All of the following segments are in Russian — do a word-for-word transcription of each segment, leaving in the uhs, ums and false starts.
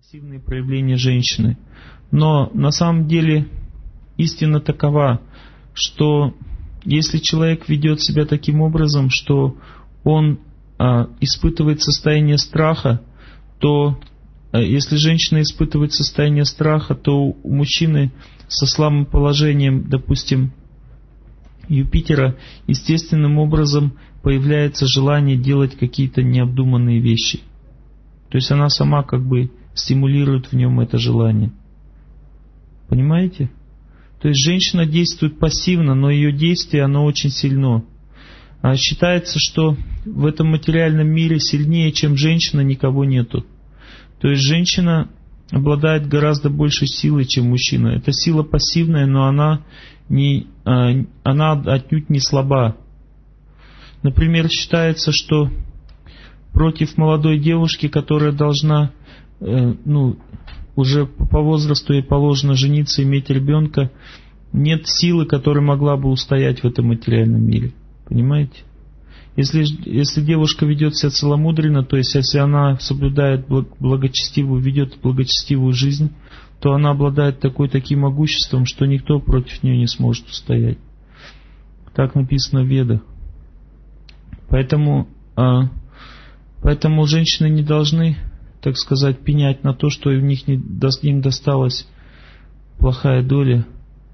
пассивные проявления женщины. Но на самом деле истина такова, что если человек ведет себя таким образом, что он а, испытывает состояние страха, то а, если женщина испытывает состояние страха, то у мужчины со слабым положением, допустим, Юпитера, естественным образом появляется желание делать какие-то необдуманные вещи. То есть она сама как бы стимулирует в нем это желание. Понимаете? То есть женщина действует пассивно, но ее действие, оно очень сильно. А считается, что в этом материальном мире сильнее, чем женщина, никого нету. То есть женщина обладает гораздо большей силой, чем мужчина. Это сила пассивная, но она, не, она отнюдь не слаба. Например, считается, что против молодой девушки, которая должна, э, ну, уже по возрасту ей положено жениться, иметь ребенка, нет силы, которая могла бы устоять в этом материальном мире. Понимаете? Если, если девушка ведет себя целомудренно, то есть если она соблюдает благочестивую, ведет благочестивую жизнь, то она обладает такой, таким могуществом, что никто против нее не сможет устоять. Так написано в Ведах. Поэтому, а, поэтому женщины не должны, так сказать, пенять на то, что у них не, им досталась плохая доля.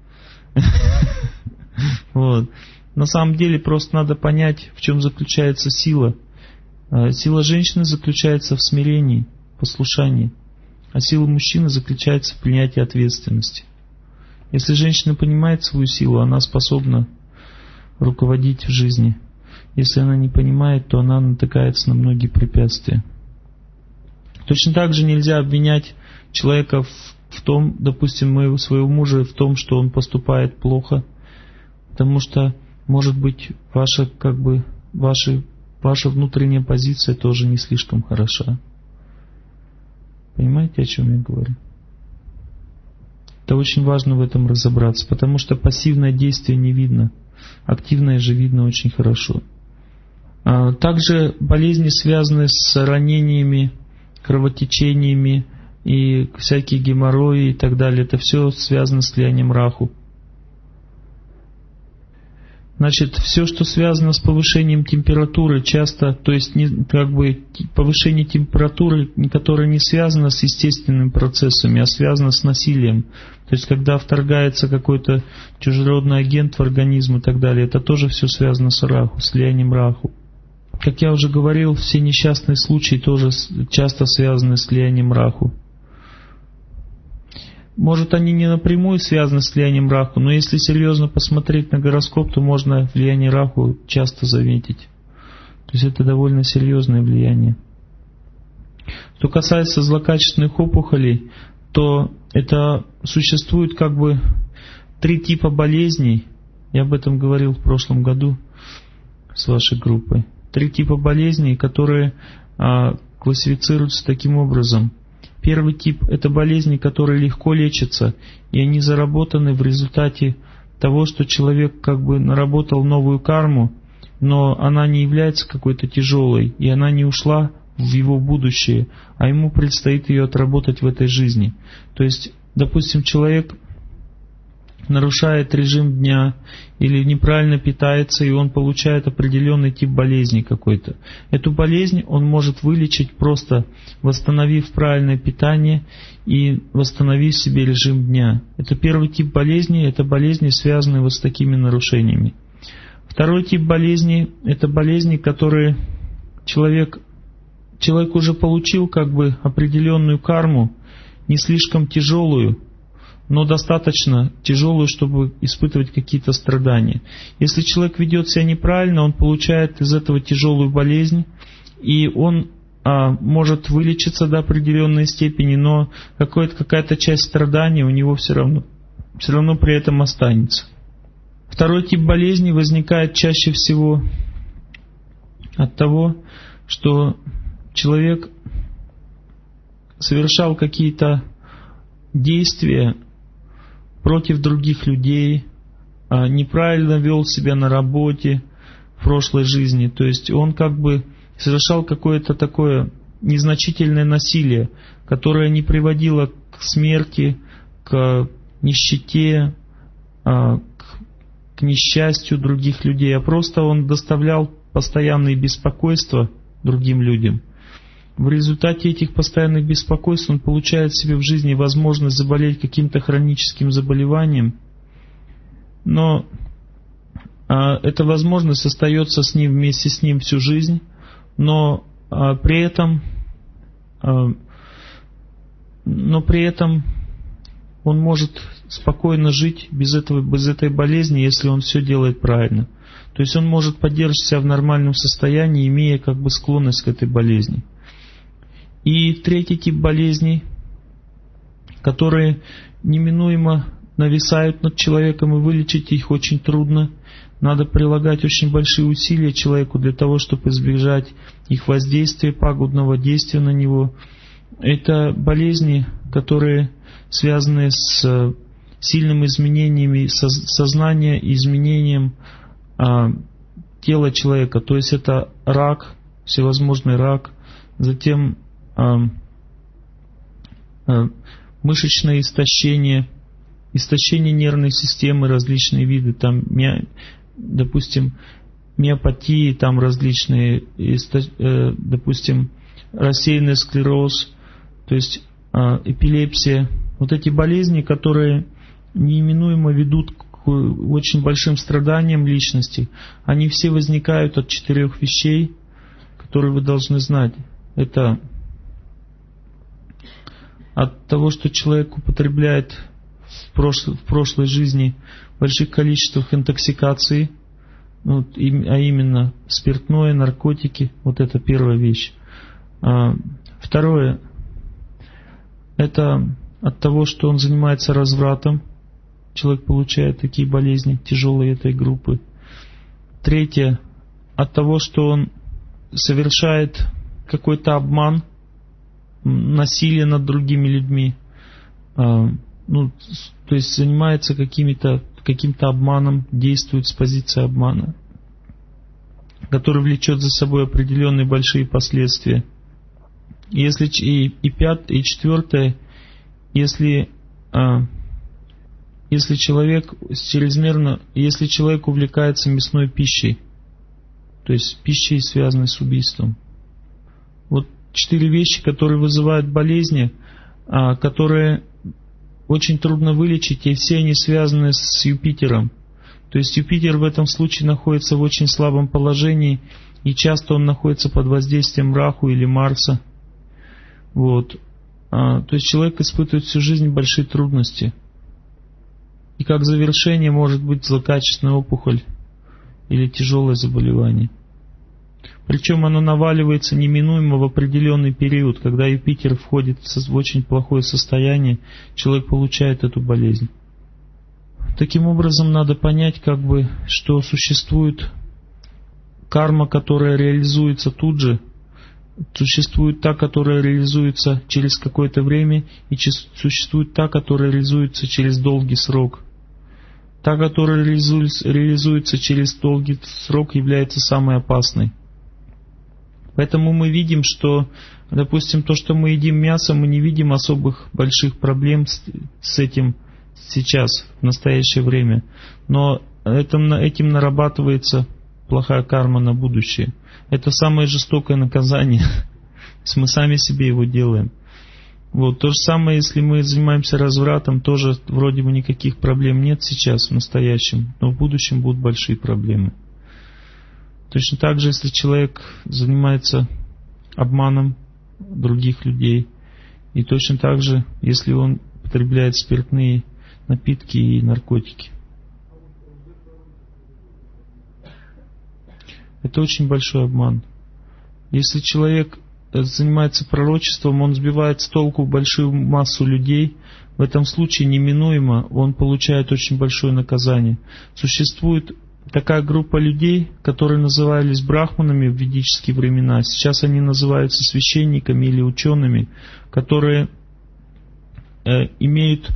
Вот. На самом деле просто надо понять, в чем заключается сила. Сила женщины заключается в смирении, послушании, а сила мужчины заключается в принятии ответственности. Если женщина понимает свою силу, она способна руководить в жизни. Если она не понимает, то она натыкается на многие препятствия. Точно так же нельзя обвинять человека в, в том, допустим, моего своего мужа, в том, что он поступает плохо, потому что, может быть, ваша, как бы, ваша, ваша внутренняя позиция тоже не слишком хороша. Понимаете, о чем я говорю? Это очень важно в этом разобраться, потому что пассивное действие не видно, активное же видно очень хорошо. Также болезни, связанные с ранениями, кровотечениями и всякие геморрои и так далее, это все связано с влиянием Раху. Значит, все, что связано с повышением температуры, часто, то есть не, как бы повышение температуры, которое не связано с естественными процессами, а связано с насилием. То есть, когда вторгается какой-то чужеродный агент в организм и так далее, это тоже все связано с Раху, с влиянием Раху. Как я уже говорил, все несчастные случаи тоже часто связаны с влиянием Раху. Может, они не напрямую связаны с влиянием Раху, но если серьезно посмотреть на гороскоп, то можно влияние Раху часто заметить. То есть это довольно серьезное влияние. Что касается злокачественных опухолей, то это существует как бы три типа болезней. Я об этом говорил в прошлом году с вашей группой. Три типа болезней, которые а, классифицируются таким образом. Первый тип – это болезни, которые легко лечатся, и они заработаны в результате того, что человек как бы наработал новую карму, но она не является какой-то тяжелой, и она не ушла в его будущее, а ему предстоит ее отработать в этой жизни. То есть, допустим, человек нарушает режим дня или неправильно питается, и он получает определенный тип болезни какой-то. Эту болезнь он может вылечить, просто восстановив правильное питание и восстановив себе режим дня. Это первый тип болезни, это болезни, связанные вот с такими нарушениями. Второй тип болезни, это болезни, которые человек, человек уже получил как бы определенную карму, не слишком тяжелую, но достаточно тяжелую, чтобы испытывать какие-то страдания. Если человек ведет себя неправильно, он получает из этого тяжелую болезнь, и он а, может вылечиться до определенной степени, но какая-то часть страданий у него все равно, все равно при этом останется. Второй тип болезни возникает чаще всего от того, что человек совершал какие-то действия против других людей, неправильно вел себя на работе в прошлой жизни. То есть он как бы совершал какое-то такое незначительное насилие, которое не приводило к смерти, к нищете, к, к несчастью других людей, а просто он доставлял постоянные беспокойства другим людям. В результате этих постоянных беспокойств он получает себе в жизни возможность заболеть каким-то хроническим заболеванием, но а, эта возможность остается с ним, вместе с ним всю жизнь, но а, при этом а, но при этом он может спокойно жить без этого, без этой болезни, если он все делает правильно. То есть он может поддерживать себя в нормальном состоянии, имея как бы склонность к этой болезни. И третий тип болезней, которые неминуемо нависают над человеком, и вылечить их очень трудно. Надо прилагать очень большие усилия человеку для того, чтобы избежать их воздействия, пагубного действия на него. Это болезни, которые связаны с сильными изменениями сознания, изменением а, тела человека. То есть это рак, всевозможный рак, затем а, а, мышечное истощение, истощение нервной системы, различные виды, там, мио, допустим, миопатии, там различные, исто, э, допустим, рассеянный склероз, то есть э, эпилепсия. Вот эти болезни, которые неименуемо ведут к очень большим страданиям личности, они все возникают от четырех вещей, которые вы должны знать. Это от того, что человек употребляет в прошлой, в прошлой жизни в больших количествах интоксикации, ну, а именно спиртное, наркотики, вот это первая вещь. А, второе, это от того, что он занимается развратом, человек получает такие болезни тяжелые этой группы. Третье, от того, что он совершает какой-то обман, насилие над другими людьми, а, ну, то есть занимается какими-то, каким-то обманом, действует с позиции обмана, который влечет за собой определенные большие последствия. Если, и, и пятое, и четвертое, если, а, если человек чрезмерно, если человек увлекается мясной пищей, то есть пищей, связанной с убийством. Вот четыре вещи, которые вызывают болезни, а, которые очень трудно вылечить, и все они связаны с Юпитером. То есть Юпитер в этом случае находится в очень слабом положении, и часто он находится под воздействием Раху или Марса. Вот. А, то есть человек испытывает всю жизнь большие трудности. И как завершение может быть злокачественная опухоль или тяжелое заболевание. Причем оно наваливается неминуемо в определенный период, когда Юпитер входит в очень плохое состояние, человек получает эту болезнь. Таким образом, надо понять, как бы, что существует карма, которая реализуется тут же, существует та, которая реализуется через какое-то время, и существует та, которая реализуется через долгий срок. Та, которая реализуется, реализуется через долгий срок, является самой опасной. Поэтому мы видим, что, допустим, то, что мы едим мясо, мы не видим особых больших проблем с, с этим сейчас, в настоящее время. Но этим, этим нарабатывается плохая карма на будущее. Это самое жестокое наказание. Мы сами себе его делаем. Вот. То же самое, если мы занимаемся развратом, тоже вроде бы никаких проблем нет сейчас, в настоящем, но в будущем будут большие проблемы. Точно так же, если человек занимается обманом других людей, и точно так же, если он потребляет спиртные напитки и наркотики. Это очень большой обман. Если человек занимается пророчеством, он сбивает с толку большую массу людей, в этом случае неминуемо он получает очень большое наказание. Существует такая группа людей, которые назывались брахманами в ведические времена, сейчас они называются священниками или учеными, которые э, имеют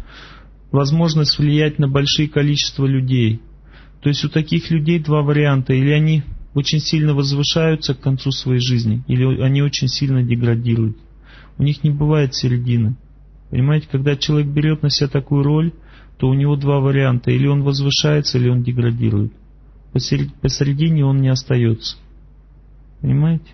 возможность влиять на большие количество людей. То есть у таких людей два варианта: или они очень сильно возвышаются к концу своей жизни, или они очень сильно деградируют. У них не бывает середины. Понимаете, когда человек берет на себя такую роль, то у него два варианта. Или он возвышается, или он деградирует. Посередине он не остается. Понимаете?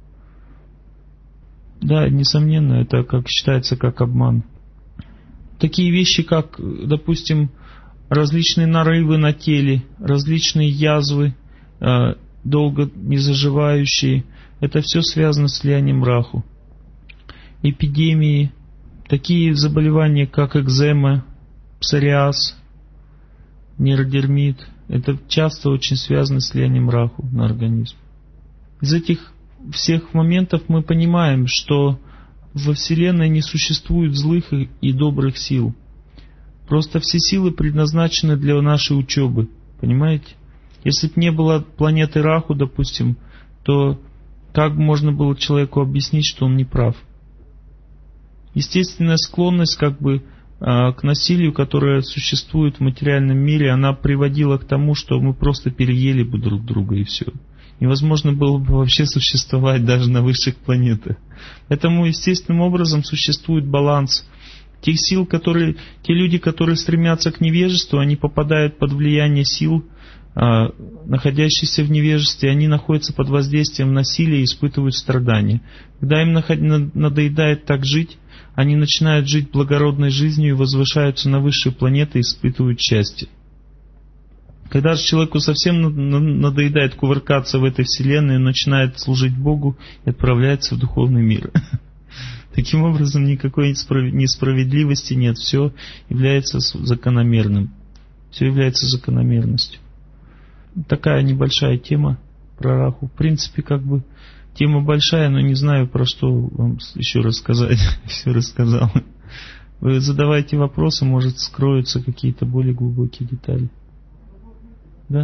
Да, несомненно, это как считается как обман. Такие вещи, как, допустим, различные нарывы на теле, различные язвы, э, долго не заживающие, это все связано с влиянием раху. Эпидемии, такие заболевания, как экзема, псориаз, нейродермит, это часто очень связано с влиянием раху на организм. Из этих всех моментов мы понимаем, что во Вселенной не существует злых и добрых сил. Просто все силы предназначены для нашей учебы. Понимаете? Если бы не было планеты Раху, допустим, то как можно было человеку объяснить, что он не прав? Естественная склонность как бы к насилию, которое существует в материальном мире, она приводила к тому, что мы просто переели бы друг друга и все. Невозможно было бы вообще существовать даже на высших планетах. Поэтому естественным образом существует баланс тех сил, которые, те люди, которые стремятся к невежеству, они попадают под влияние сил, а, находящихся в невежестве, они находятся под воздействием насилия и испытывают страдания. Когда им надоедает так жить, они начинают жить благородной жизнью и возвышаются на высшие планеты и испытывают счастье. Когда же человеку совсем надоедает кувыркаться в этой вселенной, он начинает служить Богу и отправляется в духовный мир. Таким образом, никакой несправедливости нет. Все является закономерным. Все является закономерностью. Такая небольшая тема про Раху. В принципе, как бы тема большая, но не знаю, про что вам еще рассказать. Все рассказал. Вы задавайте вопросы, может, скроются какие-то более глубокие детали. Да.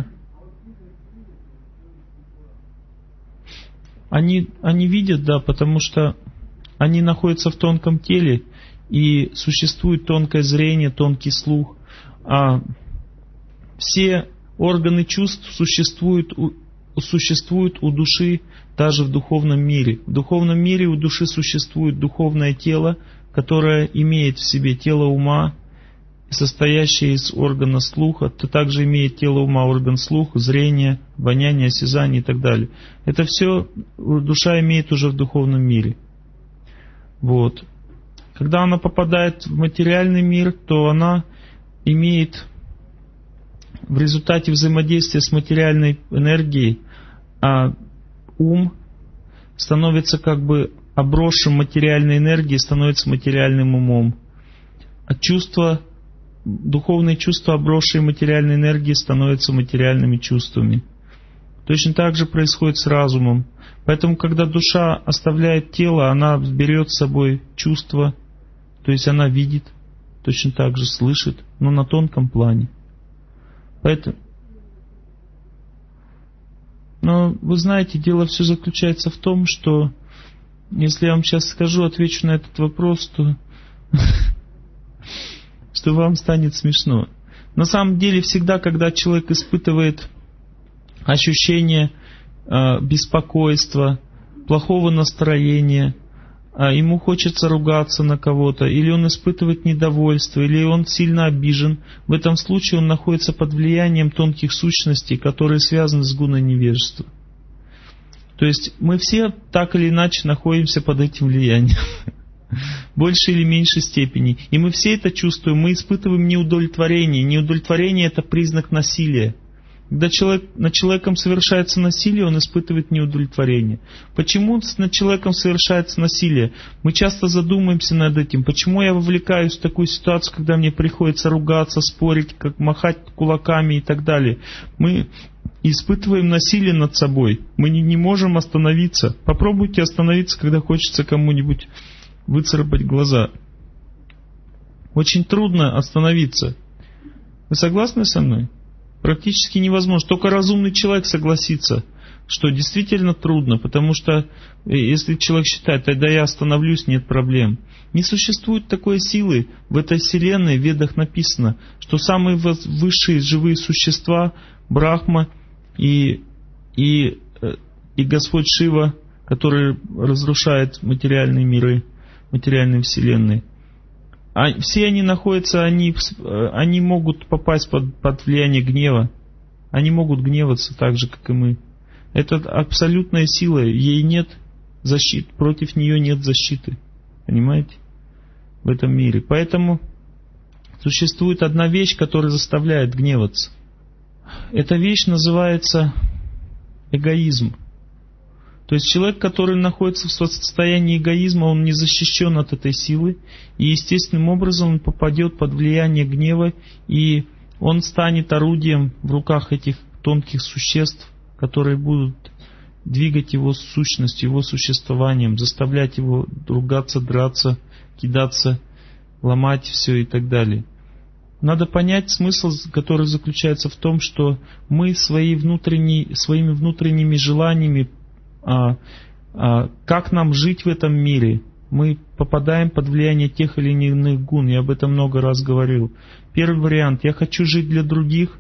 Они, они видят, да, потому что они находятся в тонком теле, и существует тонкое зрение, тонкий слух. А все органы чувств существуют у, существуют у души даже в духовном мире. В духовном мире у души существует духовное тело, которое имеет в себе тело ума, состоящее из органа слуха, то также имеет тело ума, орган слуха, зрение, обоняние, осязание и так далее. Это все душа имеет уже в духовном мире. Вот. Когда она попадает в материальный мир, то она имеет в результате взаимодействия с материальной энергией, а ум становится как бы обросшим материальной энергией, становится материальным умом. А чувства, духовные чувства, обросшие материальной энергией, становятся материальными чувствами. Точно так же происходит с разумом. Поэтому, когда душа оставляет тело, она берет с собой чувства, то есть она видит, точно так же слышит, но на тонком плане. Поэтому, но вы знаете, дело все заключается в том, что если я вам сейчас скажу, отвечу на этот вопрос, то что вам станет смешно. На самом деле, всегда, когда человек испытывает ощущение э, беспокойства, плохого настроения, э, ему хочется ругаться на кого-то, или он испытывает недовольство, или он сильно обижен, в этом случае он находится под влиянием тонких сущностей, которые связаны с гуной невежества. То есть мы все так или иначе находимся под этим влиянием. В большей или меньшей степени. И мы все это чувствуем, мы испытываем неудовлетворение. Неудовлетворение — это признак насилия. Когда человек, над человеком совершается насилие, он испытывает неудовлетворение. Почему над человеком совершается насилие? Мы часто задумаемся над этим. Почему я вовлекаюсь в такую ситуацию, когда мне приходится ругаться, спорить, как махать кулаками и так далее? Мы испытываем насилие над собой. Мы не, не можем остановиться. Попробуйте остановиться, когда хочется кому-нибудь выцарапать глаза. Очень трудно остановиться. Вы согласны со мной? Практически невозможно. Только разумный человек согласится, что действительно трудно, потому что если человек считает, тогда я остановлюсь, нет проблем. Не существует такой силы в этой вселенной. В Ведах написано, что самые высшие живые существа, Брахма и, и и Господь Шива, который разрушает материальные миры, материальные вселенные. А все они находятся, они, они могут попасть под, под влияние гнева. Они могут гневаться так же, как и мы. Это абсолютная сила, ей нет защиты, против нее нет защиты. Понимаете? В этом мире. Поэтому существует одна вещь, которая заставляет гневаться. Эта вещь называется эгоизм. То есть человек, который находится в состоянии эгоизма, он не защищен от этой силы, и естественным образом он попадет под влияние гнева, и он станет орудием в руках этих тонких существ, которые будут двигать его сущность, его существованием, заставлять его ругаться, драться, кидаться, ломать все и так далее. Надо понять смысл, который заключается в том, что мы свои внутренние, своими внутренними желаниями, а, а, как нам жить в этом мире, мы попадаем под влияние тех или иных гун. Я об этом много раз говорил. Первый вариант. Я хочу жить для других.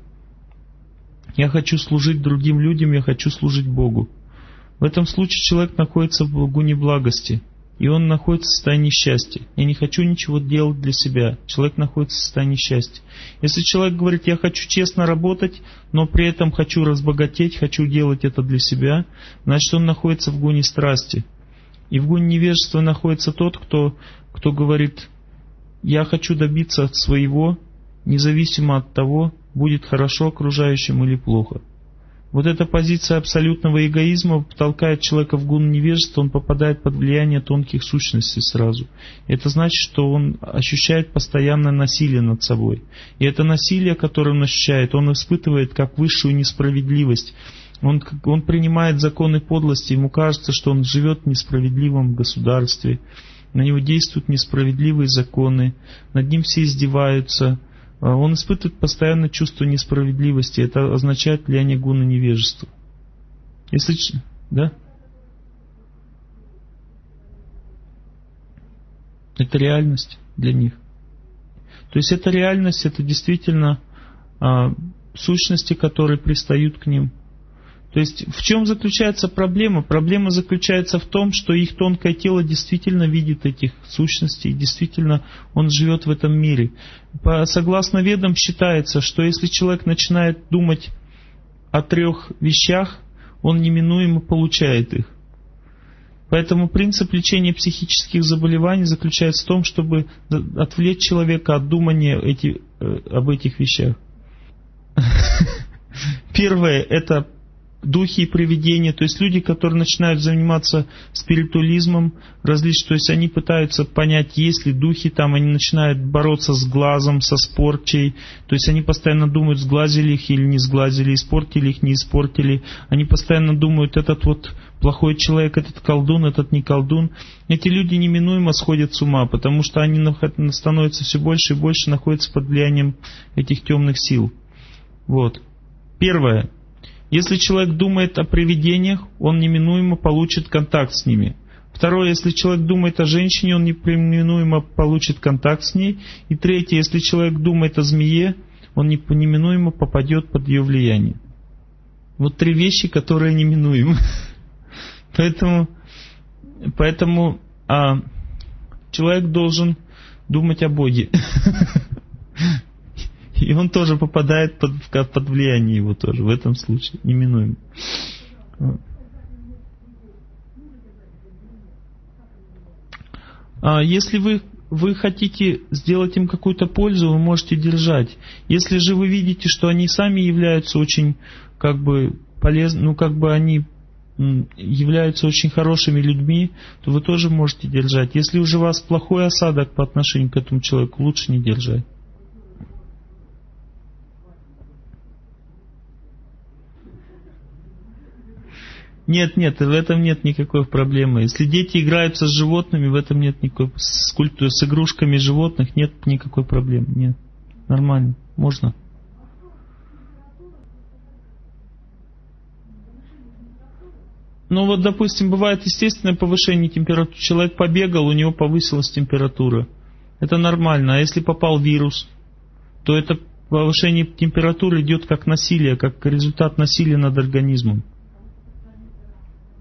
Я хочу служить другим людям. Я хочу служить Богу. В этом случае человек находится в гуне благости. И он находится в состоянии счастья. Я не хочу ничего делать для себя. Человек находится в состоянии счастья. Если человек говорит, я хочу честно работать, но при этом хочу разбогатеть, хочу делать это для себя, значит он находится в гуне страсти. И в гуне невежества находится тот, кто, кто говорит, я хочу добиться своего, независимо от того, будет хорошо окружающим или плохо. Вот эта позиция абсолютного эгоизма толкает человека в гуну невежества, он попадает под влияние тонких сущностей сразу. Это значит, что он ощущает постоянное насилие над собой. И это насилие, которое он ощущает, он испытывает как высшую несправедливость. Он, он принимает законы подлости, ему кажется, что он живет в несправедливом государстве, на него действуют несправедливые законы, над ним все издеваются. Он испытывает постоянное чувство несправедливости. Это означает влияние гуны невежества. Если... Да? Это реальность для них. То есть эта реальность, это действительно а, сущности, которые пристают к ним. То есть в чем заключается проблема? Проблема заключается в том, что их тонкое тело действительно видит этих сущностей, действительно он живет в этом мире. По, согласно ведам считается, что если человек начинает думать о трех вещах, он неминуемо получает их. Поэтому принцип лечения психических заболеваний заключается в том, чтобы отвлечь человека от думания эти, об этих вещах. Первое – это духи и привидения, то есть люди, которые начинают заниматься спиритуализмом различным, то есть они пытаются понять, есть ли духи там, они начинают бороться с глазом, со спорчей, то есть они постоянно думают, сглазили их или не сглазили, испортили их, не испортили, они постоянно думают, этот вот плохой человек, этот колдун, этот не колдун. Эти люди неминуемо сходят с ума, потому что они становятся все больше и больше находятся под влиянием этих темных сил. Вот. Первое. Если человек думает о привидениях, он неминуемо получит контакт с ними. Второе, если человек думает о женщине, он неминуемо получит контакт с ней. И третье, если человек думает о змее, он неминуемо попадет под ее влияние. Вот три вещи, которые неминуемы. Поэтому, поэтому а, человек должен думать о Боге. И он тоже попадает под, под влияние его тоже, в этом случае, неминуемо. А если вы, вы хотите сделать им какую-то пользу, вы можете держать. Если же вы видите, что они сами являются очень как бы полезны, ну как бы они являются очень хорошими людьми, то вы тоже можете держать. Если уже у вас плохой осадок по отношению к этому человеку, лучше не держать. Нет, нет, в этом нет никакой проблемы. Если дети играются с животными, в этом нет никакой... С, культурой, с игрушками животных нет никакой проблемы. Нет, нормально, можно. Ну вот, допустим, бывает естественное повышение температуры. Человек побегал, у него повысилась температура. Это нормально. А если попал вирус, то это повышение температуры идет как насилие, как результат насилия над организмом.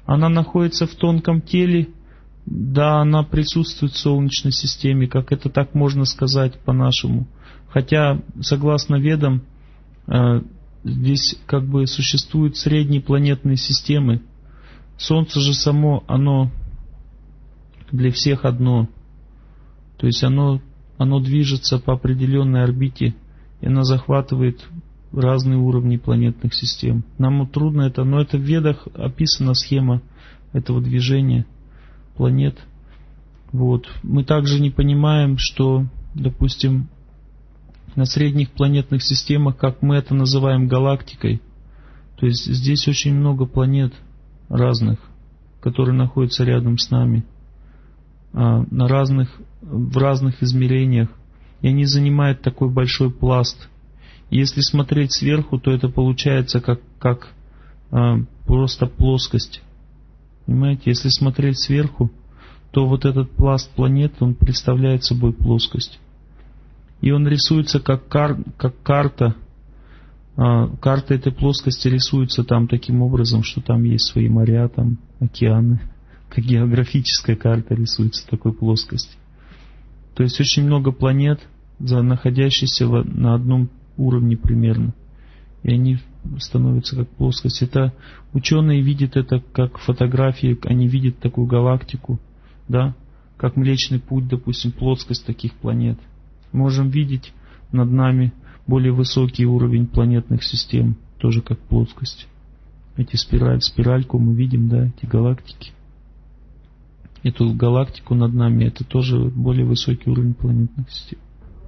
Она находится в тонком теле, да, она присутствует в Солнечной системе, как это так можно сказать по-нашему. Хотя, согласно Ведам, здесь как бы существуют средние планетные системы. Солнце же само, оно для всех одно. То есть оно, оно движется по определенной орбите, и оно захватывает разные уровни планетных систем. Нам трудно это, но это в Ведах описана схема этого движения планет. Вот. Мы также не понимаем, что, допустим, на средних планетных системах, как мы это называем галактикой, то есть здесь очень много планет разных, которые находятся рядом с нами, на разных, в разных измерениях, и они занимают такой большой пласт. И если смотреть сверху, то это получается как, как а, просто плоскость. Понимаете? Если смотреть сверху, то вот этот пласт планет, он представляет собой плоскость. И он рисуется как, кар, как карта. А, карта этой плоскости рисуется там таким образом, что там есть свои моря, там океаны. Как географическая карта рисуется такой плоскости. То есть очень много планет, находящихся на одном уровне примерно. И они становятся как плоскость. Это ученые видят это как фотографии, они видят такую галактику, да, как Млечный Путь, допустим, плоскость таких планет. Можем видеть над нами более высокий уровень планетных систем, тоже как плоскость. Эти спираль, спиральку мы видим, да, эти галактики. Эту галактику над нами, это тоже более высокий уровень планетных систем.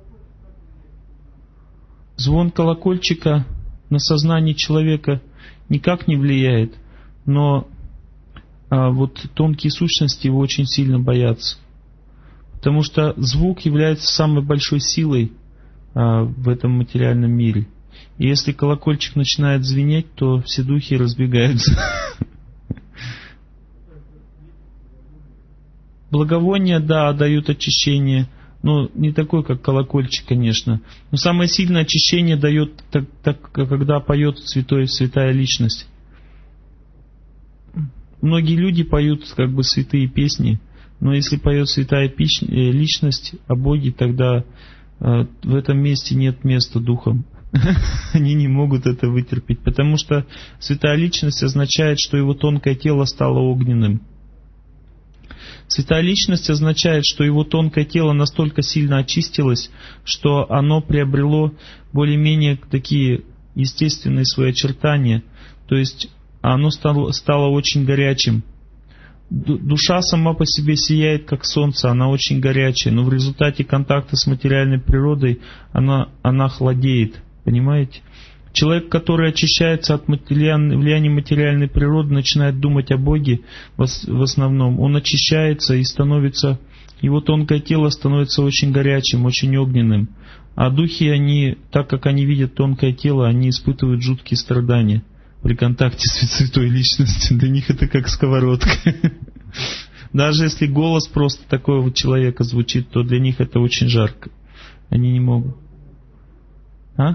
Звон колокольчика на сознание человека никак не влияет, но а, вот тонкие сущности его очень сильно боятся. Потому что звук является самой большой силой а, в этом материальном мире. И если колокольчик начинает звенеть, то все духи разбегаются. Благовония, да, дают очищение. Ну, не такой, как колокольчик, конечно. Но самое сильное очищение дает, так, так, когда поет святой, святая личность. Многие люди поют как бы святые песни, но если поет святая личность о Боге, тогда э, в этом месте нет места духам. Они не могут это вытерпеть, потому что святая личность означает, что его тонкое тело стало огненным. Святая личность означает, что его тонкое тело настолько сильно очистилось, что оно приобрело более-менее такие естественные свои очертания, то есть оно стало, стало очень горячим. Душа сама по себе сияет, как солнце, она очень горячая, но в результате контакта с материальной природой она, она хладеет, понимаете? Человек, который очищается от влияния материальной природы, начинает думать о Боге в основном. Он очищается и становится, его тонкое тело становится очень горячим, очень огненным. А духи, они, так как они видят тонкое тело, они испытывают жуткие страдания при контакте с святой личностью. Для них это как сковородка. Даже если голос просто такого вот человека звучит, то для них это очень жарко. Они не могут. А?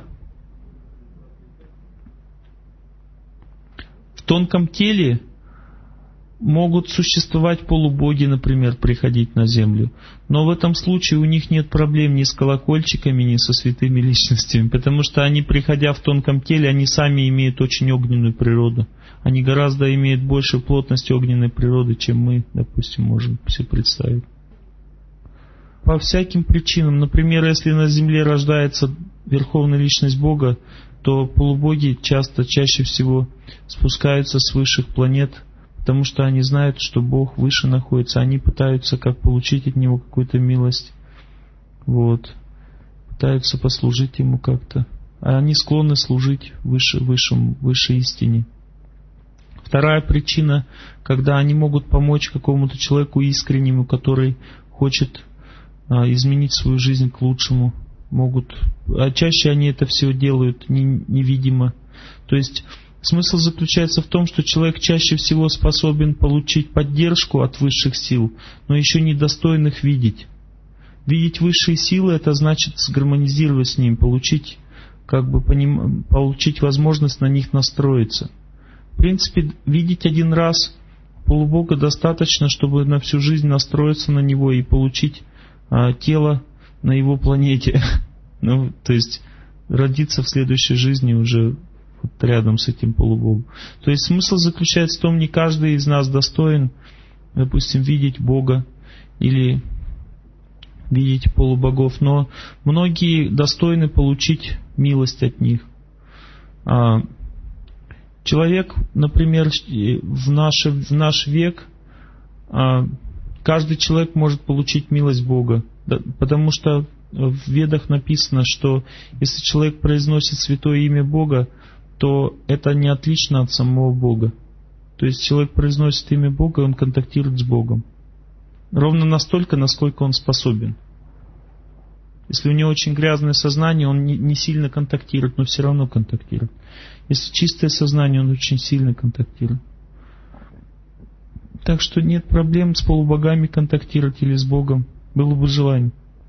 В тонком теле могут существовать полубоги, например, приходить на землю. Но в этом случае у них нет проблем ни с колокольчиками, ни со святыми личностями, потому что они, приходя в тонком теле, они сами имеют очень огненную природу. Они гораздо имеют большую плотность огненной природы, чем мы, допустим, можем себе представить. По всяким причинам, например, если на земле рождается верховная личность Бога, то полубоги часто, чаще всего спускаются с высших планет, потому что они знают, что Бог выше находится, они пытаются как получить от Него какую-то милость, вот, пытаются послужить Ему как-то, а они склонны служить выше, высшим, высшей истине. Вторая причина, когда они могут помочь какому-то человеку искреннему, который хочет а, изменить свою жизнь к лучшему, могут, а чаще они это все делают не, невидимо. То есть смысл заключается в том, что человек чаще всего способен получить поддержку от высших сил, но еще недостоин их видеть. Видеть высшие силы — это значит сгармонизировать с ним, получить, как бы, поним, получить возможность на них настроиться. В принципе, видеть один раз полубога достаточно, чтобы на всю жизнь настроиться на него и получить а, тело на его планете. Ну, то есть родиться в следующей жизни уже вот рядом с этим полубогом. То есть смысл заключается в том, не каждый из нас достоин, допустим, видеть Бога или видеть полубогов, но многие достойны получить милость от них. А, человек, например, в наш, в наш век, а, каждый человек может получить милость Бога, да, потому что в Ведах написано, что если человек произносит святое имя Бога, то это не отлично от самого Бога. То есть человек произносит имя Бога, и он контактирует с Богом. Ровно настолько, насколько он способен. Если у него очень грязное сознание, он не, не сильно контактирует, но все равно контактирует. Если чистое сознание, он очень сильно контактирует. Так что нет проблем с полубогами контактировать или с Богом. Было бы желание.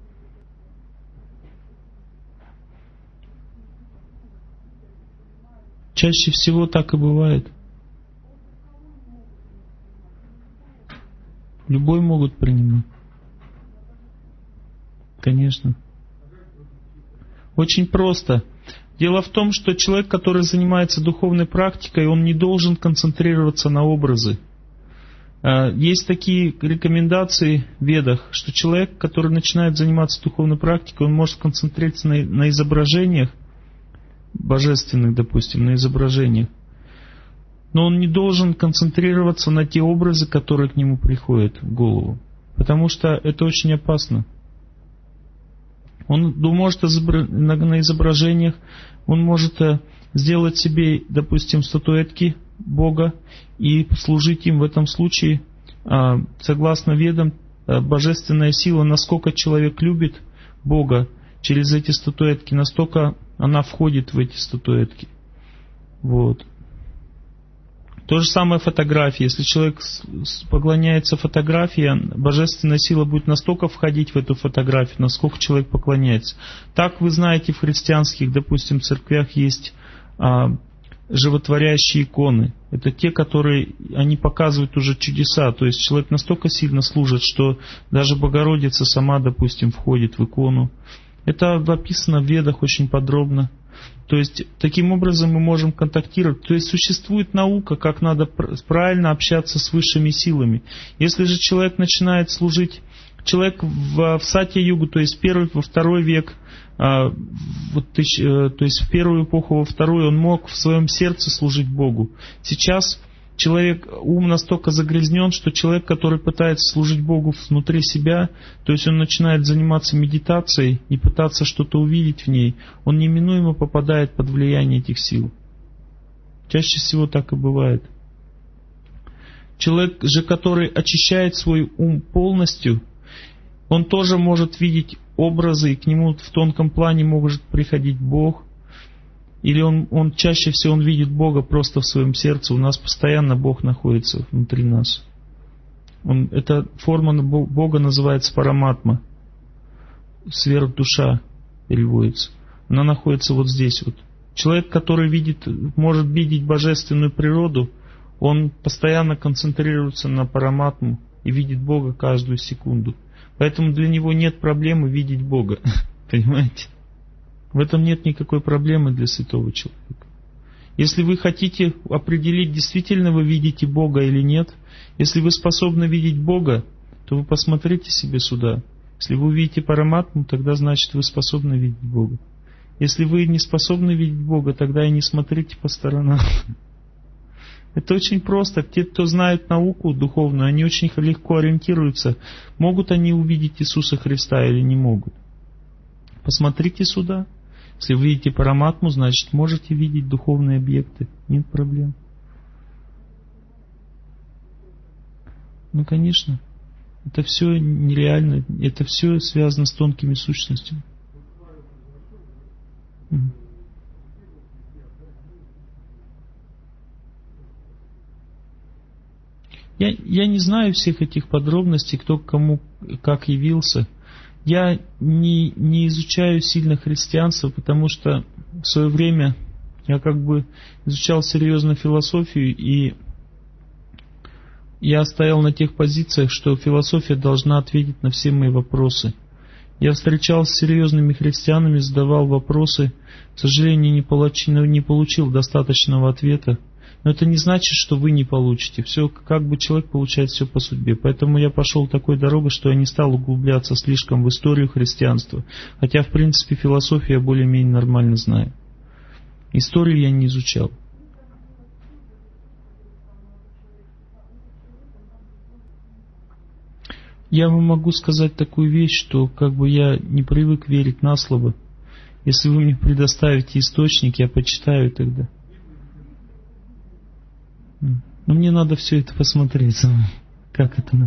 Чаще всего так и бывает. Любой могут принимать. Конечно. Очень просто. Дело в том, что человек, который занимается духовной практикой, он не должен концентрироваться на образы. Есть такие рекомендации в Ведах, что человек, который начинает заниматься духовной практикой, он может концентрироваться на, на изображениях, божественных, допустим, на изображениях. Но он не должен концентрироваться на те образы, которые к нему приходят в голову. Потому что это очень опасно. Он может на изображениях, он может сделать себе, допустим, статуэтки Бога и служить им в этом случае. Согласно Ведам, божественная сила, насколько человек любит Бога через эти статуэтки, настолько она входит в эти статуэтки. Вот. То же самое фотографии. Если человек поклоняется фотографии, божественная сила будет настолько входить в эту фотографию, насколько человек поклоняется. Так вы знаете, в христианских, допустим, церквях есть а, животворящие иконы. Это те, которые, они показывают уже чудеса. То есть человек настолько сильно служит, что даже Богородица сама, допустим, входит в икону. Это описано в Ведах очень подробно. То есть, таким образом мы можем контактировать. То есть, существует наука, как надо правильно общаться с высшими силами. Если же человек начинает служить, человек в, в Сатья-югу, то есть первый, во второй век, а, вот, то есть в первую эпоху, во вторую, он мог в своем сердце служить Богу. Сейчас человек, ум настолько загрязнен, что человек, который пытается служить Богу внутри себя, то есть он начинает заниматься медитацией и пытаться что-то увидеть в ней, он неминуемо попадает под влияние этих сил. Чаще всего так и бывает. Человек же, который очищает свой ум полностью, он тоже может видеть образы, и к нему в тонком плане может приходить Бог. Или он, он чаще всего он видит Бога просто в своем сердце. У нас постоянно Бог находится внутри нас. Он, эта форма Бога называется параматма. Сверхдуша переводится. Она находится вот здесь вот. Человек, который видит, может видеть божественную природу, он постоянно концентрируется на параматму и видит Бога каждую секунду. Поэтому для него нет проблемы видеть Бога. Понимаете? В этом нет никакой проблемы для святого человека. Если вы хотите определить, действительно вы видите Бога или нет, если вы способны видеть Бога, то вы посмотрите себе сюда. Если вы увидите параматму, тогда значит вы способны видеть Бога. Если вы не способны видеть Бога, тогда и не смотрите по сторонам. Это очень просто. Те, кто знает науку духовную, они очень легко ориентируются. Могут они увидеть Иисуса Христа или не могут. Посмотрите сюда. Если вы видите параматму, значит можете видеть духовные объекты. Нет проблем. Ну, конечно. Это все нереально. Это все связано с тонкими сущностями. Я, я не знаю всех этих подробностей, кто кому как явился. Я не, не изучаю сильно христианство, потому что в свое время я как бы изучал серьезно философию, и я стоял на тех позициях, что философия должна ответить на все мои вопросы. Я встречался с серьезными христианами, задавал вопросы, к сожалению, не получил, не получил достаточного ответа. Но это не значит, что вы не получите. Все, как бы человек получает все по судьбе. Поэтому я пошел такой дорогой, что я не стал углубляться слишком в историю христианства. Хотя, в принципе, философию я более-менее нормально знаю. Историю я не изучал. Я вам могу сказать такую вещь, что как бы я не привык верить на слово. Если вы мне предоставите источник, я почитаю тогда. Но мне надо все это посмотреть. Как это?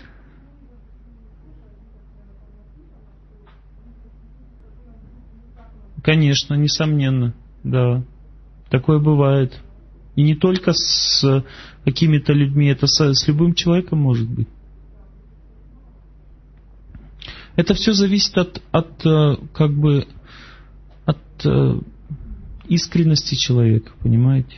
Конечно, несомненно, да. Такое бывает. И не только с какими-то людьми, это с, с любым человеком может быть. Это все зависит от, от как бы, от искренности человека, понимаете?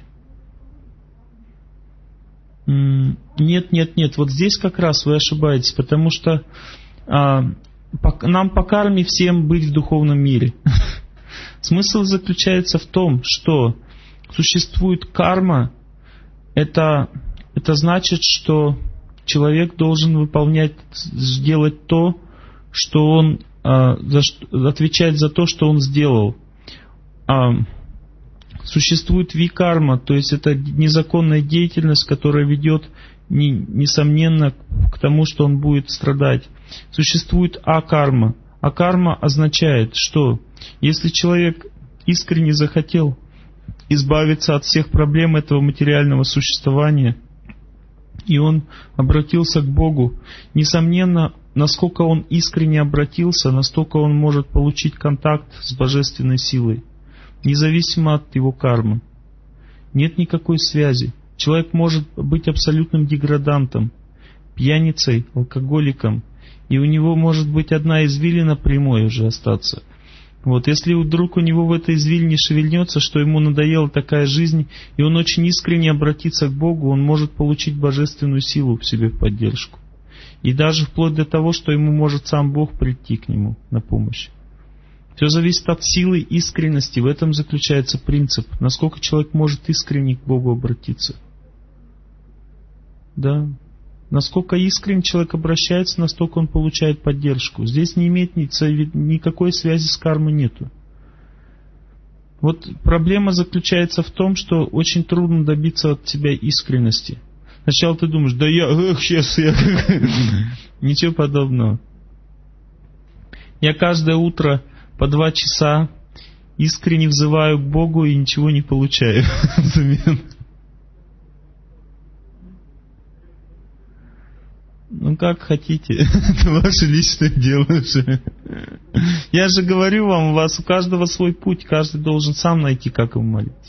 Нет, нет, нет, вот здесь как раз вы ошибаетесь, потому что а, по, нам по карме всем быть в духовном мире. Смысл заключается в том, что существует карма, это, это значит, что человек должен выполнять, делать то, что он а, за, отвечать за то, что он сделал. А, Существует викарма, то есть это незаконная деятельность, которая ведет, не, несомненно, к тому, что он будет страдать. Существует акарма. Акарма означает, что если человек искренне захотел избавиться от всех проблем этого материального существования, и он обратился к Богу, несомненно, насколько он искренне обратился, настолько он может получить контакт с божественной силой. Независимо от его кармы. Нет никакой связи. Человек может быть абсолютным деградантом, пьяницей, алкоголиком, и у него может быть одна извилина прямой уже остаться. Вот, если вдруг у него в этой извилине шевельнется, что ему надоела такая жизнь, и он очень искренне обратится к Богу, он может получить божественную силу в себе в поддержку. И даже вплоть до того, что ему может сам Бог прийти к нему на помощь. Все зависит от силы искренности. В этом заключается принцип. Насколько человек может искренне к Богу обратиться. Да. Насколько искренне человек обращается, настолько он получает поддержку. Здесь не имеет никакой связи с кармой нету. Вот проблема заключается в том, что очень трудно добиться от тебя искренности. Сначала ты думаешь, да я, эх, сейчас я... Ничего подобного. Я каждое утро по два часа искренне взываю к Богу и ничего не получаю взамен. Ну как хотите, это ваше личное дело же. Я же говорю вам, у вас у каждого свой путь, каждый должен сам найти, как ему молиться.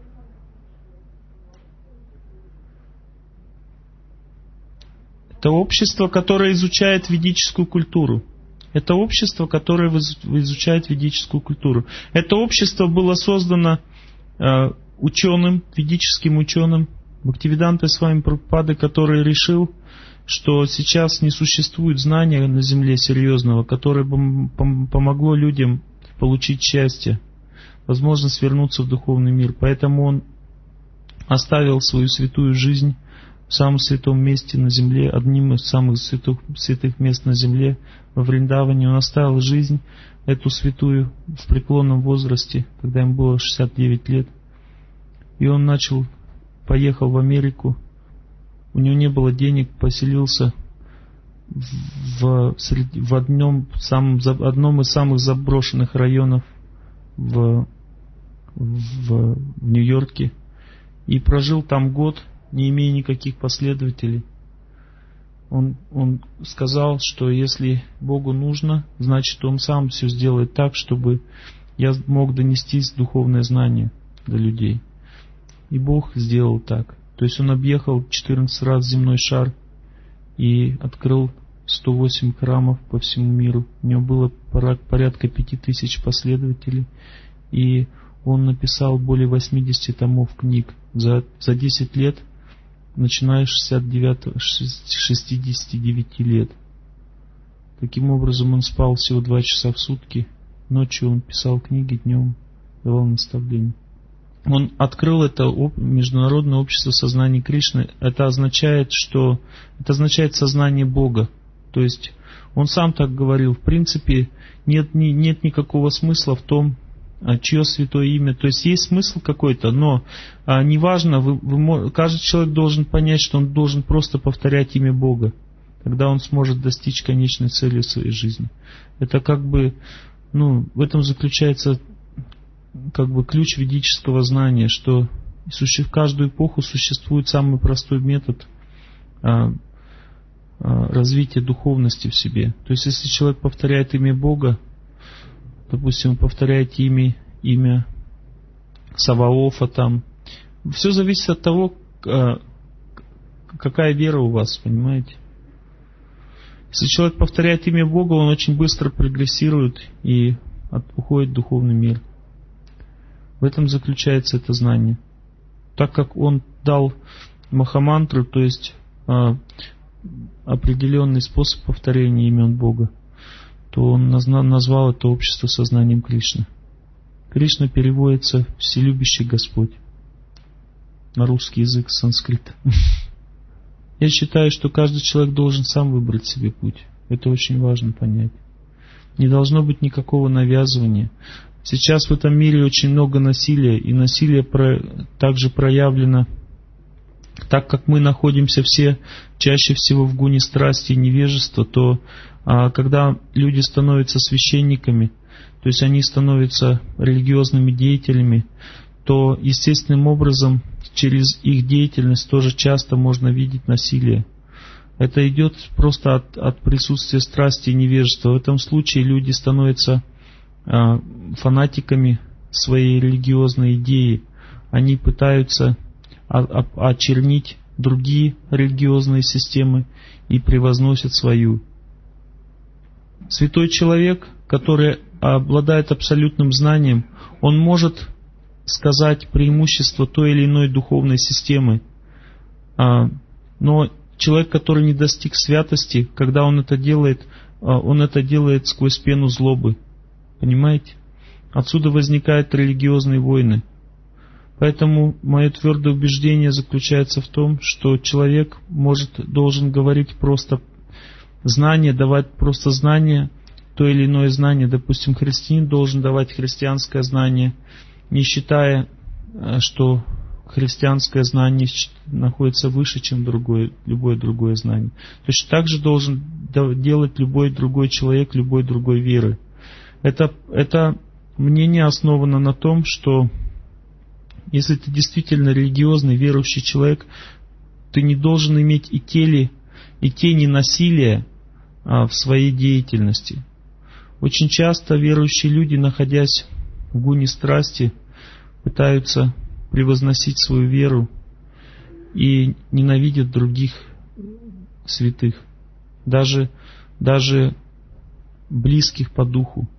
Это общество, которое изучает ведическую культуру. Это общество, которое изучает ведическую культуру. Это общество было создано э, ученым, ведическим ученым, Бхактивиданта Свами Прабхупады, который решил, что сейчас не существует знания на земле серьезного, которое бы помогло людям получить счастье, возможность вернуться в духовный мир. Поэтому он оставил свою святую жизнь в самом святом месте на земле, одним из самых святых, святых мест на земле, во Вриндаване. Он оставил жизнь эту святую в преклонном возрасте, когда ему было шестьдесят девять лет. И он начал, поехал в Америку. У него не было денег, поселился в, в одном, самом, одном из самых заброшенных районов в, в, в Нью-Йорке. И прожил там год, не имея никаких последователей. Он, он сказал, что если Богу нужно, значит Он сам все сделает так, чтобы я мог донести духовное знание до людей. И Бог сделал так. То есть он объехал четырнадцать раз земной шар и открыл сто восемь храмов по всему миру. У него было порядка пяти тысяч последователей. И он написал более восьмидесяти томов книг. За, за десять лет начиная с шестидесяти девяти лет. Таким образом, он спал всего два часа в сутки. Ночью он писал книги, днем давал наставления. Он открыл это Международное общество сознания Кришны. Это означает, что это означает сознание Бога. То есть он сам так говорил. В принципе, нет, не, нет никакого смысла в том, чье святое имя. То есть есть смысл какой-то, но а, неважно, вы, вы, каждый человек должен понять, что он должен просто повторять имя Бога. Тогда он сможет достичь конечной цели своей жизни. Это как бы, ну, в этом заключается как бы ключ ведического знания, что в каждую эпоху существует самый простой метод а, а, развития духовности в себе. То есть, если человек повторяет имя Бога, допустим, повторяете имя, имя Саваофа там, все зависит от того, а, какая вера у вас, понимаете? Если человек повторяет имя Бога, он очень быстро прогрессирует и от, уходит в духовный мир. В этом заключается это знание. Так как он дал махамантру, то есть а, определенный способ повторения имен Бога, то он назвал это общество сознанием Кришны. Кришна переводится «Вселюбящий Господь» на русский язык с санскрита. Я считаю, что каждый человек должен сам выбрать себе путь. Это очень важно понять. Не должно быть никакого навязывания. Сейчас в этом мире очень много насилия, и насилие про, также проявлено, так как мы находимся все чаще всего в гуне страсти и невежества, то а, когда люди становятся священниками, то есть они становятся религиозными деятелями, то естественным образом через их деятельность тоже часто можно видеть насилие. Это идет просто от, от присутствия страсти и невежества. В этом случае люди становятся а, фанатиками своей религиозной идеи. Они пытаются а, а, очернить другие религиозные системы и превозносят свою. Святой человек, который обладает абсолютным знанием, он может сказать преимущество той или иной духовной системы. А, но человек, который не достиг святости, когда он это делает, он это делает сквозь пену злобы. Понимаете? Отсюда возникают религиозные войны. Поэтому мое твердое убеждение заключается в том, что человек может, должен говорить просто знание, давать просто знание, то или иное знание. Допустим, христианин должен давать христианское знание, не считая, что христианское знание находится выше, чем другое, любое другое знание. Точно так же должен делать любой другой человек, любой другой веры. Это, это мнение основано на том, что если ты действительно религиозный, верующий человек, ты не должен иметь и тени, и тени насилия а, в своей деятельности. Очень часто верующие люди, находясь в гуне страсти, пытаются превозносить свою веру и ненавидят других святых, даже, даже близких по духу.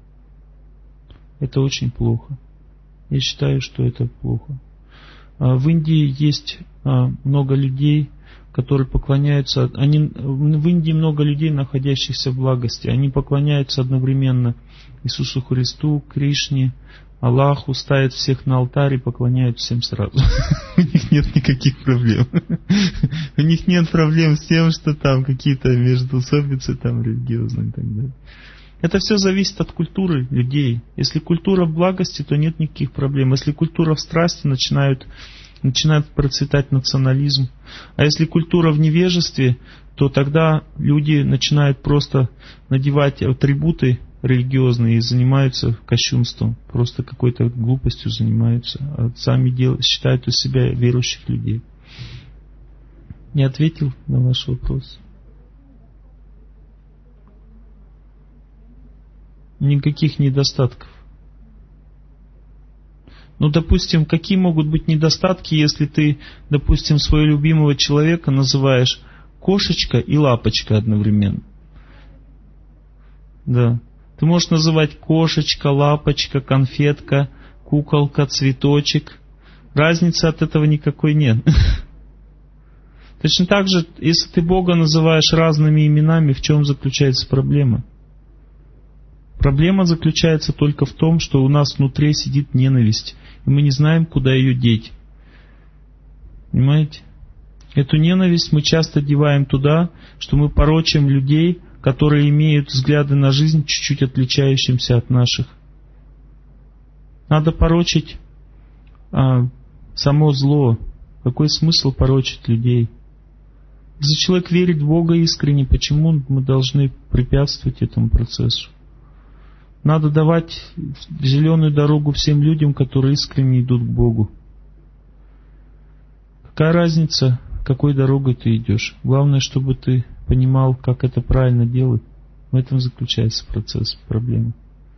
Это очень плохо. Я считаю, что это плохо. В Индии есть много людей, которые поклоняются. Они, в Индии много людей, находящихся в благости. Они поклоняются одновременно Иисусу Христу, Кришне, Аллаху, ставят всех на алтарь и поклоняют всем сразу. У них нет никаких проблем. У них нет проблем с тем, что там какие-то междоусобицы там религиозные и так далее. Это все зависит от культуры людей. Если культура в благости, то нет никаких проблем. Если культура в страсти, начинают, начинает процветать национализм. А если культура в невежестве, то тогда люди начинают просто надевать атрибуты религиозные и занимаются кощунством. Просто какой-то глупостью занимаются. А сами дел, считают из себя верующих людей. Не ответил на ваш вопрос? Никаких недостатков. Ну, допустим, какие могут быть недостатки, если ты, допустим, своего любимого человека называешь кошечка и лапочка одновременно? Да. Ты можешь называть кошечка, лапочка, конфетка, куколка, цветочек. Разницы от этого никакой нет. Точно так же, если ты Бога называешь разными именами, в чем заключается проблема? Проблема заключается только в том, что у нас внутри сидит ненависть, и мы не знаем, куда ее деть. Понимаете? Эту ненависть мы часто деваем туда, что мы порочим людей, которые имеют взгляды на жизнь чуть-чуть отличающимся от наших. Надо порочить а, само зло. Какой смысл порочить людей? Если человек верит в Бога искренне, почему мы должны препятствовать этому процессу? Надо давать зеленую дорогу всем людям, которые искренне идут к Богу. Какая разница, какой дорогой ты идешь? Главное, чтобы ты понимал, как это правильно делать. В этом заключается процесс, проблемы.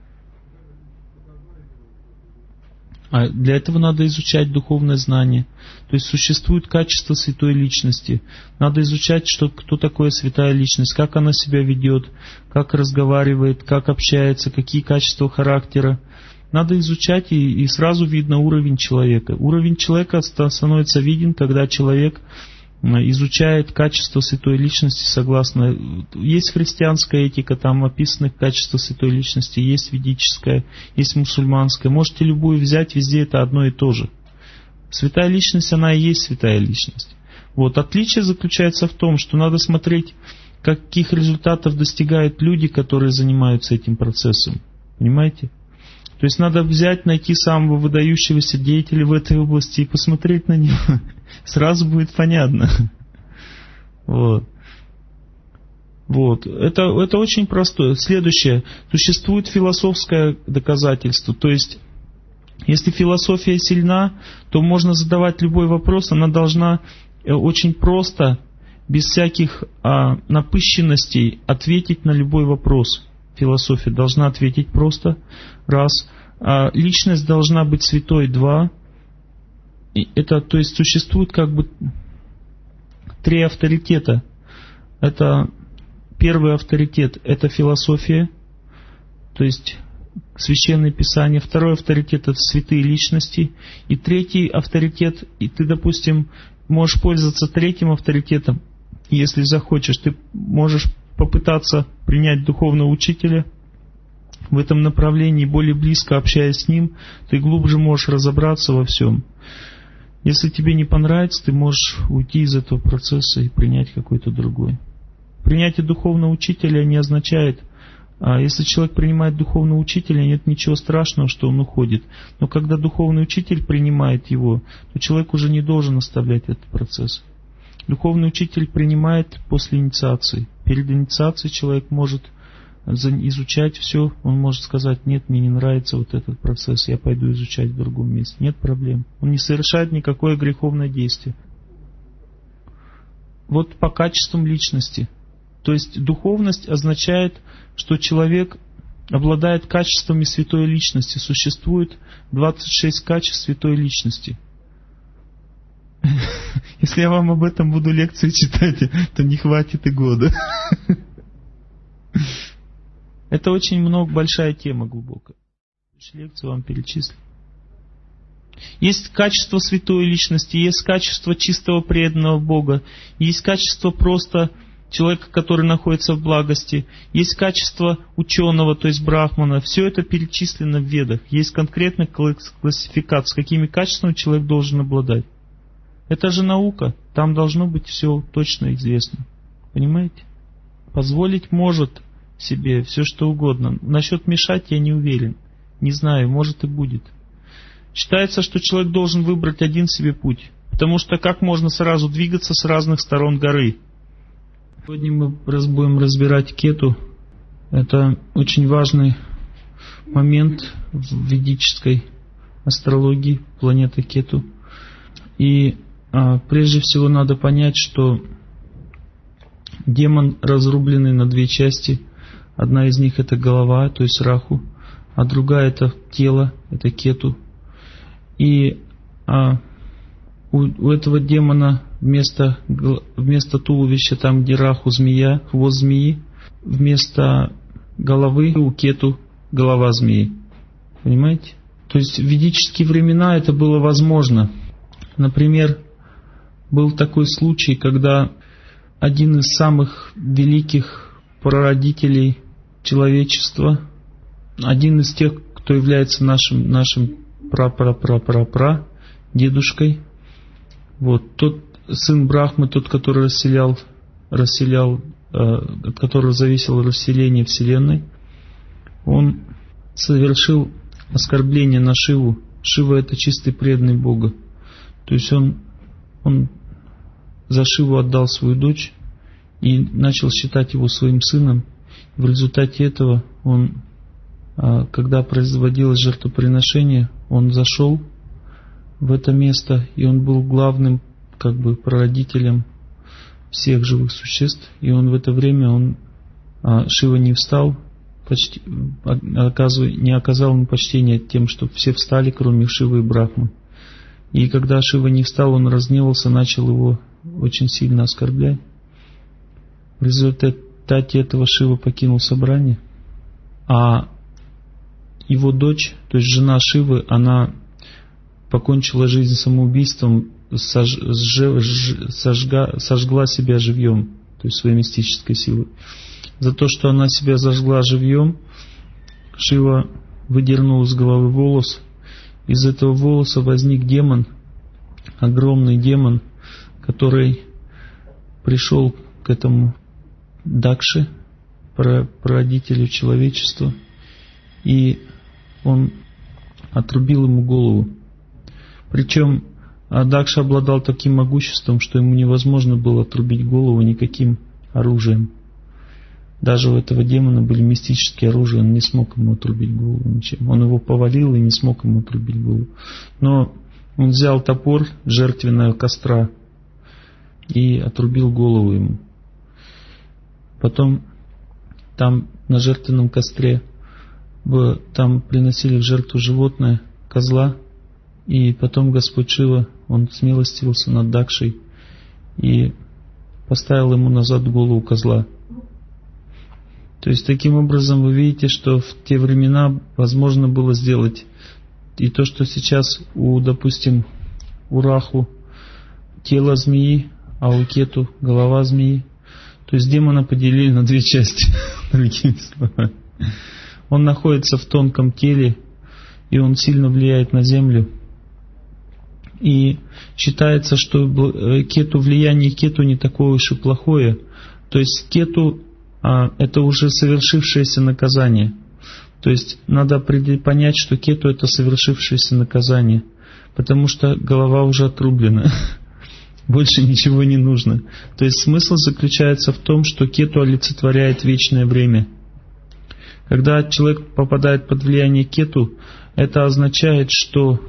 А для этого надо изучать духовное знание. То есть существует качество святой личности. Надо изучать, что, кто такое святая личность, как она себя ведет, как разговаривает, как общается, какие качества характера. Надо изучать, и, и сразу видно уровень человека. Уровень человека становится виден, когда человек изучает качество святой личности согласно... Есть христианская этика, там описаны качества святой личности, есть ведическая, есть мусульманская. Можете любую взять, везде это одно и то же. Святая личность, она и есть святая личность. Вот. Отличие заключается в том, что надо смотреть, каких результатов достигают люди, которые занимаются этим процессом. Понимаете? То есть надо взять, найти самого выдающегося деятеля в этой области и посмотреть на него. Сразу будет понятно. Вот. Вот. Это, это очень простое. Следующее. Существует философское доказательство. То есть, если философия сильна, то можно задавать любой вопрос. Она должна очень просто, без всяких а, напыщенностей, ответить на любой вопрос. Философия должна ответить просто. Раз. А личность должна быть святой. Два. И это, то есть существует как бы три авторитета. Это первый авторитет, это философия, то есть священное писание. Второй авторитет — это святые личности. И третий авторитет, и ты, допустим, можешь пользоваться третьим авторитетом, если захочешь. Ты можешь попытаться принять духовного учителя в этом направлении, более близко общаясь с ним, ты глубже можешь разобраться во всем. Если тебе не понравится, ты можешь уйти из этого процесса и принять какой-то другой. Принятие духовного учителя не означает, а если человек принимает духовного учителя, нет ничего страшного, что он уходит. Но когда духовный учитель принимает его, то человек уже не должен оставлять этот процесс. Духовный учитель принимает после инициации. Перед инициацией человек может изучать все, он может сказать: нет, мне не нравится вот этот процесс, я пойду изучать в другом месте. Нет проблем. Он не совершает никакое греховное действие. Вот по качествам личности. То есть духовность означает, что человек обладает качествами святой личности. Существует двадцать шесть качеств святой личности. Если я вам об этом буду лекции читать, то не хватит и года. Это очень много, большая тема, глубокая. Лекцию вам перечислю. Есть качество святой личности, есть качество чистого преданного Бога, есть качество просто человека, который находится в благости, есть качество ученого, то есть брахмана. Все это перечислено в Ведах. Есть конкретная классификация, с какими качествами человек должен обладать. Это же наука, там должно быть все точно известно. Понимаете? Позволить может себе все что угодно. Насчет мешать я не уверен. Не знаю, может и будет. Считается, что человек должен выбрать один себе путь. Потому что как можно сразу двигаться с разных сторон горы? Сегодня мы будем разбирать кету. Это очень важный момент в ведической астрологии, планеты Кету. И а, прежде всего надо понять, что демон разрубленный на две части. Одна из них это голова, то есть Раху, а другая это тело, это Кету. И а, у, у этого демона вместо, вместо туловища, там где Раху змея, хвост змеи, вместо головы у Кету голова змеи. Понимаете? То есть в ведические времена это было возможно. Например, был такой случай, когда один из самых великих прародителей человечества, один из тех, кто является нашим, нашим пра-пра-пра-пра-пра дедушкой, вот, тот сын Брахмы, тот, который расселял, расселял, э, от которого зависело расселение Вселенной, он совершил оскорбление на Шиву. Шива — это чистый преданный Бога. То есть он, он за Шиву отдал свою дочь и начал считать его своим сыном. В результате этого он, когда производилось жертвоприношение, он зашел в это место, и он был главным, как бы, прародителем всех живых существ. И он в это время, он, Шива не встал, почти, не оказал ему почтения тем, что все встали, кроме Шивы и Брахмы. И когда Шива не встал, он разгневался, начал его очень сильно оскорблять. В результате этого Шива покинул собрание, а его дочь, то есть жена Шивы, она покончила жизнь самоубийством, сож, сожга, сожгла себя живьем, то есть своей мистической силой. За то, что она себя зажгла живьем, Шива выдернул из головы волос. Из этого волоса возник демон, огромный демон, который пришел к этому Дакше, прародителю человечества, и он отрубил ему голову. Причем Дакша обладал таким могуществом, что ему невозможно было отрубить голову никаким оружием. Даже у этого демона были мистические оружия, он не смог ему отрубить голову ничем. Он его повалил и не смог ему отрубить голову. Но он взял топор жертвенного костра и отрубил голову ему. Потом там на жертвенном костре там приносили в жертву животное, козла, и потом Господь Шива, он смилостивился над Дакшей и поставил ему назад голову козла. То есть таким образом вы видите, что в те времена возможно было сделать и то, что сейчас у, допустим, у Раху тело змеи, а у Кету голова змеи. То есть демона поделили на две части, другими словами. Он находится в тонком теле, и он сильно влияет на землю. И считается, что Кету, влияние Кету не такое уж и плохое. То есть Кету а, это уже совершившееся наказание. То есть надо понять, что Кету — это совершившееся наказание, потому что голова уже отрублена. Больше ничего не нужно. То есть смысл заключается в том, что Кету олицетворяет вечное время. Когда человек попадает под влияние Кету, это означает, что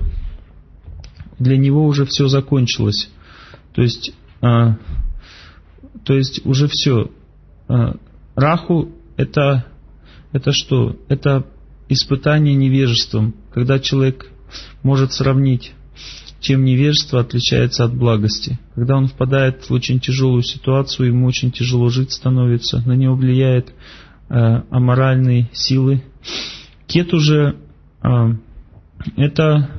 для него уже все закончилось. То есть, а, то есть уже все. А, Раху это, это что? Это испытание невежеством, когда человек может сравнить, чем невежество отличается от благости. Когда он впадает в очень тяжелую ситуацию, ему очень тяжело жить становится, на него влияет э, аморальные силы. Кету же э, это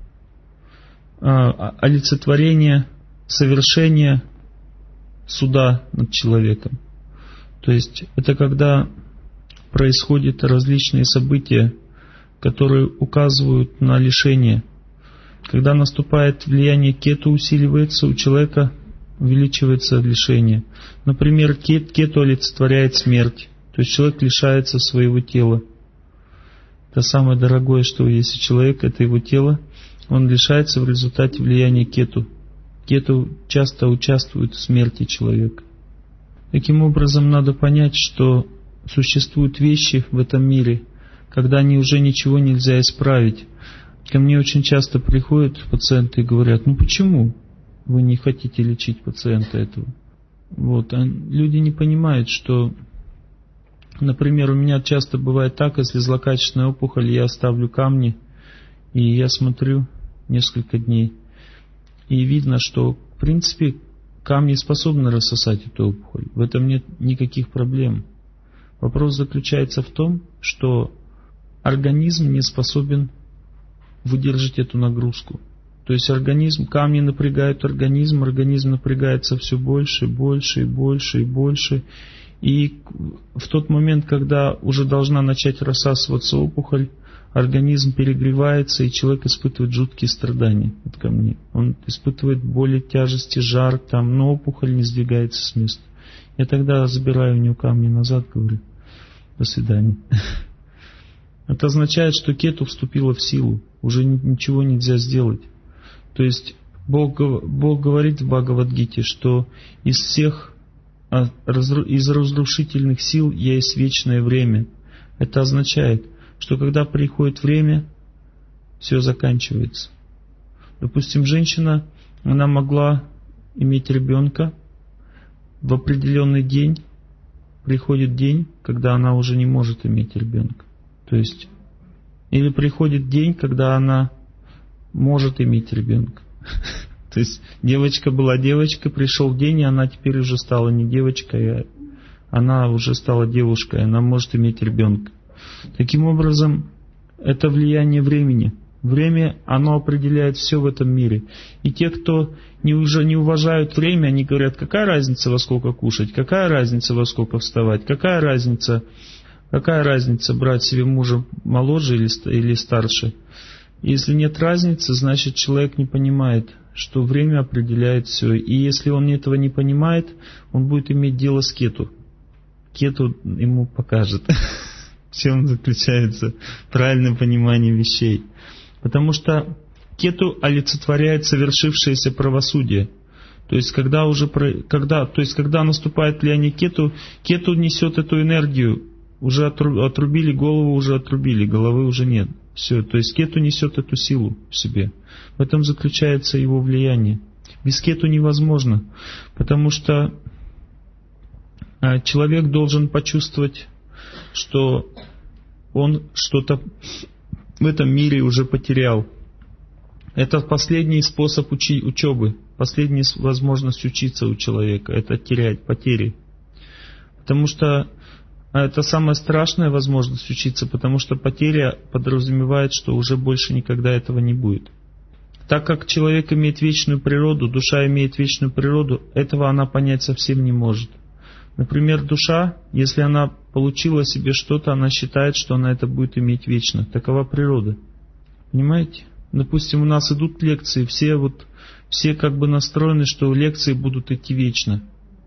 э, олицетворение совершения суда над человеком. То есть это когда происходят различные события, которые указывают на лишение. Когда наступает влияние Кету, усиливается, у человека увеличивается лишение. Например, кет, Кету олицетворяет смерть. То есть человек лишается своего тела. Это самое дорогое, что есть у человека, это его тело. Он лишается в результате влияния Кету. Кету часто участвует в смерти человека. Таким образом, надо понять, что существуют вещи в этом мире, когда они уже ничего нельзя исправить. Ко мне очень часто приходят пациенты и говорят: ну почему вы не хотите лечить пациента этого? Вот. А люди не понимают, что, например, у меня часто бывает так, если злокачественная опухоль, я ставлю камни, и я смотрю несколько дней, и видно, что в принципе камни способны рассосать эту опухоль. В этом нет никаких проблем. Вопрос заключается в том, что организм не способен выдержать эту нагрузку. То есть организм, камни напрягают организм, организм напрягается все больше, больше и больше и больше. И в тот момент, когда уже должна начать рассасываться опухоль, организм перегревается, и человек испытывает жуткие страдания от камней. Он испытывает боли, тяжести, жар, там, но опухоль не сдвигается с места. Я тогда забираю у него камни назад, говорю: до свидания. Это означает, что кету вступила в силу, уже ничего нельзя сделать. То есть Бог, Бог говорит в Бхагавад-гите, что из всех, из разрушительных сил есть вечное время. Это означает, что когда приходит время, все заканчивается. Допустим, женщина, она могла иметь ребенка, в определенный день приходит день, когда она уже не может иметь ребенка. То есть, или приходит день, когда она может иметь ребенка. То есть девочка была девочкой, пришел день, и она теперь уже стала не девочкой, а она уже стала девушкой, она может иметь ребенка. Таким образом, это влияние времени. Время, оно определяет все в этом мире. И те, кто не, уже не уважают время, они говорят: какая разница, во сколько кушать, какая разница, во сколько вставать, какая разница, какая разница брать себе мужа моложе или, или старше. Если нет разницы, значит человек не понимает, что время определяет все. И если он этого не понимает, он будет иметь дело с кету. Кету ему покажет, в чем заключается правильное понимание вещей. Потому что кету олицетворяет совершившееся правосудие. То есть, когда уже, когда, то есть, когда наступает влияние кету, кету несет эту энергию. Уже отрубили голову, уже отрубили, головы уже нет. Все, то есть кету несет эту силу в себе. В этом заключается его влияние. Без кету невозможно, потому что человек должен почувствовать, что он что-то в этом мире уже потерял. Это последний способ учи, учебы, последняя возможность учиться у человека, это терять, потери. Потому что это самая страшная возможность учиться, потому что потеря подразумевает, что уже больше никогда этого не будет. Так как человек имеет вечную природу, душа имеет вечную природу, этого она понять совсем не может. Например, душа, если она получила себе что-то, она считает, что она это будет иметь вечно. Такова природа. Понимаете? Допустим, у нас идут лекции, все, вот, все как бы настроены, что лекции будут идти вечно.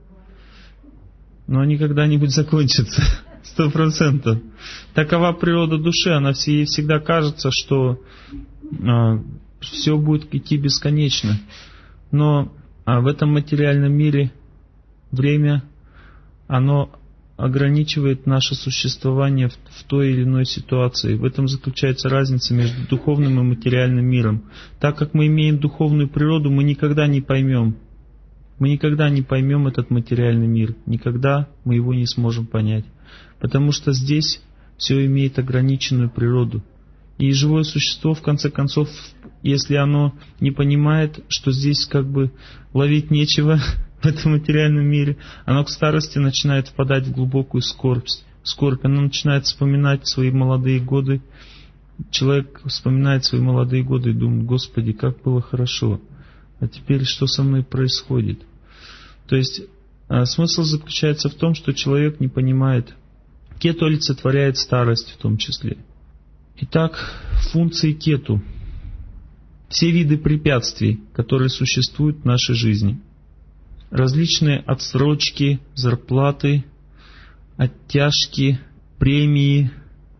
Но они когда-нибудь закончатся. Сто процентов. Такова природа души. Она ей всегда кажется, что а, все будет идти бесконечно. Но а в этом материальном мире время, оно ограничивает наше существование в, в той или иной ситуации. В этом заключается разница между духовным и материальным миром. Так как мы имеем духовную природу, мы никогда не поймем. Мы никогда не поймем этот материальный мир. Никогда мы его не сможем понять. Потому что здесь все имеет ограниченную природу. И живое существо, в конце концов, если оно не понимает, что здесь как бы ловить нечего в этом материальном мире, оно к старости начинает впадать в глубокую скорбь. скорбь. Оно начинает вспоминать свои молодые годы. Человек вспоминает свои молодые годы и думает: Господи, как было хорошо. А теперь что со мной происходит? То есть смысл заключается в том, что человек не понимает. Кету олицетворяет старость в том числе. Итак, функции кету. Все виды препятствий, которые существуют в нашей жизни. Различные отсрочки, зарплаты, оттяжки, премии,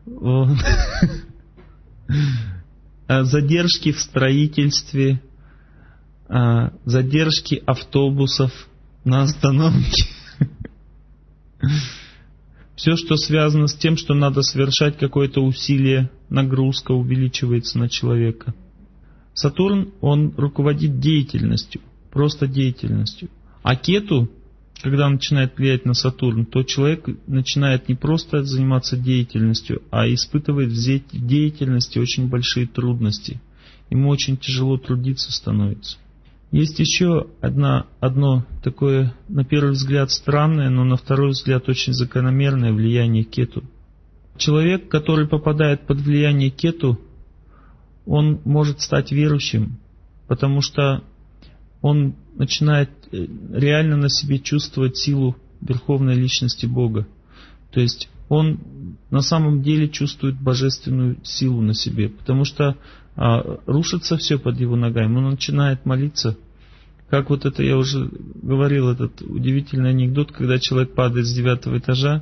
задержки в строительстве, задержки автобусов на остановке. Все, что связано с тем, что надо совершать какое-то усилие, нагрузка увеличивается на человека. Сатурн, он руководит деятельностью, просто деятельностью. А кету, когда начинает влиять на Сатурн, то человек начинает не просто заниматься деятельностью, а испытывает в деятельности очень большие трудности. Ему очень тяжело трудиться становится. Есть еще одна, одно такое, на первый взгляд, странное, но на второй взгляд очень закономерное влияние кету. Человек, который попадает под влияние кету, он может стать верующим, потому что он начинает реально на себе чувствовать силу Верховной Личности Бога. То есть он на самом деле чувствует божественную силу на себе, потому что а, рушится все под его ногами. Он начинает молиться. Как вот это я уже говорил, этот удивительный анекдот, когда человек падает с девятого этажа,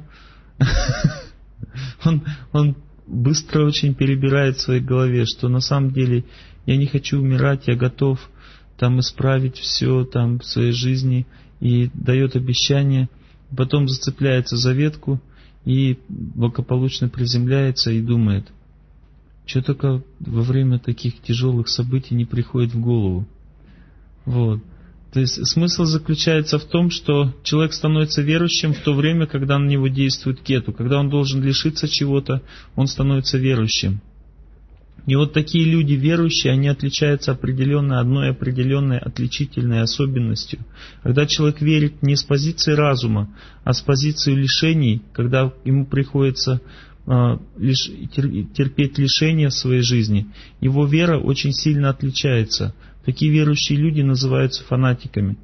он, он быстро очень перебирает в своей голове, что на самом деле я не хочу умирать, я готов там исправить все там в своей жизни, и дает обещание, потом зацепляется за ветку и благополучно приземляется и думает, что только во время таких тяжелых событий не приходит в голову. Вот. То есть смысл заключается в том, что человек становится верующим в то время, когда на него действует кету. Когда он должен лишиться чего-то, он становится верующим. И вот такие люди верующие, они отличаются определенной, одной определенной отличительной особенностью. Когда человек верит не с позиции разума, а с позиции лишений, когда ему приходится э, лиш, терпеть лишения в своей жизни, его вера очень сильно отличается. Такие верующие люди называются фанатиками.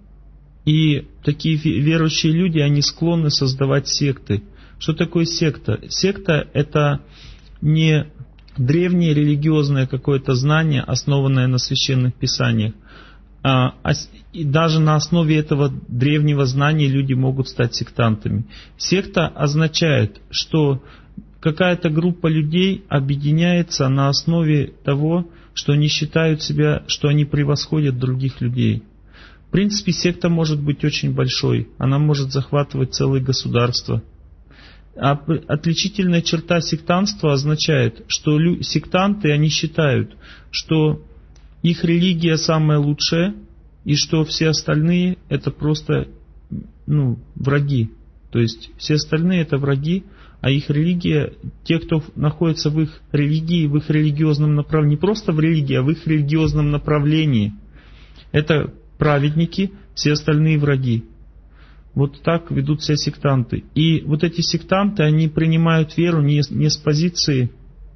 И такие верующие люди, они склонны создавать секты. Что такое секта? Секта — это не древнее религиозное какое-то знание, основанное на священных писаниях. А, а, и даже на основе этого древнего знания люди могут стать сектантами. Секта означает, что какая-то группа людей объединяется на основе того, что они считают себя, что они превосходят других людей. В принципе, секта может быть очень большой. Она может захватывать целые государства. А отличительная черта сектантства означает, что сектанты, они считают, что их религия самая лучшая, и что все остальные это просто ну, враги. То есть все остальные это враги, а их религия, те, кто находится в их религии, в их религиозном направлении, не просто в религии, а в их религиозном направлении, это праведники, все остальные враги. Вот так ведут себя сектанты. И вот эти сектанты, они принимают веру не, не с позиции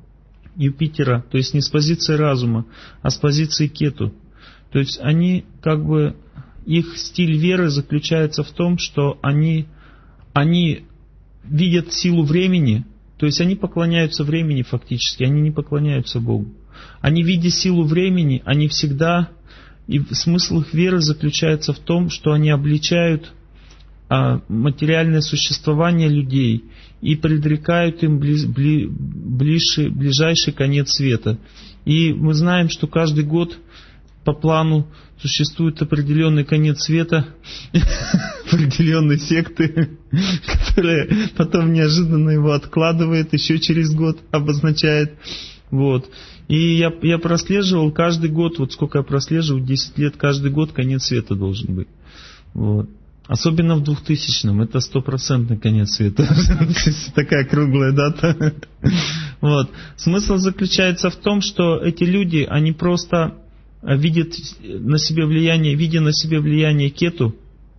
Юпитера, то есть не с позиции разума, а с позиции кету. То есть они как бы, их стиль веры заключается в том, что они, они видят силу времени, то есть они поклоняются времени фактически, они не поклоняются Богу. Они, видя силу времени, они всегда, и смысл их веры заключается в том, что они обличают а, материальное существование людей и предрекают им близ, бли, ближайший, ближайший конец света. И мы знаем, что каждый год по плану существует определенный конец света, определенной секты, которая потом неожиданно его откладывает, еще через год обозначает. Вот. И я, я прослеживал каждый год, вот сколько я прослеживал, десять лет, каждый год конец света должен быть. Вот. Особенно в двухтысячном, это стопроцентный конец света. Такая круглая дата. Вот. Смысл заключается в том, что эти люди, они просто видят на себе влияние, видя на себе влияние кету,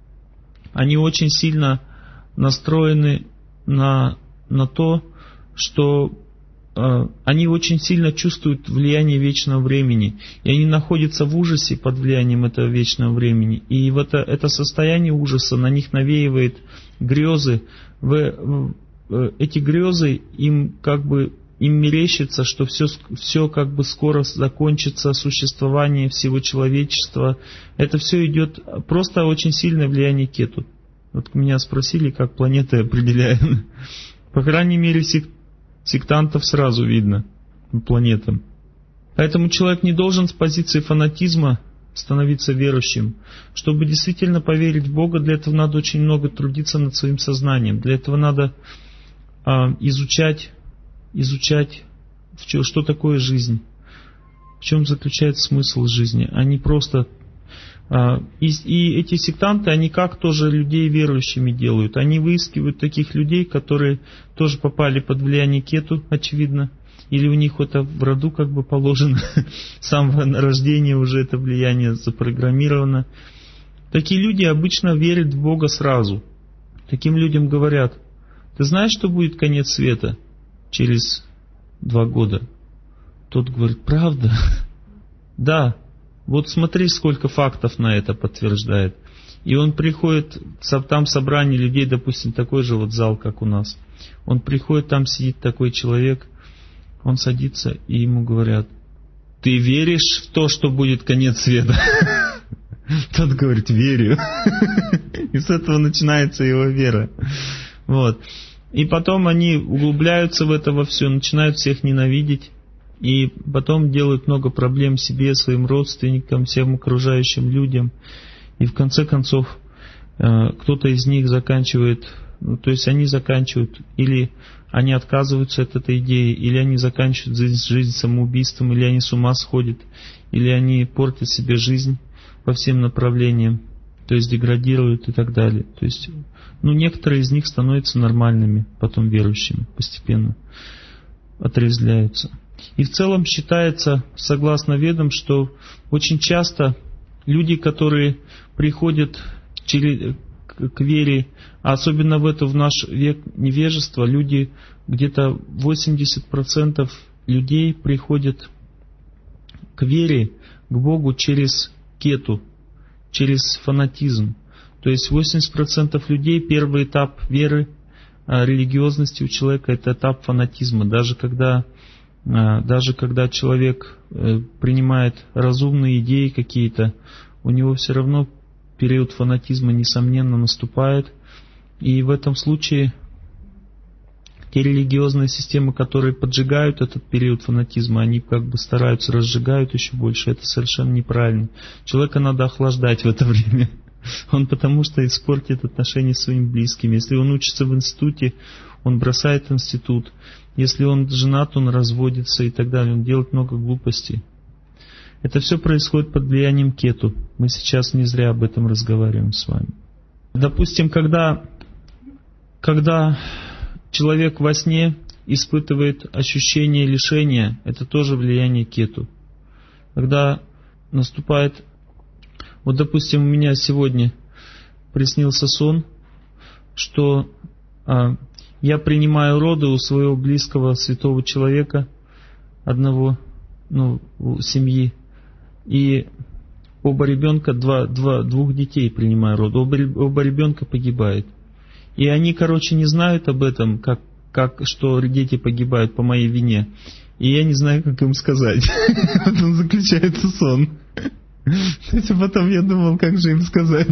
они очень сильно настроены на, на то, что э, они очень сильно чувствуют влияние вечного времени, и они находятся в ужасе под влиянием этого вечного времени. И в это, это состояние ужаса на них навеивает грезы. В, в, эти грезы им как бы им мерещится, что все, все как бы скоро закончится, существование всего человечества. Это все идет просто очень сильное влияние кету. Вот меня спросили, как планеты определяем. По крайней мере, сек, сектантов сразу видно по планетам. Поэтому человек не должен с позиции фанатизма становиться верующим. Чтобы действительно поверить в Бога, для этого надо очень много трудиться над своим сознанием. Для этого надо а, изучать изучать, что такое жизнь, в чем заключается смысл жизни. Они просто... И, и эти сектанты, они как тоже людей верующими делают. Они выискивают таких людей, которые тоже попали под влияние кету, очевидно, или у них это в роду как бы положено, с самого рождения уже это влияние запрограммировано. Такие люди обычно верят в Бога сразу. Таким людям говорят: ты знаешь, что будет конец света через два года? Тот говорит: правда? Да. Вот смотри, сколько фактов на это подтверждает. И он приходит, там собрание людей, допустим, такой же вот зал, как у нас. Он приходит, там сидит такой человек, он садится, и ему говорят: ты веришь в то, что будет конец света? Тот говорит: верю. И с этого начинается его вера. Вот. И потом они углубляются в это во все, начинают всех ненавидеть. И потом делают много проблем себе, своим родственникам, всем окружающим людям. И в конце концов кто-то из них заканчивает, ну, то есть они заканчивают, или они отказываются от этой идеи, или они заканчивают жизнь, жизнь самоубийством, или они с ума сходят, или они портят себе жизнь по всем направлениям, то есть деградируют и так далее. То есть, ну, некоторые из них становятся нормальными, потом верующими, постепенно отрезвляются. И в целом считается, согласно ведам, что очень часто люди, которые приходят через, к вере, а особенно в это в наш век невежества, люди, где-то восемьдесят процентов людей приходят к вере, к Богу через кету, через фанатизм. То есть восемьдесят процентов людей, первый этап веры, религиозности у человека — это этап фанатизма. Даже когда Даже когда человек принимает разумные идеи какие-то, у него все равно период фанатизма, несомненно, наступает. И в этом случае те религиозные системы, которые поджигают этот период фанатизма, они как бы стараются, разжигают еще больше. Это совершенно неправильно. Человека надо охлаждать в это время. Он потому что испортит отношения с своими близкими. Если он учится в институте, он бросает институт. Если он женат, он разводится и так далее. Он делает много глупостей. Это все происходит под влиянием кету. Мы сейчас не зря об этом разговариваем с вами. Допустим, когда, когда человек во сне испытывает ощущение лишения, это тоже влияние кету. Когда наступает... Вот, допустим, у меня сегодня приснился сон, что а, я принимаю роды у своего близкого святого человека, одного, ну, семьи, и оба ребенка, два, два, двух детей принимаю роды, оба, оба ребенка погибают. И они, короче, не знают об этом, как, как, что дети погибают по моей вине. И я не знаю, как им сказать. В этом заключается сон. То есть потом я думал, как же им сказать.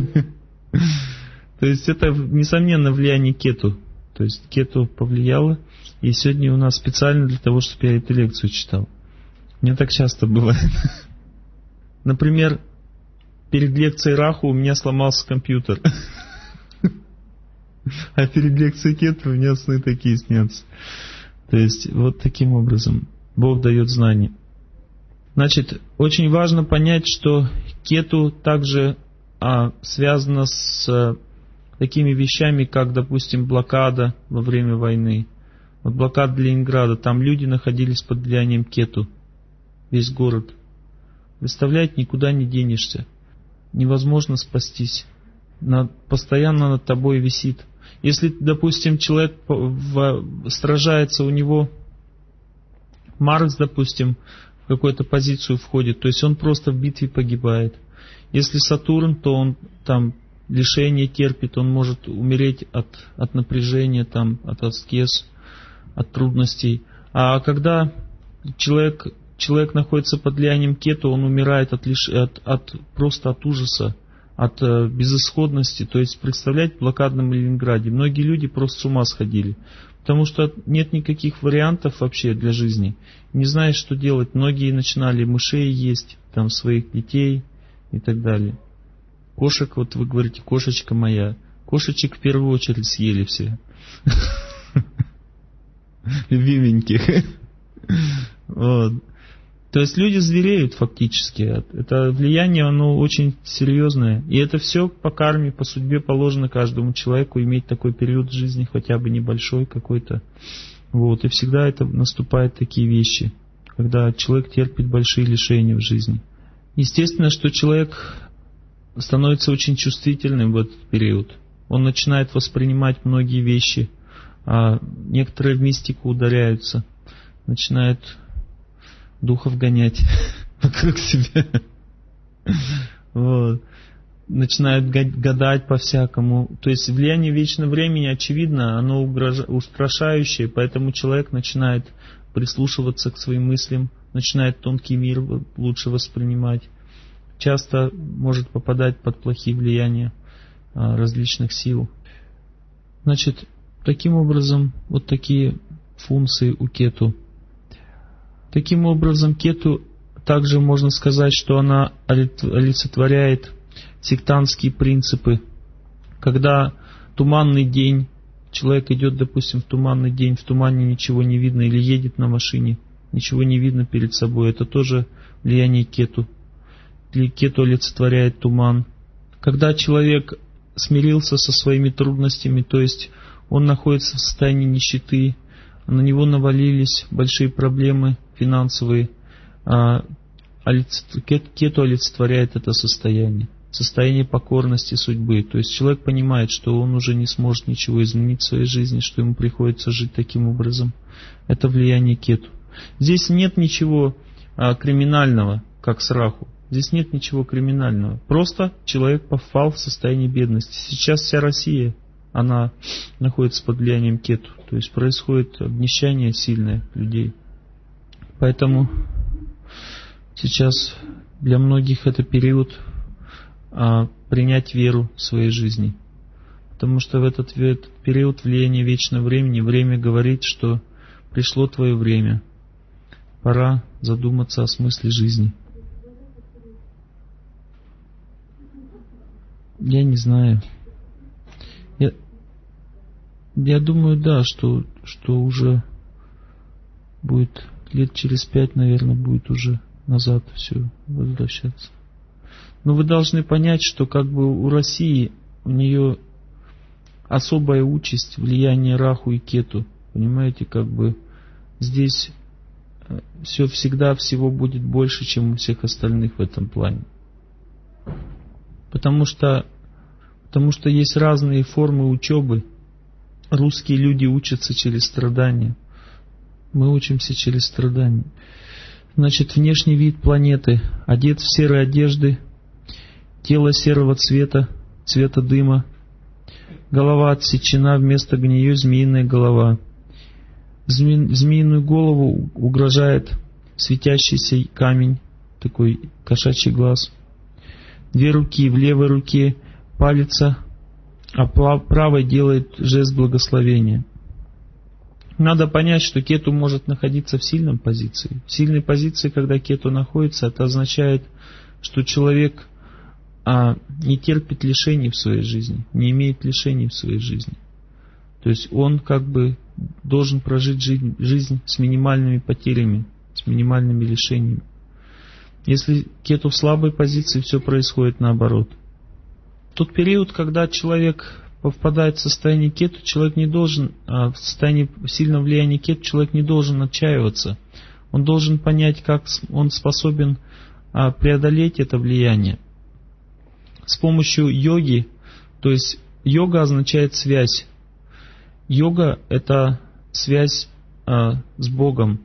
То есть это, несомненно, влияние кету. То есть кету повлияло. И сегодня у нас специально для того, чтобы я эту лекцию читал. Мне так часто бывает. Например, перед лекцией Раху у меня сломался компьютер. А перед лекцией кету у меня сны такие снятся. То есть вот таким образом Бог дает знания. Значит, очень важно понять, что кету также а, связано с а, такими вещами, как, допустим, блокада во время войны. Вот блокада Ленинграда, там люди находились под влиянием кету, весь город. Представляете, никуда не денешься, невозможно спастись, над, постоянно над тобой висит. Если, допустим, человек в, сражается, у него Марс, допустим, в какую-то позицию входит, то есть он просто в битве погибает. Если Сатурн, то он там лишение терпит, он может умереть от, от напряжения, там, от аскез, от трудностей. А когда человек, человек находится под влиянием кету, он умирает от, лиш, от, от, просто от ужаса, от э, безысходности. То есть, представляете, в блокадном Ленинграде многие люди просто с ума сходили. Потому что нет никаких вариантов вообще для жизни. Не знаешь, что делать. Многие начинали мышей есть, там своих детей и так далее. Кошек, вот вы говорите, кошечка моя. Кошечек в первую очередь съели все. Любименьких. Вот. То есть люди звереют фактически. Это влияние, оно очень серьезное. И это все по карме, по судьбе положено каждому человеку иметь такой период жизни, хотя бы небольшой какой-то. Вот. И всегда это наступают такие вещи, когда человек терпит большие лишения в жизни. Естественно, что человек становится очень чувствительным в этот период. Он начинает воспринимать многие вещи, а некоторые в мистику ударяются, начинают духов гонять вокруг себя. Вот. Начинают гадать по-всякому. То есть влияние вечного времени, очевидно, оно угрож... устрашающее, поэтому человек начинает прислушиваться к своим мыслям, начинает тонкий мир лучше воспринимать. Часто может попадать под плохие влияния различных сил. Значит, таким образом, вот такие функции у кету. Таким образом, кету также можно сказать, что она олицетворяет сектантские принципы. Когда туманный день, человек идет, допустим, в туманный день, в тумане ничего не видно, или едет на машине, ничего не видно перед собой, это тоже влияние кету. Кету олицетворяет туман. Когда человек смирился со своими трудностями, то есть он находится в состоянии нищеты, на него навалились большие проблемы финансовые, кету олицетворяет это состояние. Состояние покорности судьбы. То есть человек понимает, что он уже не сможет ничего изменить в своей жизни, что ему приходится жить таким образом. Это влияние кету. Здесь нет ничего а, криминального, как с раху. Здесь нет ничего криминального. Просто человек попал в состояние бедности. Сейчас вся Россия, она находится под влиянием кету. То есть происходит обнищание сильное людей. Поэтому сейчас для многих это период а, принять веру в своей жизни. Потому что в этот, в этот период влияния вечного времени время говорит, что пришло твое время. Пора задуматься о смысле жизни. Я не знаю. Я, я думаю, да, что, что уже будет лет через пять, наверное, будет уже назад все возвращаться. Но вы должны понять, что как бы у России, у нее особая участь, влияние раху и кету. Понимаете, как бы здесь все всегда всего будет больше, чем у всех остальных в этом плане. Потому что, потому что есть разные формы учебы. Русские люди учатся через страдания. Мы учимся через страдания. Значит, внешний вид планеты. Одет в серые одежды, тело серого цвета, цвета дыма, голова отсечена, вместо гнею змеиная голова. Зме, змеиную голову угрожает светящийся камень, такой кошачий глаз. Две руки, в левой руке палица, а правой делает жест благословения. Надо понять, что кету может находиться в сильной позиции. В сильной позиции, когда кету находится, это означает, что человек а, не терпит лишений в своей жизни, не имеет лишений в своей жизни. То есть он как бы должен прожить жизнь, жизнь с минимальными потерями, с минимальными лишениями. Если кету в слабой позиции, все происходит наоборот. В тот период, когда человек попадает в состояние кету, человек не должен, а в состоянии сильного влияния кету, человек не должен отчаиваться. Он должен понять, как он способен а, преодолеть это влияние. С помощью йоги, то есть йога означает связь. Йога — это связь а, с Богом.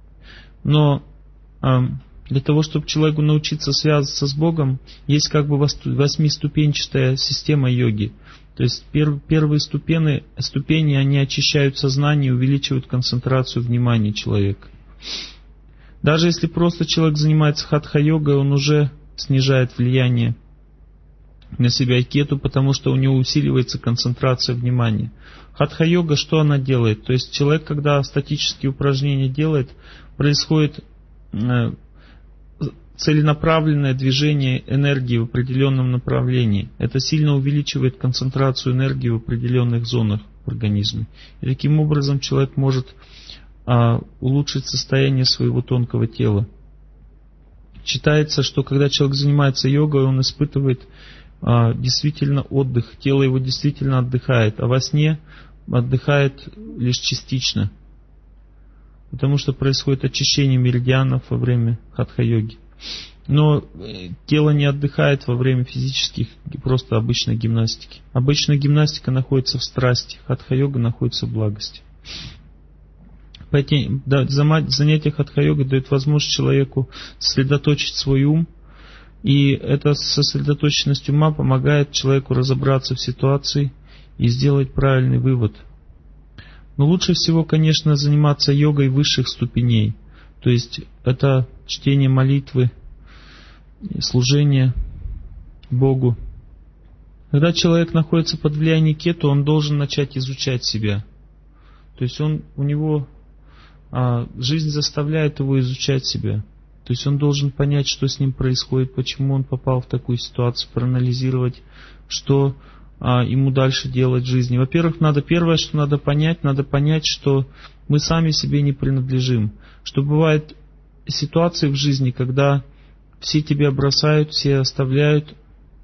Но а, для того, чтобы человеку научиться связываться с Богом, есть как бы восьмиступенчатая система йоги. То есть пер, первые ступени, ступени, они очищают сознание и увеличивают концентрацию внимания человека. Даже если просто человек занимается хатха-йогой, он уже снижает влияние на себя кету, потому что у него усиливается концентрация внимания. Хатха-йога, что она делает? То есть человек, когда статические упражнения делает, происходит э, целенаправленное движение энергии в определенном направлении. Это сильно увеличивает концентрацию энергии в определенных зонах организма. И таким образом человек может а, улучшить состояние своего тонкого тела. Считается, что когда человек занимается йогой, он испытывает а, действительно отдых. Тело его действительно отдыхает, а во сне отдыхает лишь частично. Потому что происходит очищение меридианов во время хатха-йоги. Но тело не отдыхает во время физических, просто обычной гимнастики. Обычная гимнастика находится в страсти, хатха-йога находится в благости. Занятие хатха-йогой дает возможность человеку сосредоточить свой ум И эта сосредоточенность ума помогает человеку разобраться в ситуации и сделать правильный вывод. Но лучше всего, конечно, заниматься йогой высших ступеней. То есть это чтение молитвы, служение Богу. Когда человек находится под влиянием кету, он должен начать изучать себя. То есть он, у него а, жизнь заставляет его изучать себя. То есть он должен понять, что с ним происходит, почему он попал в такую ситуацию, проанализировать, что а, ему дальше делать в жизни. Во-первых, надо первое, что надо понять, надо понять, что мы сами себе не принадлежим. Что бывают ситуации в жизни, когда все тебя бросают, все оставляют,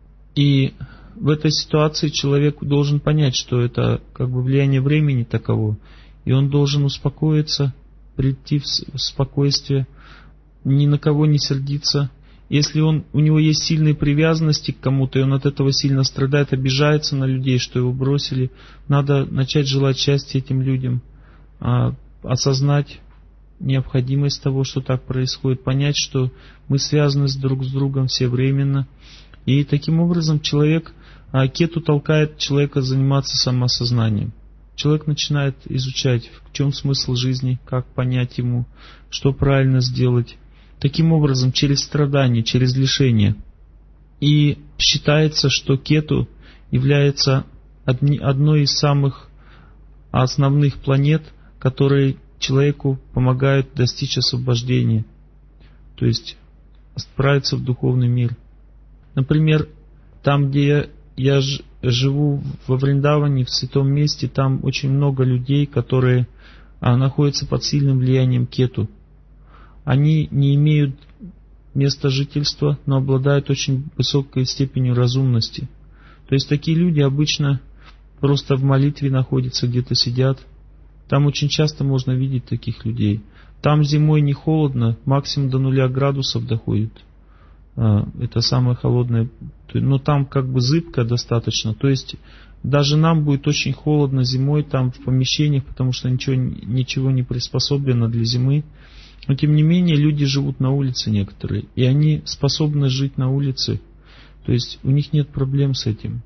и в этой ситуации человек должен понять, что это как бы влияние времени таково, и он должен успокоиться, прийти в спокойствие, ни на кого не сердиться. Если он, у него есть сильные привязанности к кому-то, и он от этого сильно страдает, обижается на людей, что его бросили, надо начать желать счастья этим людям, а, осознать необходимость того, что так происходит, понять, что мы связаны друг с другом все временно. И таким образом человек, а, кету толкает человека заниматься самоосознанием. Человек начинает изучать, в чем смысл жизни, как понять ему, что правильно сделать. Таким образом, через страдания, через лишения. И считается, что кету является одни, одной из самых основных планет, которые человеку помогают достичь освобождения, то есть отправиться в духовный мир. Например, там, где я живу во Вриндаване, в святом месте, там очень много людей, которые а, находятся под сильным влиянием кету. Они не имеют места жительства, но обладают очень высокой степенью разумности. То есть такие люди обычно просто в молитве находятся, где-то сидят. Там очень часто можно видеть таких людей. Там зимой не холодно, максимум до нуля градусов доходит. Это самое холодное. Но там как бы зыбко достаточно. То есть даже нам будет очень холодно зимой там в помещениях, потому что ничего, ничего не приспособлено для зимы. Но тем не менее люди живут на улице некоторые. И они способны жить на улице. То есть у них нет проблем с этим.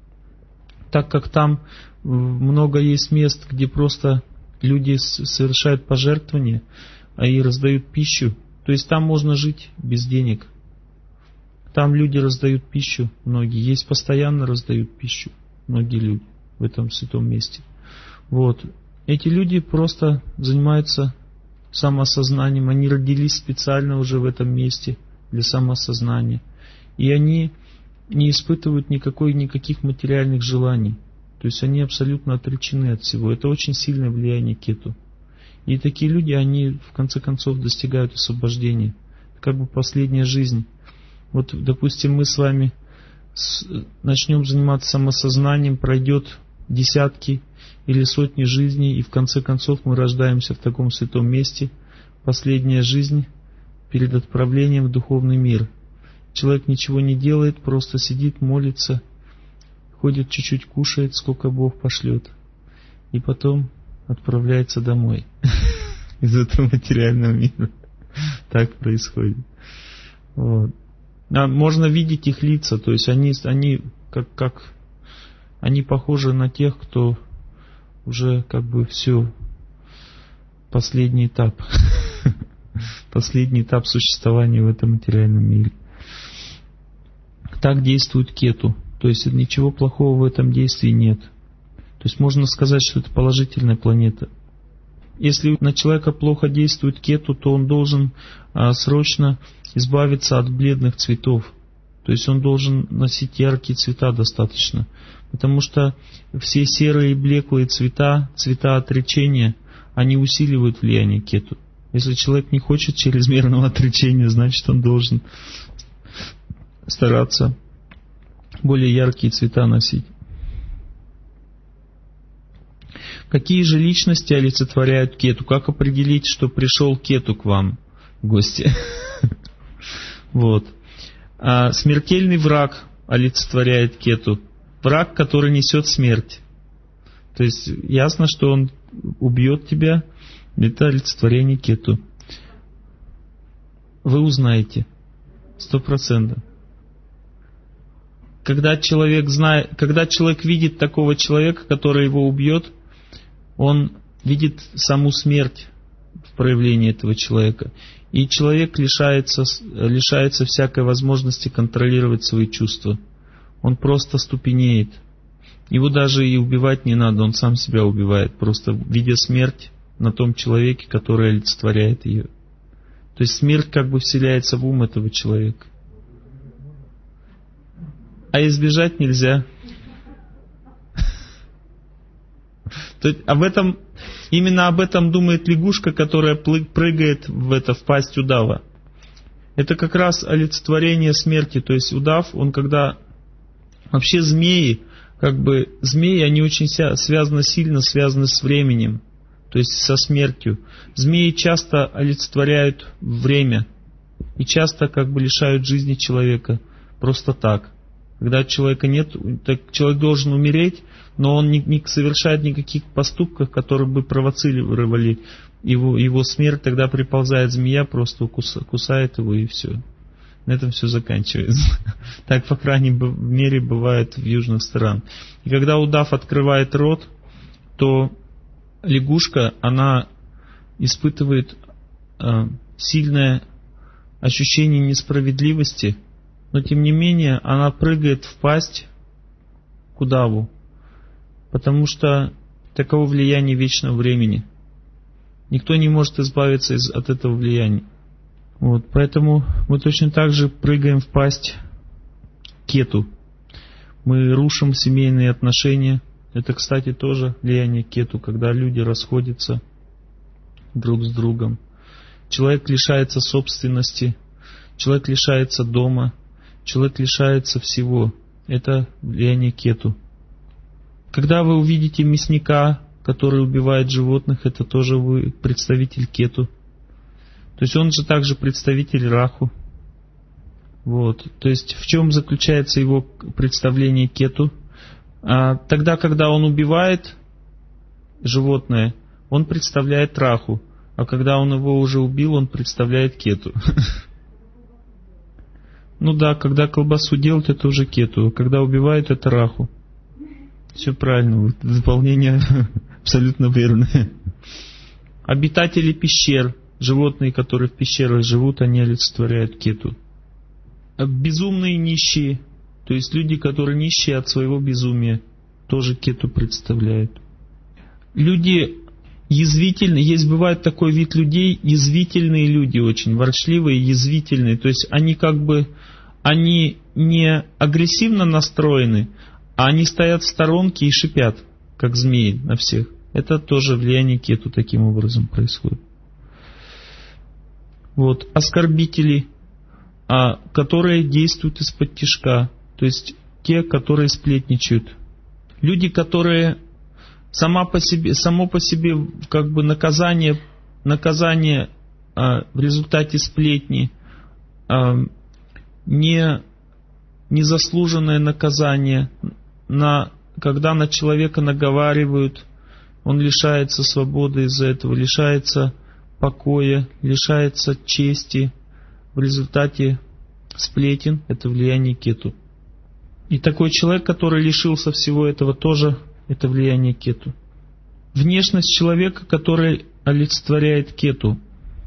Так как там много есть мест, где просто люди совершают пожертвования, а и раздают пищу. То есть там можно жить без денег. Там люди раздают пищу, многие. Есть постоянно раздают пищу, многие люди в этом святом месте. Вот. Эти люди просто занимаются самоосознанием. Они родились специально уже в этом месте для самоосознания. И они не испытывают никакой, никаких материальных желаний. То есть они абсолютно отречены от всего. Это очень сильное влияние кету. И такие люди, они в конце концов достигают освобождения. Как бы последняя жизнь. Вот, допустим, мы с вами с, начнем заниматься самосознанием, пройдет десятки или сотни жизней, и в конце концов мы рождаемся в таком святом месте. Последняя жизнь перед отправлением в духовный мир. Человек ничего не делает, просто сидит, молится, ходит, чуть-чуть кушает, сколько Бог пошлет, и потом отправляется домой из этого материального мира. Так происходит. Вот. А можно видеть их лица, то есть они, они как, как они похожи на тех, кто уже как бы все, последний этап, последний этап существования в этом материальном мире. Так действует кету. То есть ничего плохого в этом действии нет. То есть можно сказать, что это положительная планета. Если на человека плохо действует кету, то он должен а, срочно избавиться от бледных цветов. То есть он должен носить яркие цвета достаточно. Потому что все серые и блеклые цвета, цвета отречения, они усиливают влияние кету. Если человек не хочет чрезмерного отречения, значит он должен стараться более яркие цвета носить. Какие же личности олицетворяют кету? Как определить, что пришел кету к вам в гости? Вот. А смертельный враг олицетворяет кету. Враг, который несет смерть. То есть ясно, что он убьет тебя. Это олицетворение кету. Вы узнаете. Сто процентов. когда человек знает, когда человек видит такого человека, который его убьет, он видит саму смерть в проявлении этого человека. И человек лишается, лишается всякой возможности контролировать свои чувства. Он просто ступенеет. Его даже и убивать не надо, он сам себя убивает, просто видя смерть на том человеке, который олицетворяет ее. То есть смерть как бы вселяется в ум этого человека. А избежать нельзя. То есть об этом, именно об этом думает лягушка, которая прыгает в это, в пасть удава. Это как раз олицетворение смерти. То есть удав, он когда... Вообще змеи, как бы змеи, они очень связаны, сильно связаны с временем, то есть со смертью. Змеи часто олицетворяют время и часто как бы лишают жизни человека просто так. Когда человека нет, так человек должен умереть, но он не, не совершает никаких поступков, которые бы провоцировали его, его смерть. Тогда приползает змея, просто куса, кусает его и все. На этом все заканчивается. Так, по крайней мере, бывает в южных странах. И когда удав открывает рот, то лягушка, она испытывает э, сильное ощущение несправедливости, но тем не менее она прыгает в пасть к удаву, потому что таково влияние вечного времени. Никто не может избавиться из, от этого влияния. Вот, поэтому мы точно так же прыгаем в пасть кету. Мы рушим семейные отношения. Это, кстати, тоже влияние кету, когда люди расходятся друг с другом. Человек лишается собственности, человек лишается дома, человек лишается всего. Это влияние кету. Когда вы увидите мясника, который убивает животных, это тоже вы представитель кету. То есть он же также представитель раху. Вот. То есть в чем заключается его представление кету? А, тогда, когда он убивает животное, он представляет раху. А когда он его уже убил, он представляет кету. Ну да, когда колбасу делают, это уже кету. А когда убивают, это раху. Все правильно. Дополнение абсолютно верное. Обитатели пещер. Животные, которые в пещерах живут, они олицетворяют кету. Безумные нищие, то есть люди, которые нищие от своего безумия, тоже кету представляют. Люди язвительные, есть бывает такой вид людей, язвительные люди очень, ворчливые, язвительные, то есть они как бы, они не агрессивно настроены, а они стоят в сторонке и шипят, как змеи на всех. Это тоже влияние кету таким образом происходит. Вот, оскорбители, а, которые действуют из-под тишка, то есть те, которые сплетничают. Люди, которые сама по себе, само по себе как бы наказание, наказание а, в результате сплетни, а, не, незаслуженное наказание, на, когда на человека наговаривают, он лишается свободы из-за этого, лишается покоя, лишается чести в результате сплетен, это влияние кету. И такой человек, который лишился всего этого, тоже это влияние кету. Внешность человека, который олицетворяет кету.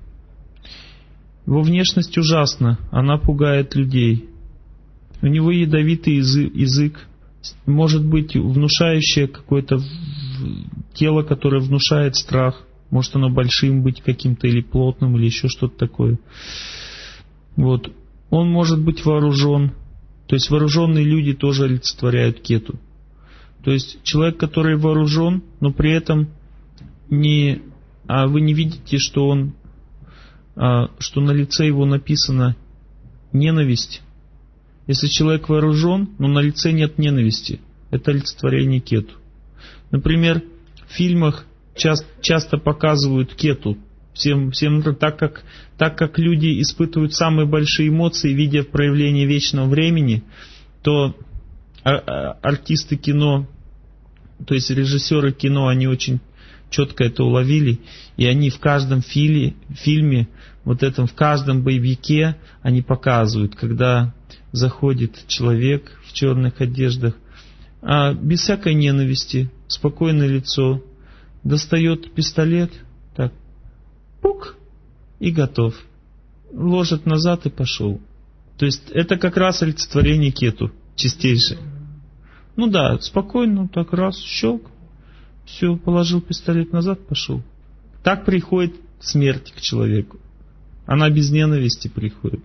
Его внешность ужасна, она пугает людей. У него ядовитый язык, может быть внушающее какое-то тело, которое внушает страх. Может оно большим быть каким-то или плотным, или еще что-то такое. Вот. Он может быть вооружен. То есть вооруженные люди тоже олицетворяют кету. То есть человек, который вооружен, но при этом не, а вы не видите, что он, а, что на лице его написано ненависть. Если человек вооружен, но на лице нет ненависти, это олицетворение кету. Например, в фильмах Часто, часто показывают кету. Всем, всем так, как, так как люди испытывают самые большие эмоции, видя проявление вечного времени, то артисты кино, то есть режиссеры кино, они очень четко это уловили, и они в каждом фили, фильме, вот этом, в каждом боевике они показывают, когда заходит человек в черных одеждах, а без всякой ненависти, спокойное лицо, достает пистолет, так, пук, и готов. Ложит назад и пошел. То есть это как раз олицетворение кету, чистейшее. Ну да, спокойно, так раз, щелк, все, положил пистолет назад, пошел. Так приходит смерть к человеку. Она без ненависти приходит.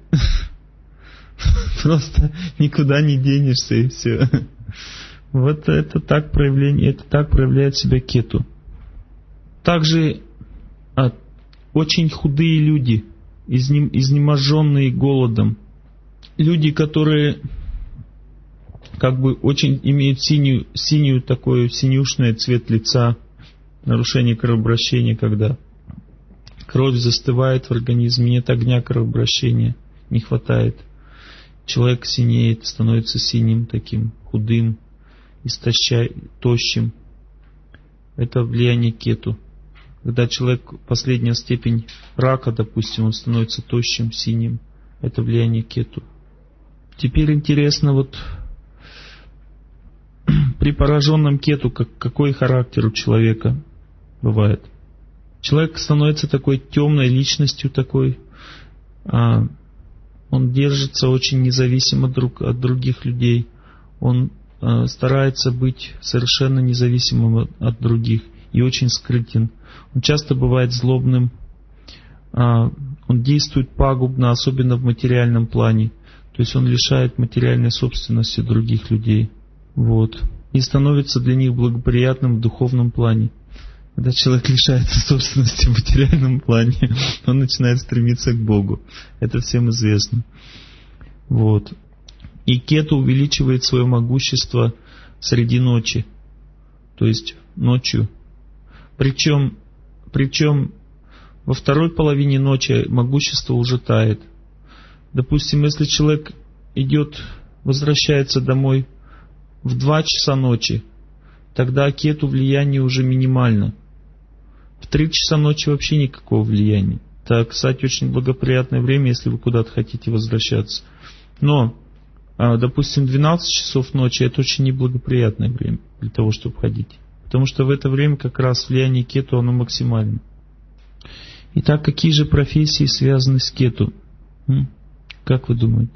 Просто никуда не денешься и все. Вот это так проявление, это так проявляет себя кету. Также а, очень худые люди, изнем, изнеможенные голодом, люди, которые как бы очень имеют синюю, синюю такое синюшный цвет лица, нарушение кровообращения, когда кровь застывает в организме, нет огня кровообращения, не хватает. Человек синеет, становится синим, таким худым, истоща... тощим. Это влияние кету. Когда человек, последняя степень рака, допустим, он становится тощим, синим, это влияние кету. Теперь интересно, вот при пораженном кету, как, какой характер у человека бывает. Человек становится такой темной личностью, такой, а, он держится очень независимо друг от других людей, он а, старается быть совершенно независимым от, от других и очень скрытен. Он часто бывает злобным, а, он действует пагубно, особенно в материальном плане, то есть он лишает материальной собственности других людей. Вот. И становится для них благоприятным в духовном плане. Когда человек лишается собственности в материальном плане, он начинает стремиться к Богу. Это всем известно. Вот. И кету увеличивает свое могущество среди ночи. То есть ночью. Причем, причем во второй половине ночи могущество уже тает. Допустим, если человек идет, возвращается домой в два часа ночи, тогда кету влияние уже минимально. В три часа ночи вообще никакого влияния. Это, кстати, очень благоприятное время, если вы куда-то хотите возвращаться. Но, допустим, двенадцать часов ночи это очень неблагоприятное время для того, чтобы ходить. Потому что в это время как раз влияние кету, оно максимально. Итак, какие же профессии связаны с кету? М? Как вы думаете?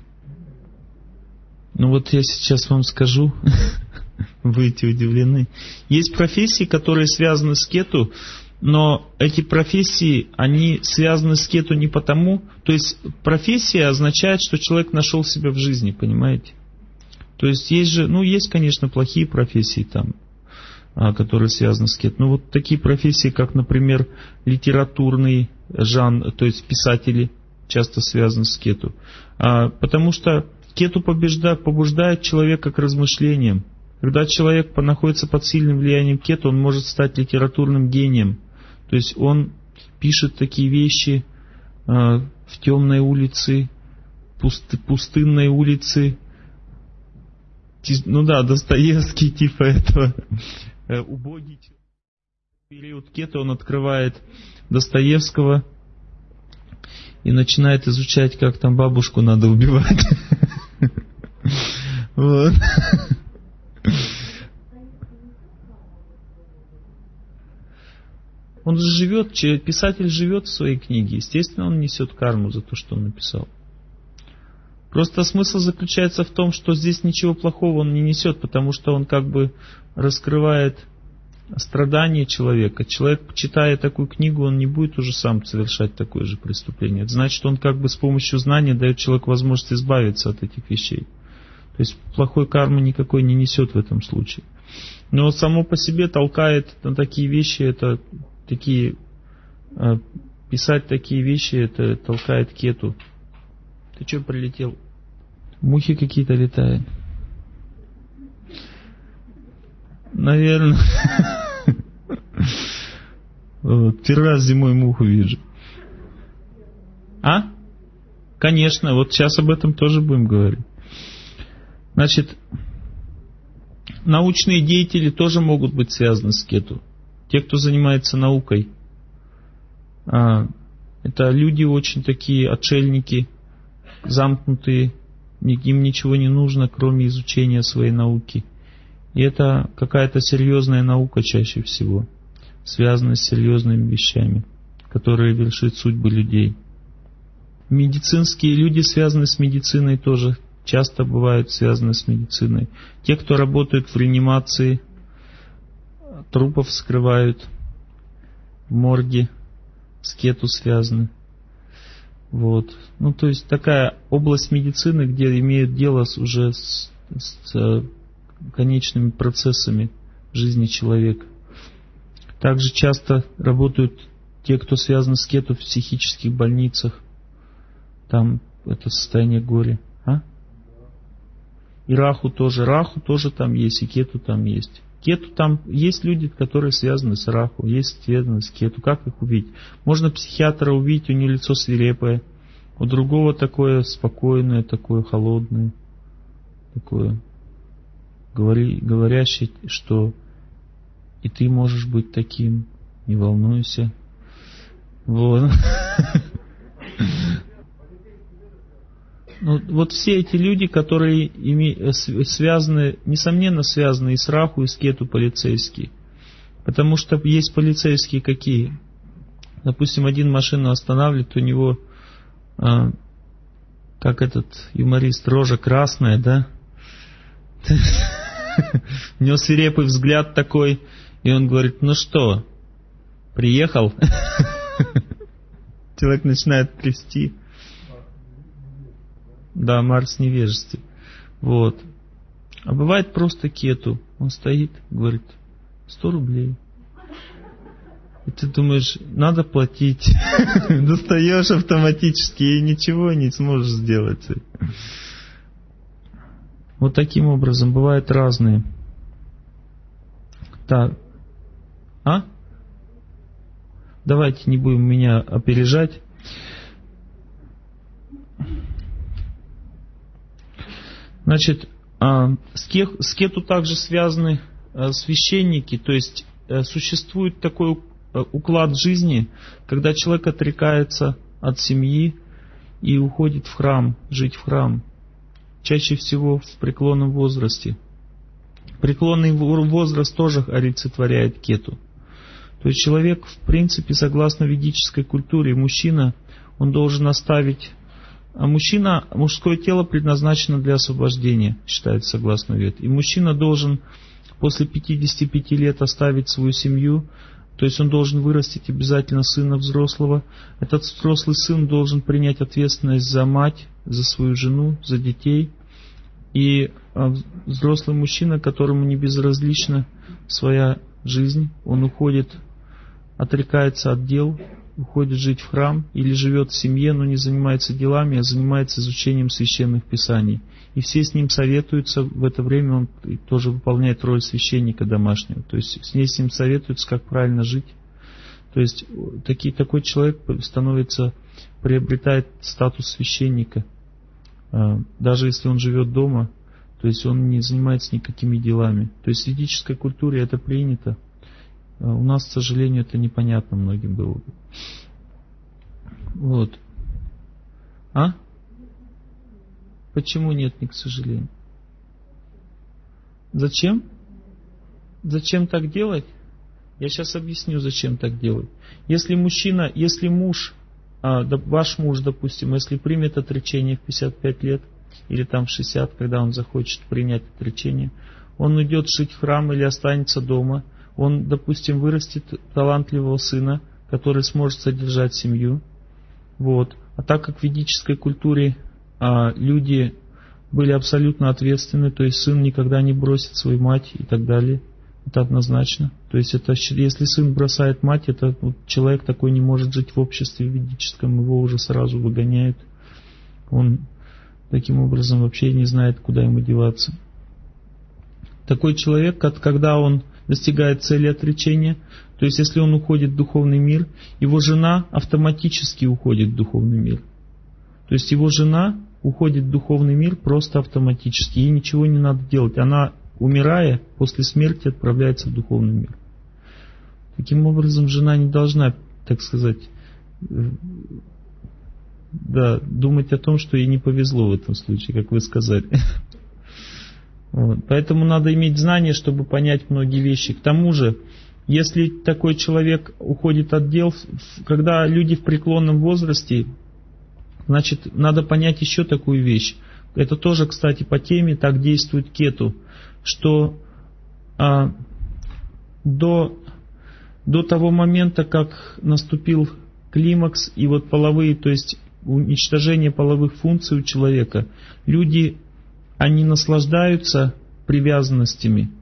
Ну вот я сейчас вам скажу, будете удивлены. Есть профессии, которые связаны с кету, но эти профессии, они связаны с кету не потому, то есть профессия означает, что человек нашел себя в жизни, понимаете? То есть есть же, ну есть, конечно, плохие профессии там, которые связаны с кету. Но вот такие профессии, как, например, литературный жанр, то есть писатели, часто связаны с кету. Потому что кету побеждает, побуждает человека к размышлениям. Когда человек находится под сильным влиянием кету, он может стать литературным гением. То есть он пишет такие вещи э, в темной улице, пусты, пустынной улице. Ну да, Достоевский типа этого. Э, убогий. В период кету он открывает Достоевского и начинает изучать, как там бабушку надо убивать. Вот. Он же живет, писатель живет в своей книге. Естественно, он несет карму за то, что он написал. Просто смысл заключается в том, что здесь ничего плохого он не несет, потому что он как бы раскрывает страдания человека. Человек, читая такую книгу, он не будет уже сам совершать такое же преступление. Это значит, он как бы с помощью знания дает человеку возможность избавиться от этих вещей. То есть плохой кармы никакой не несет в этом случае. Но само по себе толкает на такие вещи, это такие, писать такие вещи, это толкает кету. Ты что прилетел? Мухи какие-то летают. Наверное. Первый раз зимой муху вижу. А? Конечно, вот сейчас об этом тоже будем говорить. Значит, научные деятели тоже могут быть связаны с кету. те, кто занимается наукой, а, это люди очень такие отшельники, замкнутые, им ничего не нужно, кроме изучения своей науки. И это какая-то серьезная наука чаще всего, связанная с серьезными вещами, которые вершат судьбы людей. Медицинские люди, связанные с медициной, тоже часто бывают связаны с медициной. Те, кто работают в реанимации, трупов вскрывают, в морге, с кету связаны. Вот. Ну, то есть такая область медицины, где имеют дело с, уже с, с конечными процессами жизни человека. Также часто работают те, кто связан с кету в психических больницах. Там это состояние горя. А? И раху тоже. Раху тоже там есть, и кету там есть. Кету там есть люди, которые связаны с раху, есть связаны с кету. Как их увидеть? Можно психиатра увидеть, у него лицо свирепое, у другого такое спокойное, такое холодное, такое говори, говорящее, что и ты можешь быть таким, не волнуйся. Вот. Ну, вот все эти люди, которые ими связаны, несомненно связаны и с раху, и с кету полицейские. Потому что есть полицейские какие? Допустим, один машину останавливает, у него, а, как этот юморист, рожа красная, да? У него свирепый взгляд такой, и он говорит: ну что, приехал? Человек начинает трясти. Да, Марс невежестве. Вот. А бывает просто кету. Он стоит, говорит: сто рублей. И ты думаешь, надо платить. Достаешь автоматически и ничего не сможешь сделать. Вот таким образом бывают разные. Так. А? Давайте не будем меня опережать. Значит, с кету также связаны священники, то есть существует такой уклад жизни, когда человек отрекается от семьи и уходит в храм, жить в храм, чаще всего в преклонном возрасте. Преклонный возраст тоже олицетворяет кету. То есть человек, в принципе, согласно ведической культуре, мужчина, он должен оставить. А мужчина, мужское тело предназначено для освобождения, считается согласно Вед. И мужчина должен после пятидесяти пяти лет оставить свою семью, то есть он должен вырастить обязательно сына взрослого. Этот взрослый сын должен принять ответственность за мать, за свою жену, за детей. И взрослый мужчина, которому не безразлична своя жизнь, он уходит, отрекается от дел, уходит жить в храм или живет в семье, но не занимается делами, а занимается изучением священных писаний. И все с ним советуются, в это время он тоже выполняет роль священника домашнего. То есть с ней с ним советуются, как правильно жить. То есть таки, такой человек становится, приобретает статус священника. Даже если он живет дома, то есть он не занимается никакими делами. То есть в ведической культуре это принято. У нас, к сожалению, это непонятно многим было бы. Вот. А? Почему нет, не к сожалению? Зачем? Зачем так делать? Я сейчас объясню, зачем так делать. Если мужчина, если муж, а, да, ваш муж, допустим, если примет отречение в пятьдесят пять лет, или там в шестьдесят, когда он захочет принять отречение, он уйдет жить в храм или останется дома, он, допустим, вырастет талантливого сына, который сможет содержать семью. Вот. А так как в ведической культуре а, люди были абсолютно ответственны, то есть сын никогда не бросит свою мать и так далее, это однозначно. То есть это, если сын бросает мать, это вот, человек такой не может жить в обществе ведическом, его уже сразу выгоняют. Он таким образом вообще не знает, куда ему деваться. Такой человек, когда он достигает цели отречения, то есть если он уходит в духовный мир, его жена автоматически уходит в духовный мир. То есть его жена уходит в духовный мир просто автоматически, ей ничего не надо делать. Она, умирая, после смерти отправляется в духовный мир. Таким образом, жена не должна, так сказать, да, думать о том, что ей не повезло в этом случае, как вы сказали. Вот. Поэтому надо иметь знания, чтобы понять многие вещи. К тому же, если такой человек уходит от дел, когда люди в преклонном возрасте, значит, надо понять еще такую вещь. Это тоже, кстати, по теме, так действует кету, что а, до, до того момента, как наступил климакс и вот половые, то есть уничтожение половых функций у человека, люди, они наслаждаются привязанностями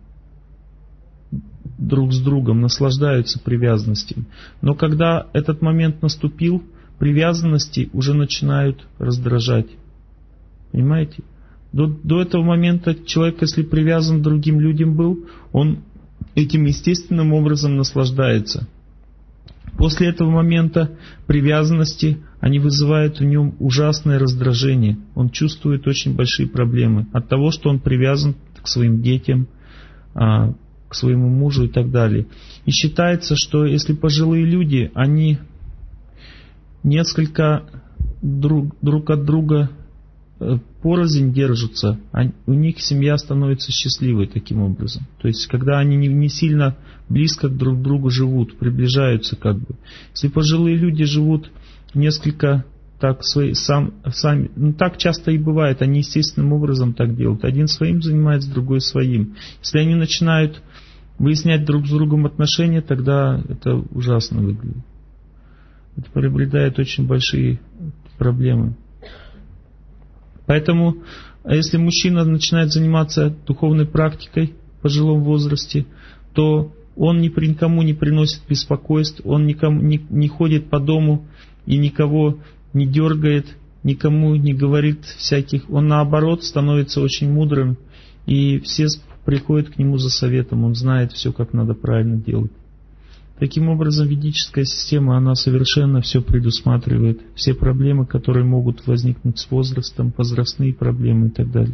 друг с другом, наслаждаются привязанностями. Но когда этот момент наступил, привязанности уже начинают раздражать. Понимаете? До, до этого момента человек, если привязан к другим людям был, он этим естественным образом наслаждается. После этого момента привязанности, они вызывают в нем ужасное раздражение. Он чувствует очень большие проблемы от того, что он привязан к своим детям, к своему мужу и так далее. И считается, что если пожилые люди, они несколько друг, друг от друга порознь держатся, у них семья становится счастливой таким образом. То есть, когда они не сильно близко друг к другу живут, приближаются как бы. Если пожилые люди живут несколько так, свои, сам, сами, ну так часто и бывает, они естественным образом так делают. Один своим занимается, другой своим. Если они начинают выяснять друг с другом отношения, тогда это ужасно выглядит. Это приобретает очень большие проблемы. Поэтому, если мужчина начинает заниматься духовной практикой в пожилом возрасте, то он ни при никому не приносит беспокойств, он никому, не, не ходит по дому и никого не дергает, никому не говорит всяких. Он наоборот становится очень мудрым, и все приходят к нему за советом, он знает все, как надо правильно делать. Таким образом, ведическая система, она совершенно все предусматривает. Все проблемы, которые могут возникнуть с возрастом, возрастные проблемы и так далее.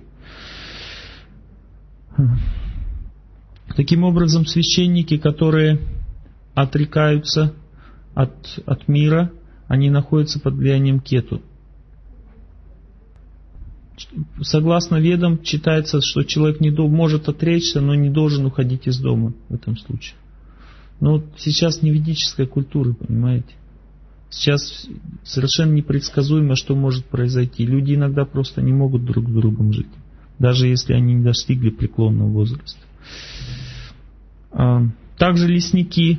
Таким образом, священники, которые отрекаются от, от мира, они находятся под влиянием кету. Согласно ведам, считается, что человек не до, может отречься, но не должен уходить из дома в этом случае. Но сейчас не ведическая культура, понимаете. Сейчас совершенно непредсказуемо, что может произойти. Люди иногда просто не могут друг с другом жить, даже если они не достигли преклонного возраста. Также лесники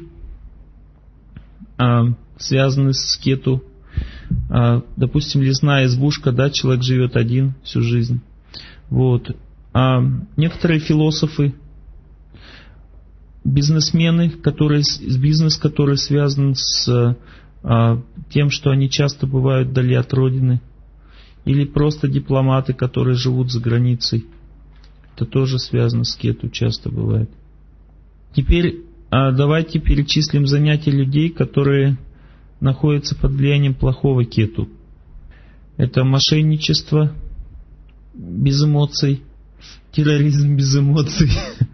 связаны с кету. Допустим, лесная избушка, да, человек живет один всю жизнь. Вот. А некоторые философы, бизнесмены, которые, бизнес, который связан с а, тем, что они часто бывают вдали от родины, или просто дипломаты, которые живут за границей, это тоже связано с кету, часто бывает. Теперь а, давайте перечислим занятия людей, которые находятся под влиянием плохого кету. Это мошенничество без эмоций, терроризм без эмоций.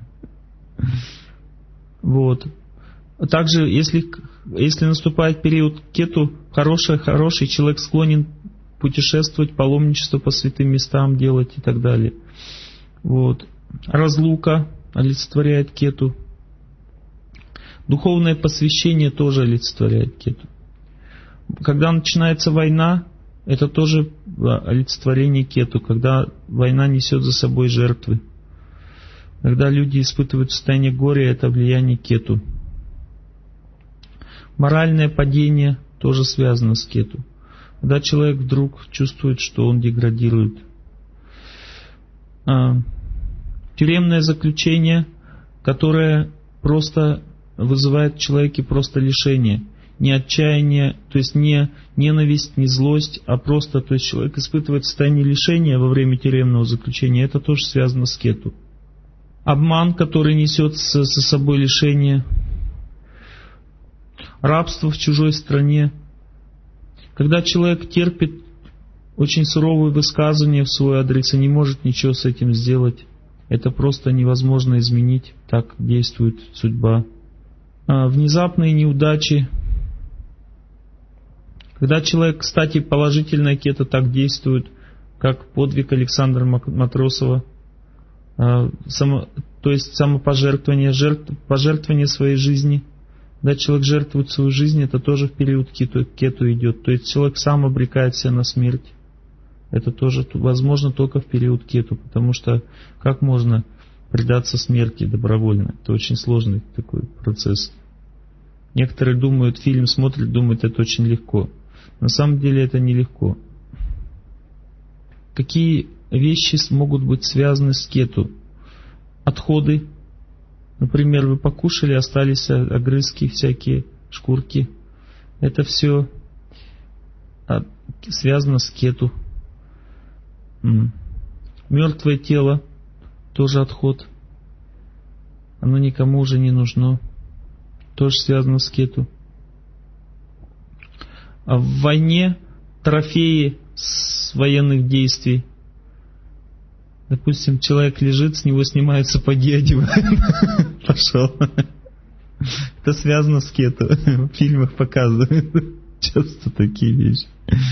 Вот. Также, если, если наступает период кету, хороший, хороший человек склонен путешествовать, паломничество по святым местам делать и так далее. Вот. Разлука олицетворяет кету. Духовное посвящение тоже олицетворяет кету. Когда начинается война, это тоже олицетворение кету, когда война несет за собой жертвы. Когда люди испытывают состояние горя, это влияние кету. Моральное падение тоже связано с кету. Когда человек вдруг чувствует, что он деградирует. А, тюремное заключение, которое просто вызывает в человеке просто лишение. Не отчаяние, то есть не ненависть, не злость, а просто, то есть человек испытывает состояние лишения во время тюремного заключения. Это тоже связано с кету. Обман, который несет со собой лишение. Рабство в чужой стране. Когда человек терпит очень суровые высказывания в свой адрес и не может ничего с этим сделать, это просто невозможно изменить. Так действует судьба. Внезапные неудачи. Когда человек, кстати, положительное кето так действует, как подвиг Александра Матросова, само, то есть самопожертвование, жертв, пожертвование своей жизни. Когда человек жертвует свою жизнь, это тоже в период кету, кету идет. То есть человек сам обрекает себя на смерть. Это тоже возможно только в период кету, потому что как можно предаться смерти добровольно? Это очень сложный такой процесс. Некоторые думают, фильм смотрят, думают, это очень легко. На самом деле это нелегко. Какие вещи могут быть связаны с кету? Отходы. Например, вы покушали, остались огрызки всякие, шкурки. Это все связано с кету. Мертвое тело, тоже отход. Оно никому уже не нужно. Тоже связано с кету. А в войне трофеи с военных действий. Допустим, человек лежит, с него снимают сапоги, одевают. Пошел. Это связано с кету. В фильмах показывают часто такие вещи.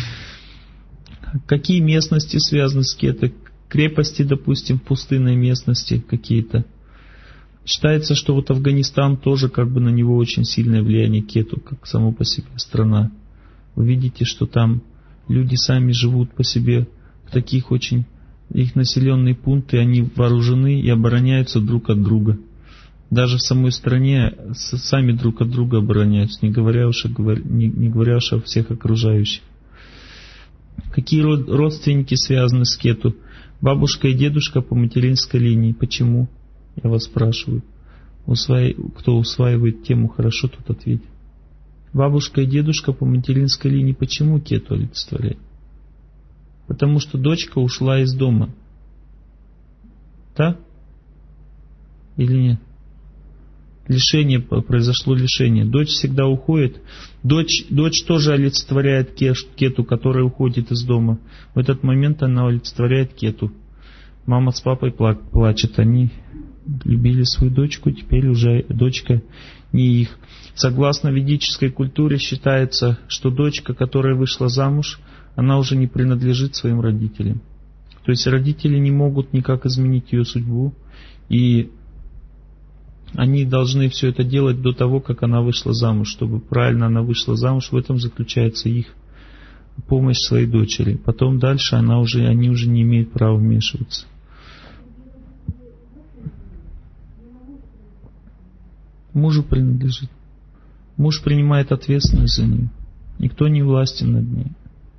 Какие местности связаны с кету? Крепости, допустим, в пустынной местности какие-то. Считается, что вот Афганистан тоже как бы на него очень сильное влияние кету, как само по себе страна. Вы видите, что там люди сами живут по себе в таких очень... Их населенные пункты, они вооружены и обороняются друг от друга. Даже в самой стране сами друг от друга обороняются, не говоря уж о, не, не говоря уж о всех окружающих. Какие родственники связаны с кету? Бабушка и дедушка по материнской линии. Почему? Я вас спрашиваю. Усваи... Кто усваивает тему хорошо, тот ответит. Бабушка и дедушка по материнской линии. Почему кету олицетворяет? Потому что дочка ушла из дома. Да? Или нет? Лишение, произошло лишение. Дочь всегда уходит. Дочь, дочь тоже олицетворяет кету, которая уходит из дома. В этот момент она олицетворяет кету. Мама с папой плачут. Они любили свою дочку, теперь уже дочка не их. Согласно ведической культуре считается, что дочка, которая вышла замуж, она уже не принадлежит своим родителям. То есть родители не могут никак изменить ее судьбу, и они должны все это делать до того, как она вышла замуж. Чтобы правильно она вышла замуж, в этом заключается их помощь своей дочери. Потом дальше она уже, они уже не имеют права вмешиваться. Мужу принадлежит. Муж принимает ответственность за нее. Никто не властен над ней.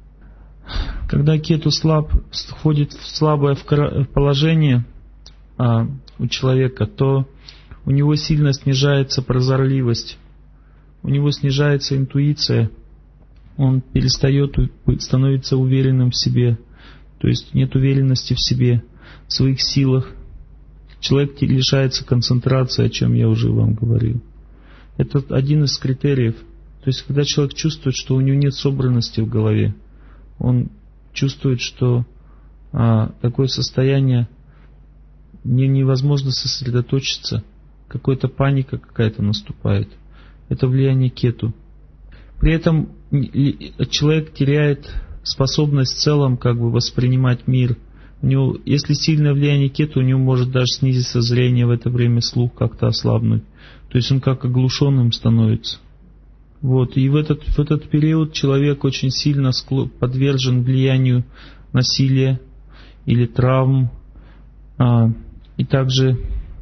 Когда кету слаб, входит в слабое положение а, у человека, то у него сильно снижается прозорливость, у него снижается интуиция, он перестает, становится уверенным в себе, то есть нет уверенности в себе, в своих силах. Человек лишается концентрации, о чем я уже вам говорил. Это один из критериев. То есть когда человек чувствует, что у него нет собранности в голове, он чувствует, что а, такое состояние не, невозможно сосредоточиться, какая-то паника какая-то наступает. Это влияние кету. При этом человек теряет способность в целом как бы воспринимать мир. У него, если сильное влияние кету, у него может даже снизиться зрение в это время, слух как-то ослабнуть. То есть он как оглушенным становится. Вот. И в этот, в этот период человек очень сильно подвержен влиянию насилия или травм, а, и также,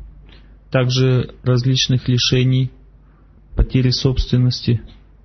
также различных лишений, потери собственности.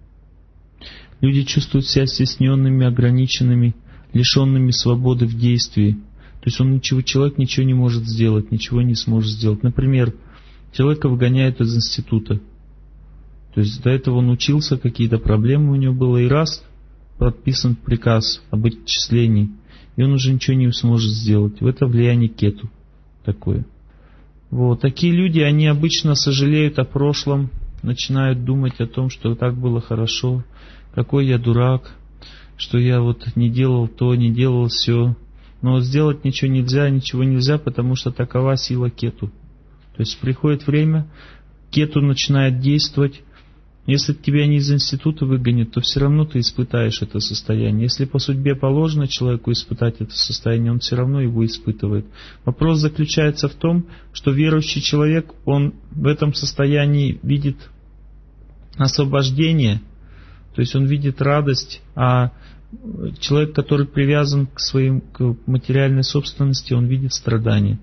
Люди чувствуют себя стесненными, ограниченными, лишенными свободы в действии. То есть он ничего, человек ничего не может сделать, ничего не сможет сделать. Например, человека выгоняют из института. То есть до этого он учился, какие-то проблемы у него было, и раз подписан приказ об отчислении, и он уже ничего не сможет сделать. В это влияние кету такое. Вот. Такие люди, они обычно сожалеют о прошлом, начинают думать о том, что так было хорошо, какой я дурак, что я вот не делал то, не делал все. Но вот сделать ничего нельзя, ничего нельзя, потому что такова сила кету. То есть приходит время, кету начинает действовать. Если тебя не из института выгонят, то все равно ты испытаешь это состояние. Если по судьбе положено человеку испытать это состояние, он все равно его испытывает. Вопрос заключается в том, что верующий человек, он в этом состоянии видит освобождение, то есть он видит радость, а человек, который привязан к своим к материальной собственности, он видит страдания.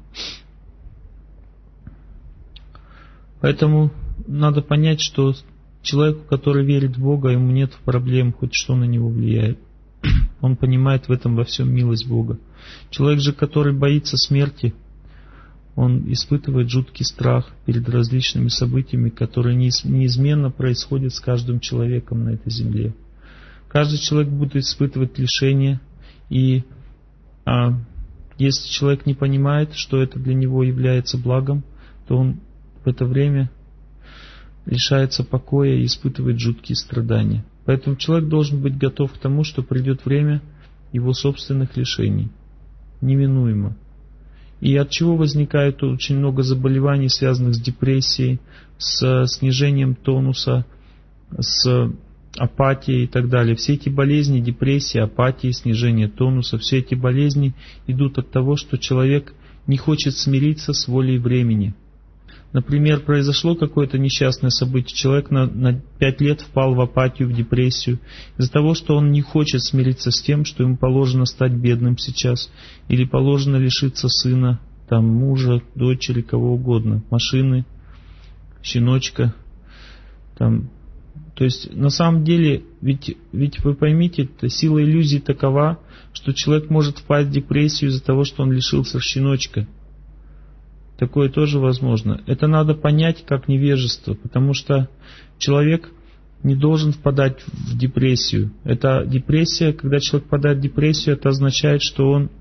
Поэтому надо понять, что человеку, который верит в Бога, ему нет проблем, хоть что на него влияет. Он понимает в этом во всем милость Бога. Человек же, который боится смерти, он испытывает жуткий страх перед различными событиями, которые неизменно происходят с каждым человеком на этой земле. Каждый человек будет испытывать лишения, и а, если человек не понимает, что это для него является благом, то он в это время лишается покоя и испытывает жуткие страдания. Поэтому человек должен быть готов к тому, что придет время его собственных лишений. Неминуемо. И от чего возникает очень много заболеваний, связанных с депрессией, с снижением тонуса, с апатией и так далее. Все эти болезни, депрессия, апатия, снижение тонуса, все эти болезни идут от того, что человек не хочет смириться с волей времени. Например, произошло какое-то несчастное событие, человек на, на пять лет впал в апатию, в депрессию, из-за того, что он не хочет смириться с тем, что ему положено стать бедным сейчас, или положено лишиться сына, там, мужа, дочери, кого угодно, машины, щеночка. Там. То есть, на самом деле, ведь, ведь вы поймите, сила иллюзии такова, что человек может впасть в депрессию из-за того, что он лишился щеночка. Такое тоже возможно. Это надо понять как невежество, потому что человек не должен впадать в депрессию. Это депрессия, когда человек впадает в депрессию, это означает, что он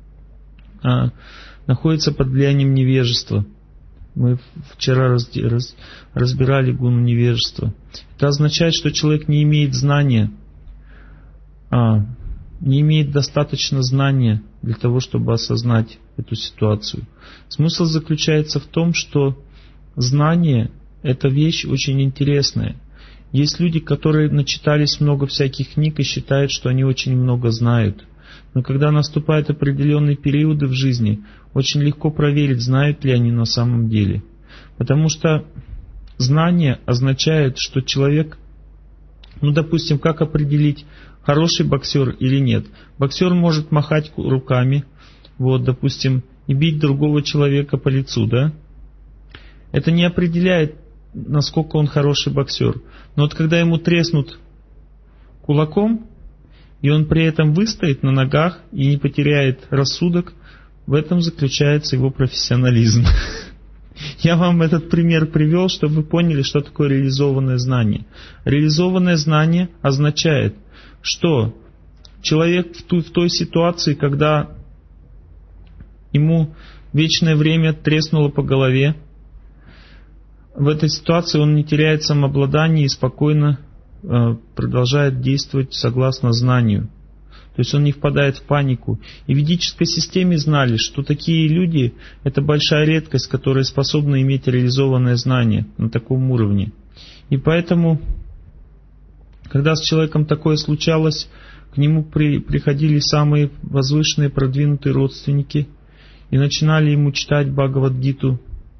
а, находится под влиянием невежества. Мы вчера раз, раз, разбирали гуну невежества. Это означает, что человек не имеет знания, а, не имеет достаточно знания для того, чтобы осознать эту ситуацию. Смысл заключается в том, что знание – это вещь очень интересная. Есть люди, которые начитались много всяких книг и считают, что они очень много знают. Но когда наступают определенные периоды в жизни, очень легко проверить, знают ли они на самом деле. Потому что знание означает, что человек, ну, допустим, как определить, хороший боксер или нет. Боксер может махать руками, вот, допустим, и бить другого человека по лицу, да? Это не определяет, насколько он хороший боксер. Но вот когда ему треснут кулаком, и он при этом выстоит на ногах и не потеряет рассудок, в этом заключается его профессионализм. Я вам этот пример привел, чтобы вы поняли, что такое реализованное знание. Реализованное знание означает, что человек в, ту, в той ситуации, когда ему вечное время треснуло по голове, в этой ситуации он не теряет самообладание и спокойно э, продолжает действовать согласно знанию. То есть он не впадает в панику. И в ведической системе знали, что такие люди – это большая редкость, которая способна иметь реализованное знание на таком уровне. И поэтому, когда с человеком такое случалось, к нему при, приходили самые возвышенные, продвинутые родственники и начинали ему читать Бхагавад-гиту,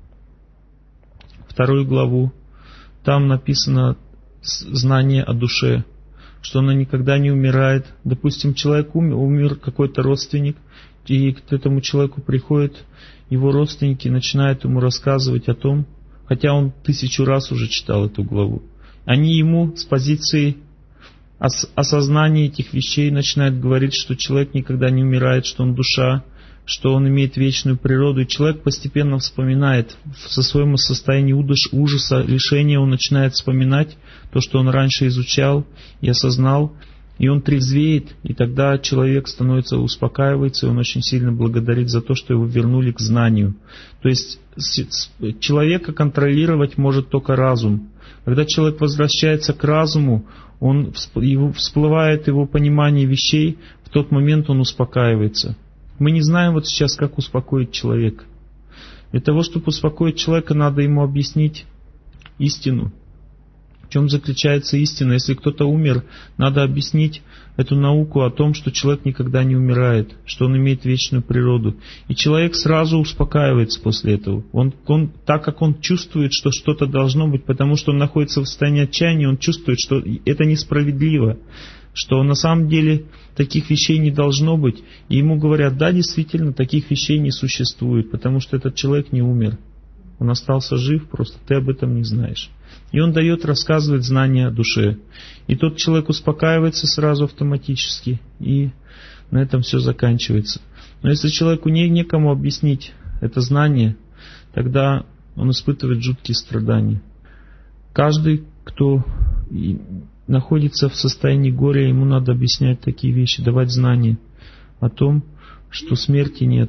вторую главу. Там написано знание о душе, что она никогда не умирает. Допустим, человек умер, умер какой-то родственник, и к этому человеку приходят его родственники и начинают ему рассказывать о том, хотя он тысячу раз уже читал эту главу. Они ему с позиции ос- осознания этих вещей начинают говорить, что человек никогда не умирает, что он душа, что он имеет вечную природу, и человек постепенно вспоминает со своему состоянии ужаса, лишения, он начинает вспоминать то, что он раньше изучал и осознал, и он трезвеет, и тогда человек становится, успокаивается, и он очень сильно благодарит за то, что его вернули к знанию. То есть человека контролировать может только разум. Когда человек возвращается к разуму, он, всплывает его понимание вещей, в тот момент он успокаивается. Мы не знаем вот сейчас, как успокоить человека. Для того, чтобы успокоить человека, надо ему объяснить, истину. В чем заключается истина? Если кто-то умер, надо объяснить эту науку о том, что человек никогда не умирает, что он имеет вечную природу. И человек сразу успокаивается после этого. Он, он, так как он чувствует, что что-то должно быть, потому что он находится в состоянии отчаяния, он чувствует, что это несправедливо, что на самом деле таких вещей не должно быть. И ему говорят: да, действительно, таких вещей не существует, потому что этот человек не умер. Он остался жив, просто ты об этом не знаешь. И он дает рассказывать знания о душе. И тот человек успокаивается сразу автоматически, и на этом все заканчивается. Но если человеку не, некому объяснить это знание, тогда он испытывает жуткие страдания. Каждый, кто находится в состоянии горя, ему надо объяснять такие вещи, давать знания о том, что смерти нет.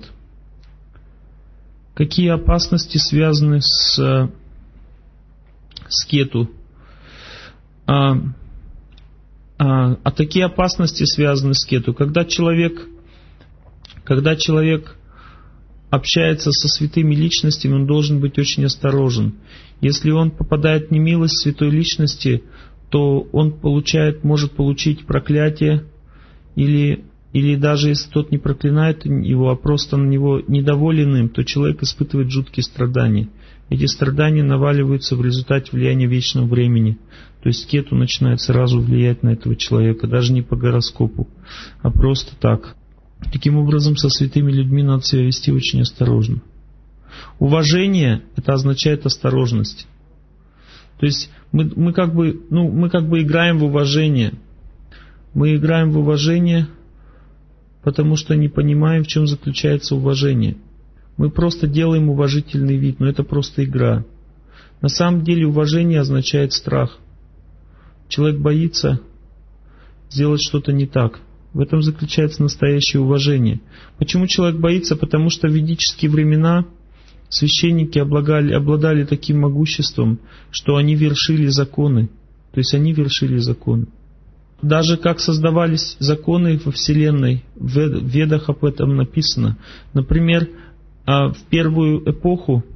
Какие опасности связаны с, с кету? А, а, а такие опасности связаны с кету. Когда человек, когда человек общается со святыми личностями, он должен быть очень осторожен. Если он попадает в немилость святой личности, то он получает, может получить проклятие, или, или даже если тот не проклинает его, а просто на него недоволен им, то человек испытывает жуткие страдания. Эти страдания наваливаются в результате влияния вечного времени. То есть кету начинает сразу влиять на этого человека, даже не по гороскопу, а просто так. Таким образом, со святыми людьми надо себя вести очень осторожно. Уважение — это означает осторожность. То есть мы, мы, как бы, ну, мы как бы играем в уважение. Мы играем в уважение, потому что не понимаем, в чем заключается уважение. Мы просто делаем уважительный вид, но это просто игра. На самом деле уважение означает страх. Человек боится сделать что-то не так. В этом заключается настоящее уважение. Почему человек боится? Потому что в ведические времена священники обладали, обладали таким могуществом, что они вершили законы. То есть они вершили законы. Даже как создавались законы во Вселенной, в Ведах об этом написано. Например, в первую эпоху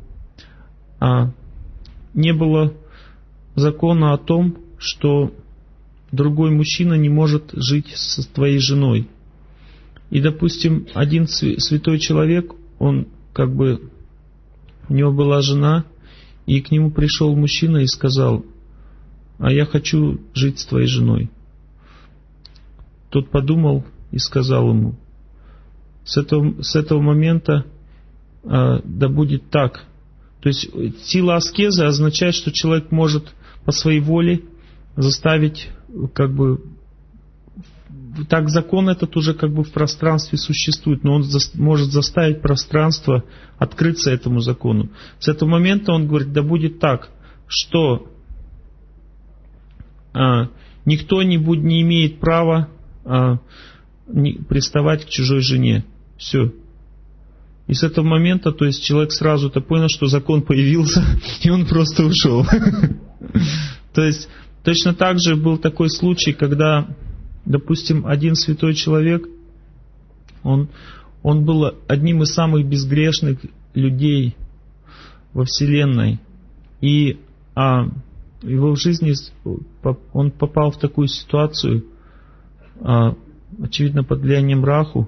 не было закона о том, что другой мужчина не может жить с твоей женой. И, допустим, один святой человек, он как бы, у него была жена, и к нему пришел мужчина и сказал: а я хочу жить с твоей женой. Тот подумал и сказал ему: с этого, с этого момента а, да будет так. То есть сила аскезы означает, что человек может по своей воле заставить, как бы, так закон этот уже как бы в пространстве существует, но он за, может заставить пространство открыться этому закону. С этого момента он говорит: да будет так, что а, никто не, будет, не имеет права а, не, приставать к чужой жене. Все. И с этого момента, то есть человек сразу-то понял, что закон появился, и он просто ушел. То есть точно так же был такой случай, когда, допустим, один святой человек, он, он был одним из самых безгрешных людей во Вселенной. И а, его в жизни он попал в такую ситуацию, а, очевидно, под влиянием Раху.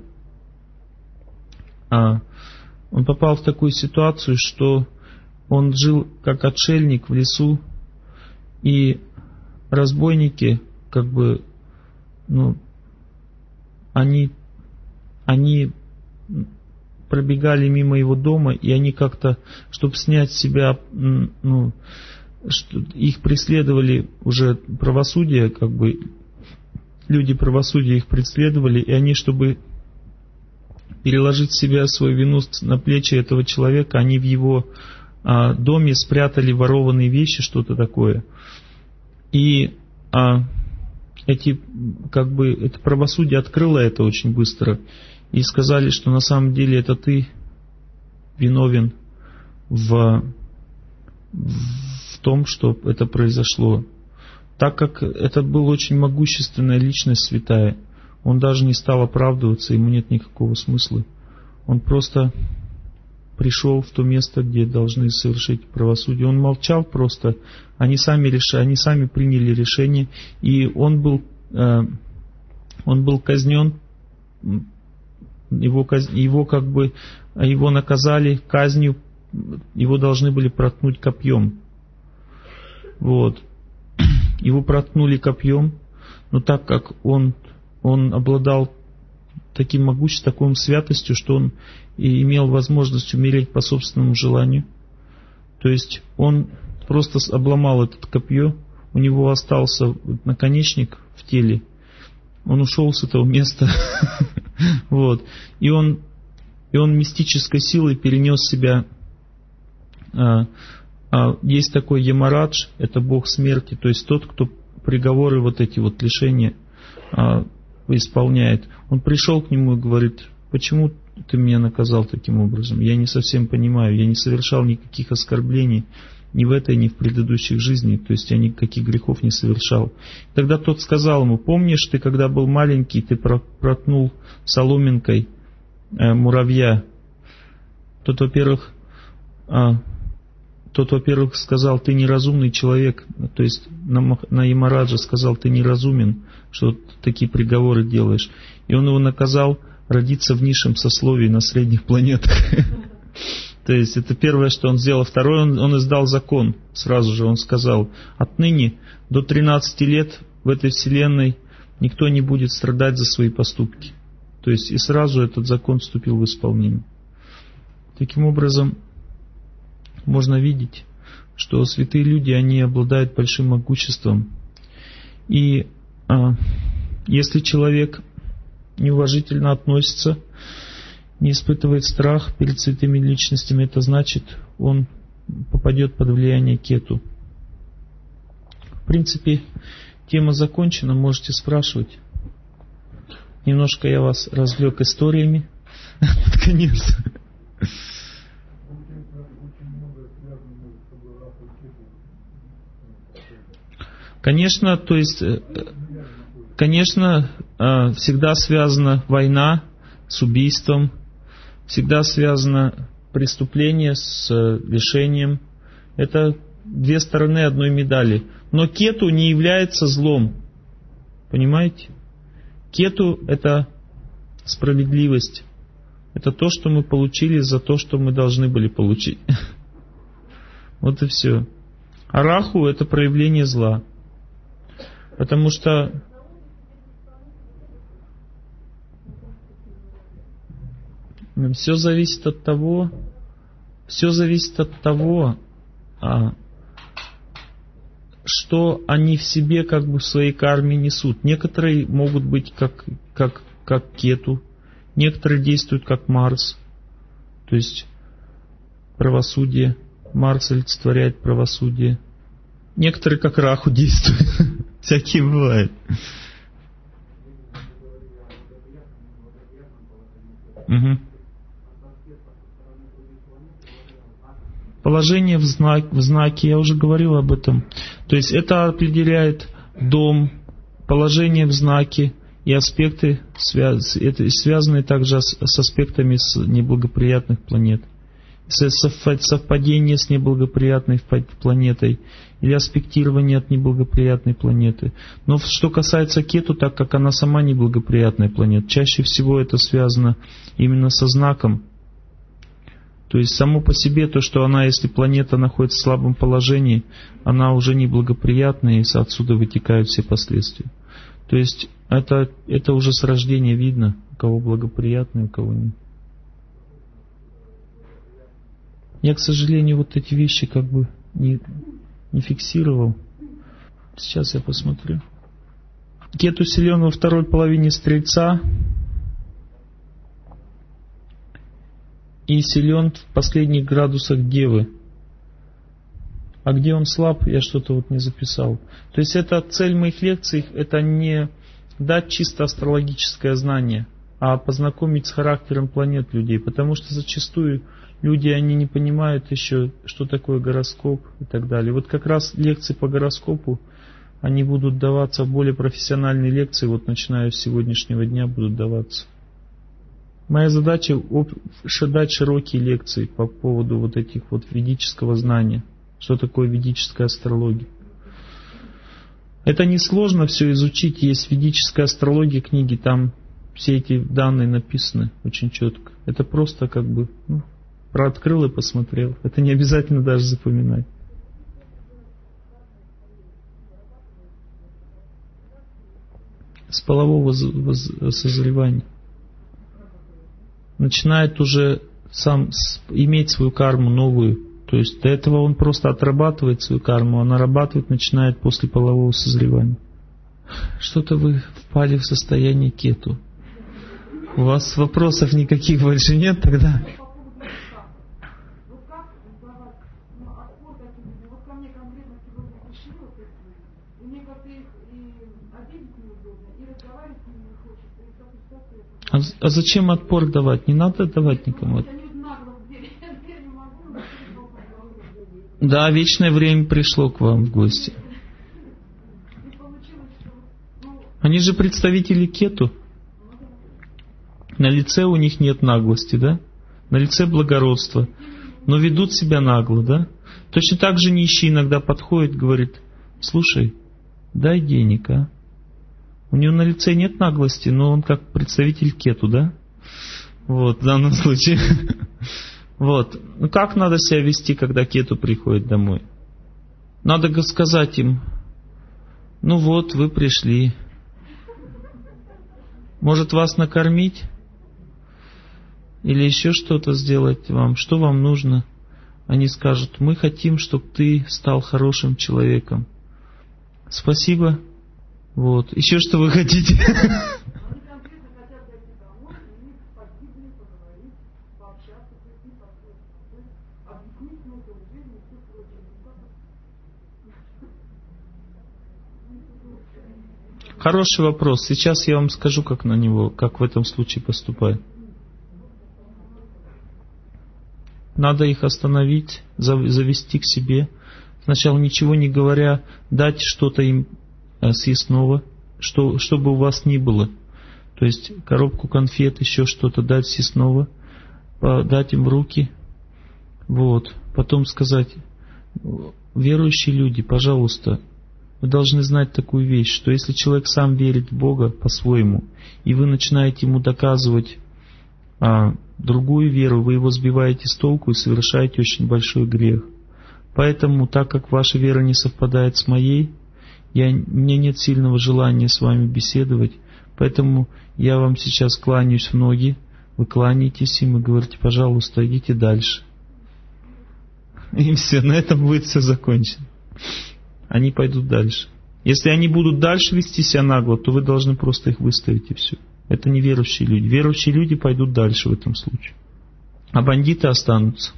А, он попал в такую ситуацию, что он жил как отшельник в лесу, и разбойники, как бы, ну, они, они пробегали мимо его дома, и они как-то, чтобы снять с себя, ну, что их преследовали уже правосудие, как бы, люди правосудия их преследовали, и они, чтобы переложить в себя свою вину на плечи этого человека, они в его а, доме спрятали ворованные вещи, что-то такое. И а, эти, как бы, это правосудие открыло это очень быстро и сказали, что на самом деле это ты виновен в, в том, что это произошло. Так как это была очень могущественная личность святая, он даже не стал оправдываться, ему нет никакого смысла. Он просто пришел в то место, где должны совершить правосудие. Он молчал просто, они сами, реш... они сами приняли решение, и он был, э, он был казнен, его, каз... его как бы, его наказали казнью, его должны были проткнуть копьем. Вот. Его проткнули копьем, но так как он, он обладал таким могуществом, такой святостью, что он и имел возможность умереть по собственному желанию. То есть он просто обломал это копье, у него остался наконечник в теле, он ушел с этого места, вот, и он, и он мистической силой перенес себя. А, а, есть такой Ямарадж, это бог смерти, то есть тот, кто приговоры вот эти вот лишения а, исполняет. Он пришел к нему и говорит: почему ты меня наказал таким образом? Я не совсем понимаю, я не совершал никаких оскорблений ни в этой, ни в предыдущих жизнях, то есть я никаких грехов не совершал. Тогда тот сказал ему: помнишь, ты когда был маленький, ты проткнул соломинкой э, муравья? Тот, во-первых, а, тот, во-первых, сказал: ты неразумный человек, то есть на, на Ямараджа сказал: ты неразумен, что такие приговоры делаешь. И он его наказал родиться в низшем сословии на средних планетах. То есть это первое, что он сделал. Второе, он, он издал закон. Сразу же он сказал: отныне до тринадцати лет в этой вселенной никто не будет страдать за свои поступки. То есть и сразу этот закон вступил в исполнение. Таким образом, можно видеть, что святые люди, они обладают большим могуществом. И а, если человек неуважительно относится, не испытывает страх перед святыми личностями, это значит, он попадет под влияние кету. В принципе, тема закончена, можете спрашивать. Немножко я вас развлек историями под конец. Конечно, то есть, конечно, всегда связана война с убийством, всегда связано преступление с лишением. Это две стороны одной медали. Но кету не является злом. Понимаете? Кету — это справедливость. Это то, что мы получили за то, что мы должны были получить. Вот и все. А раху — это проявление зла. Потому что все зависит от того, все зависит от того, а, что они в себе как бы в своей карме несут. Некоторые могут быть как, как, как кету, некоторые действуют как Марс, то есть правосудие. Марс олицетворяет правосудие. Некоторые как Раху действуют. Всякие бывает. Угу. Положение в, знак, в знаке, я уже говорил об этом. То есть это определяет дом, положение в знаке и аспекты, связ, это, связанные также с, с аспектами с неблагоприятных планет. Совпадение с неблагоприятной планетой или аспектирование от неблагоприятной планеты. Но что касается кету, так как она сама неблагоприятная планета, чаще всего это связано именно со знаком. То есть само по себе то, что она, если планета находится в слабом положении, она уже неблагоприятная, и отсюда вытекают все последствия. То есть это, это уже с рождения видно, у кого благоприятно, у кого нет. Я, к сожалению, вот эти вещи как бы не, не фиксировал. Сейчас я посмотрю. Кету силен во второй половине Стрельца и силен в последних градусах Девы. А где он слаб, я что-то вот не записал. То есть это цель моих лекций, это не дать чисто астрологическое знание, а познакомить с характером планет людей, потому что зачастую люди, они не понимают еще, что такое гороскоп и так далее. Вот как раз лекции по гороскопу, они будут даваться, более профессиональные лекции, вот начиная с сегодняшнего дня будут даваться. Моя задача дать широкие лекции по поводу вот этих вот ведического знания. Что такое ведическая астрология. Это несложно все изучить. Есть ведическая астрология книги, там все эти данные написаны очень четко. Это просто как бы ну, прооткрыл и посмотрел. Это не обязательно даже запоминать. С полового созревания. Начинает уже сам иметь свою карму новую. То есть до этого он просто отрабатывает свою карму, а нарабатывать начинает после полового созревания. Что-то вы впали в состояние кету. У вас вопросов никаких больше нет тогда? А, а зачем отпор давать? Не надо давать никому. Да, вечное время пришло к вам в гости. Они же представители кету. На лице у них нет наглости, да? На лице благородство. Но ведут себя нагло, да? Точно так же нищий иногда подходит, говорит: слушай, дай денег, а? У него на лице нет наглости, но он как представитель кету, да? Вот, в данном случае. Вот. Ну как надо себя вести, когда кету приходит домой? Надо сказать им: ну вот, вы пришли. Может вас накормить? Или еще что-то сделать вам? Что вам нужно? Они скажут: мы хотим, чтобы ты стал хорошим человеком. Спасибо. Вот. Еще что вы хотите? Хороший вопрос. Сейчас я вам скажу, как на него, как в этом случае поступать. Надо их остановить, завести к себе. Сначала ничего не говоря, дать что-то им съестного, что, чтобы у вас ни было. То есть коробку конфет, еще что-то дать съестного, дать им в руки. Вот. Потом сказать: верующие люди, пожалуйста, вы должны знать такую вещь, что если человек сам верит в Бога по-своему, и вы начинаете ему доказывать а, другую веру, вы его сбиваете с толку и совершаете очень большой грех. Поэтому, так как ваша вера не совпадает с моей, я, у меня нет сильного желания с вами беседовать, поэтому я вам сейчас кланяюсь в ноги, вы кланяетесь им и говорите: пожалуйста, идите дальше. И все, на этом будет все закончено. Они пойдут дальше. Если они будут дальше вести себя нагло, то вы должны просто их выставить и все. Это не верующие люди. Верующие люди пойдут дальше в этом случае. А бандиты останутся.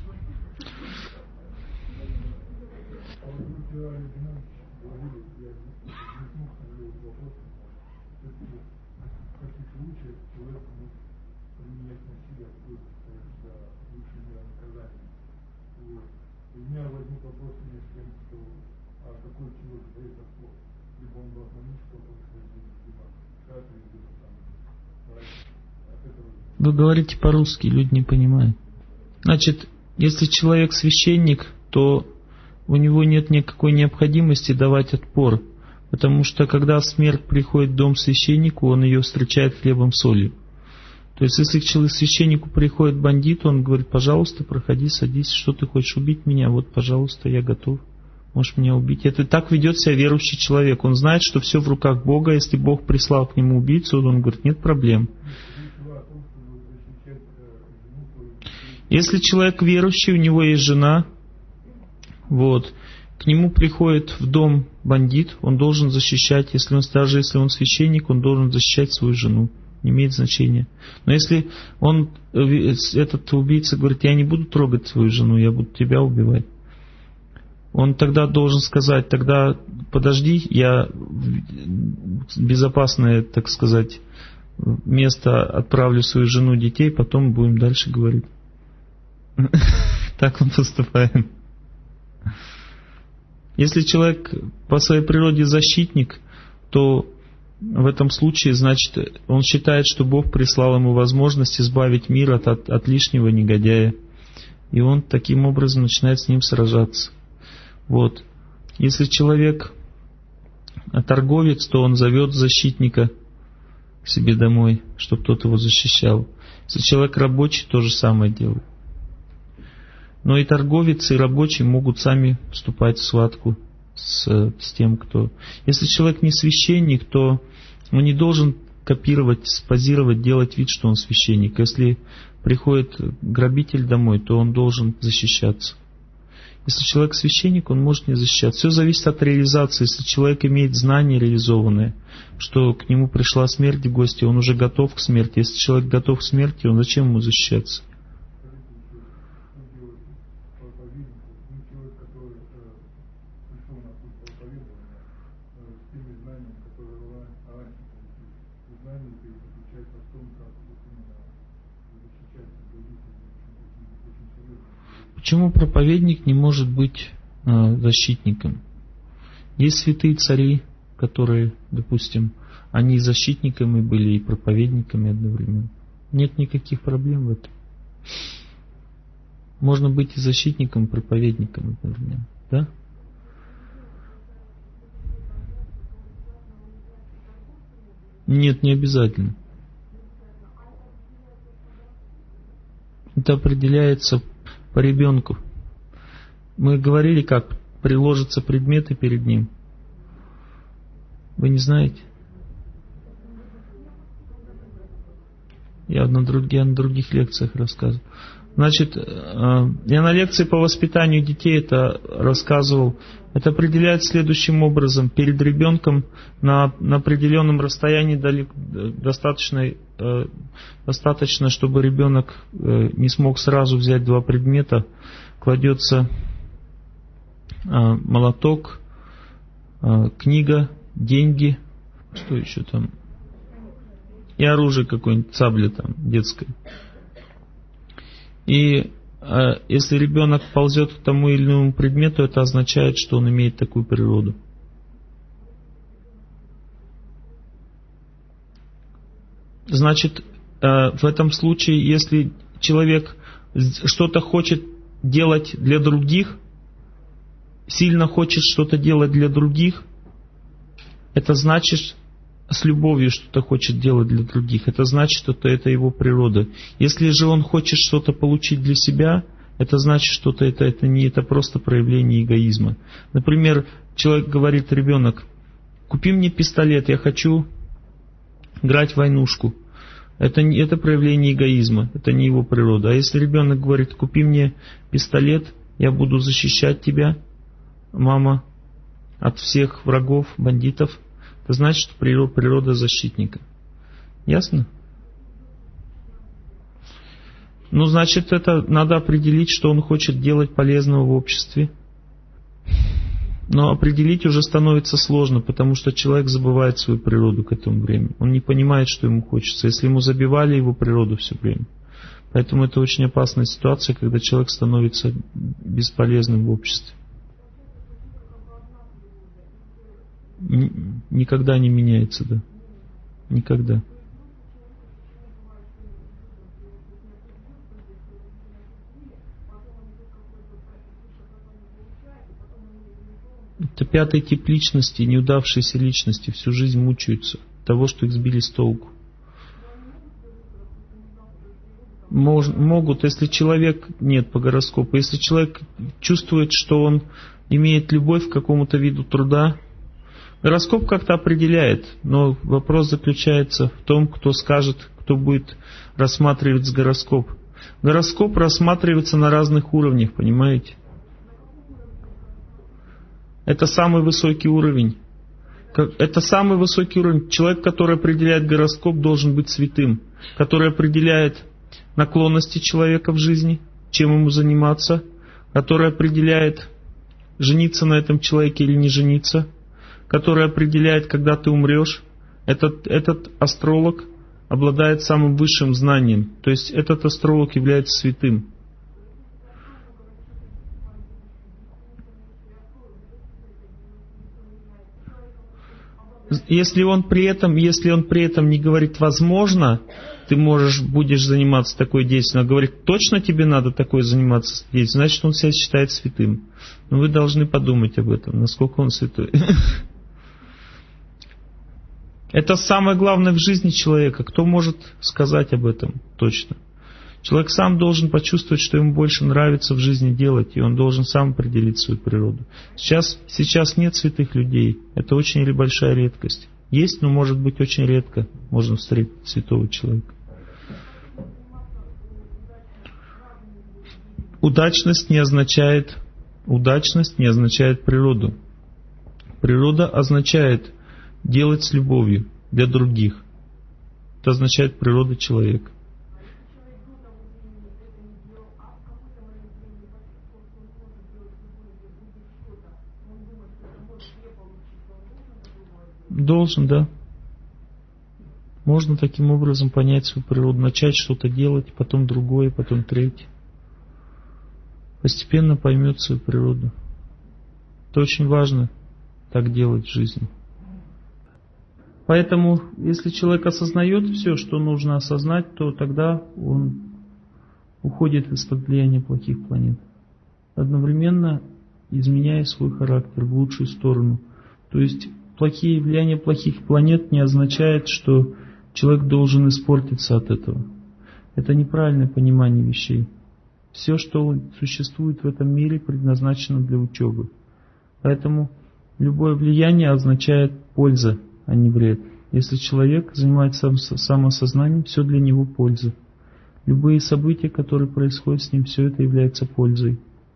Вы говорите по-русски, люди не понимают. Значит, если человек священник, то у него нет никакой необходимости давать отпор, потому что когда смерть приходит в дом священнику, он ее встречает хлебом солью. То есть, если к священнику приходит бандит, он говорит: пожалуйста, проходи, садись, что ты хочешь, убить меня? Вот, пожалуйста, я готов. Можешь меня убить. Это так ведет себя верующий человек. Он знает, что все в руках Бога. Если Бог прислал к нему убийцу, он говорит: нет проблем. Если человек верующий, у него есть жена, вот, к нему приходит в дом бандит, он должен защищать, если он, даже если он священник, он должен защищать свою жену. Не имеет значения. Но если он, этот убийца говорит: я не буду трогать свою жену, я буду тебя убивать, он тогда должен сказать: тогда подожди, я в безопасное, так сказать, место отправлю свою жену, детей, потом будем дальше говорить. Так он поступает. Если человек по своей природе защитник, то в этом случае, значит, он считает, что Бог прислал ему возможность избавить мир от, от, от лишнего негодяя. И он таким образом начинает с ним сражаться. Вот. Если человек торговец, то он зовет защитника к себе домой, чтобы тот его защищал. Если человек рабочий, то же самое делает. Но и торговец, и рабочий могут сами вступать в схватку с, с тем, кто... Если человек не священник, то он не должен копировать, позировать, делать вид, что он священник. Если приходит грабитель домой, то он должен защищаться. Если человек священник, он может не защищаться. Все зависит от реализации. Если человек имеет знания реализованные, что к нему пришла смерть в гости, он уже готов к смерти. Если человек готов к смерти, он зачем ему защищаться? Почему проповедник не может быть э, защитником? Есть святые цари, которые, допустим, они и защитниками были, и проповедниками одновременно. Нет никаких проблем в этом. Можно быть и защитником, и проповедником одновременно. Да? Нет, не обязательно. Это определяется по ребенку. Мы говорили, как приложатся предметы перед ним. Вы не знаете? Я на, друг, я на других лекциях рассказывал. Значит, я на лекции по воспитанию детей это рассказывал. Это определяется следующим образом. Перед ребенком на, на определенном расстоянии достаточно, достаточно, чтобы ребенок не смог сразу взять два предмета. Кладется молоток, книга, деньги, что еще там, и оружие какое-нибудь, сабля там детская. И э, если ребенок ползет к тому или иному предмету, это означает, что он имеет такую природу. Значит, э, в этом случае, если человек что-то хочет делать для других, сильно хочет что-то делать для других, это значит, с любовью что-то хочет делать для других, это значит, что это его природа. Если же он хочет что-то получить для себя, это значит, что это, это не это просто проявление эгоизма. Например, человек говорит, ребенок, купи мне пистолет, я хочу играть в войнушку. Это, это проявление эгоизма, это не его природа. А если ребенок говорит, купи мне пистолет, я буду защищать тебя, мама, от всех врагов, бандитов, это значит, что природа защитника. Ясно? Ну, значит, это надо определить, что он хочет делать полезного в обществе. Но определить уже становится сложно, потому что человек забывает свою природу к этому времени. Он не понимает, что ему хочется, если ему забивали его природу все время. Поэтому это очень опасная ситуация, когда человек становится бесполезным в обществе. Никогда не меняется, да. Никогда. Это пятый тип личности, неудавшиеся личности всю жизнь мучаются от того, что их сбили с толку. Мож, могут, если человек, нет по гороскопу, если человек чувствует, что он имеет любовь к какому-то виду труда, гороскоп как-то определяет, но вопрос заключается в том, кто скажет, кто будет рассматривать гороскоп. Гороскоп рассматривается на разных уровнях, понимаете? Это самый высокий уровень. Это самый высокий уровень. Человек, который определяет гороскоп, должен быть святым, который определяет наклонности человека в жизни, чем ему заниматься, который определяет, жениться на этом человеке или не жениться, который определяет, когда ты умрешь. Этот, этот астролог обладает самым высшим знанием. То есть этот астролог является святым. Если он при этом, если он при этом не говорит «возможно», ты можешь, будешь заниматься такой деятельностью, а говорит «точно тебе надо такой заниматься деятельностью», значит, он себя считает святым. Но вы должны подумать об этом, насколько он святой. Это самое главное в жизни человека. Кто может сказать об этом точно? Человек сам должен почувствовать, что ему больше нравится в жизни делать, и он должен сам определить свою природу. Сейчас, сейчас нет святых людей. Это очень большая редкость. Есть, но может быть очень редко можно встретить святого человека. Удачность не означает, удачность не означает природу. Природа означает делать с любовью для других. Это означает природа человека. Должен, да. Можно таким образом понять свою природу, начать что-то делать, потом другое, потом третье. Постепенно поймет свою природу. Это очень важно так делать в жизни. Поэтому, если человек осознает все, что нужно осознать, то тогда он уходит из-под влияния плохих планет. Одновременно изменяя свой характер в лучшую сторону. То есть плохие влияния плохих планет не означает, что человек должен испортиться от этого. Это неправильное понимание вещей. Все, что существует в этом мире, предназначено для учебы. Поэтому любое влияние означает польза, а не вред. Если человек занимается самоосознанием, все для него польза. Любые события, которые происходят с ним, все это является пользой.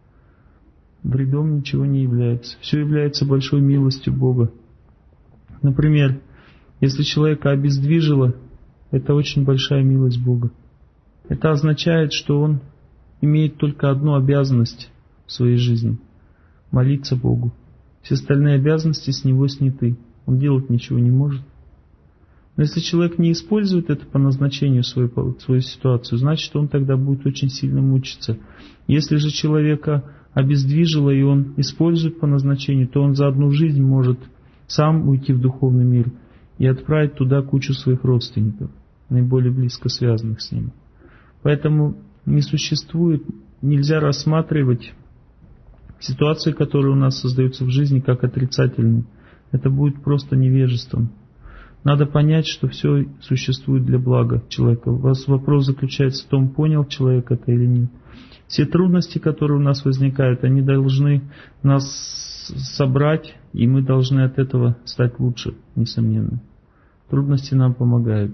Вредом ничего не является. Все является большой милостью Бога. Например, если человека обездвижило, это очень большая милость Бога. Это означает, что он имеет только одну обязанность в своей жизни – молиться Богу. Все остальные обязанности с него сняты. Он делать ничего не может. Но если человек не использует это по назначению свою, свою ситуацию, значит, он тогда будет очень сильно мучиться. Если же человека обездвижило и он использует по назначению, то он за одну жизнь может сам уйти в духовный мир и отправить туда кучу своих родственников, наиболее близко связанных с ним. Поэтому не существует, нельзя рассматривать ситуации, которые у нас создаются в жизни, как отрицательные. Это будет просто невежеством. Надо понять, что все существует для блага человека. У вас вопрос заключается в том, понял человек это или нет. Все трудности, которые у нас возникают, они должны нас собрать, и мы должны от этого стать лучше, несомненно. Трудности нам помогают.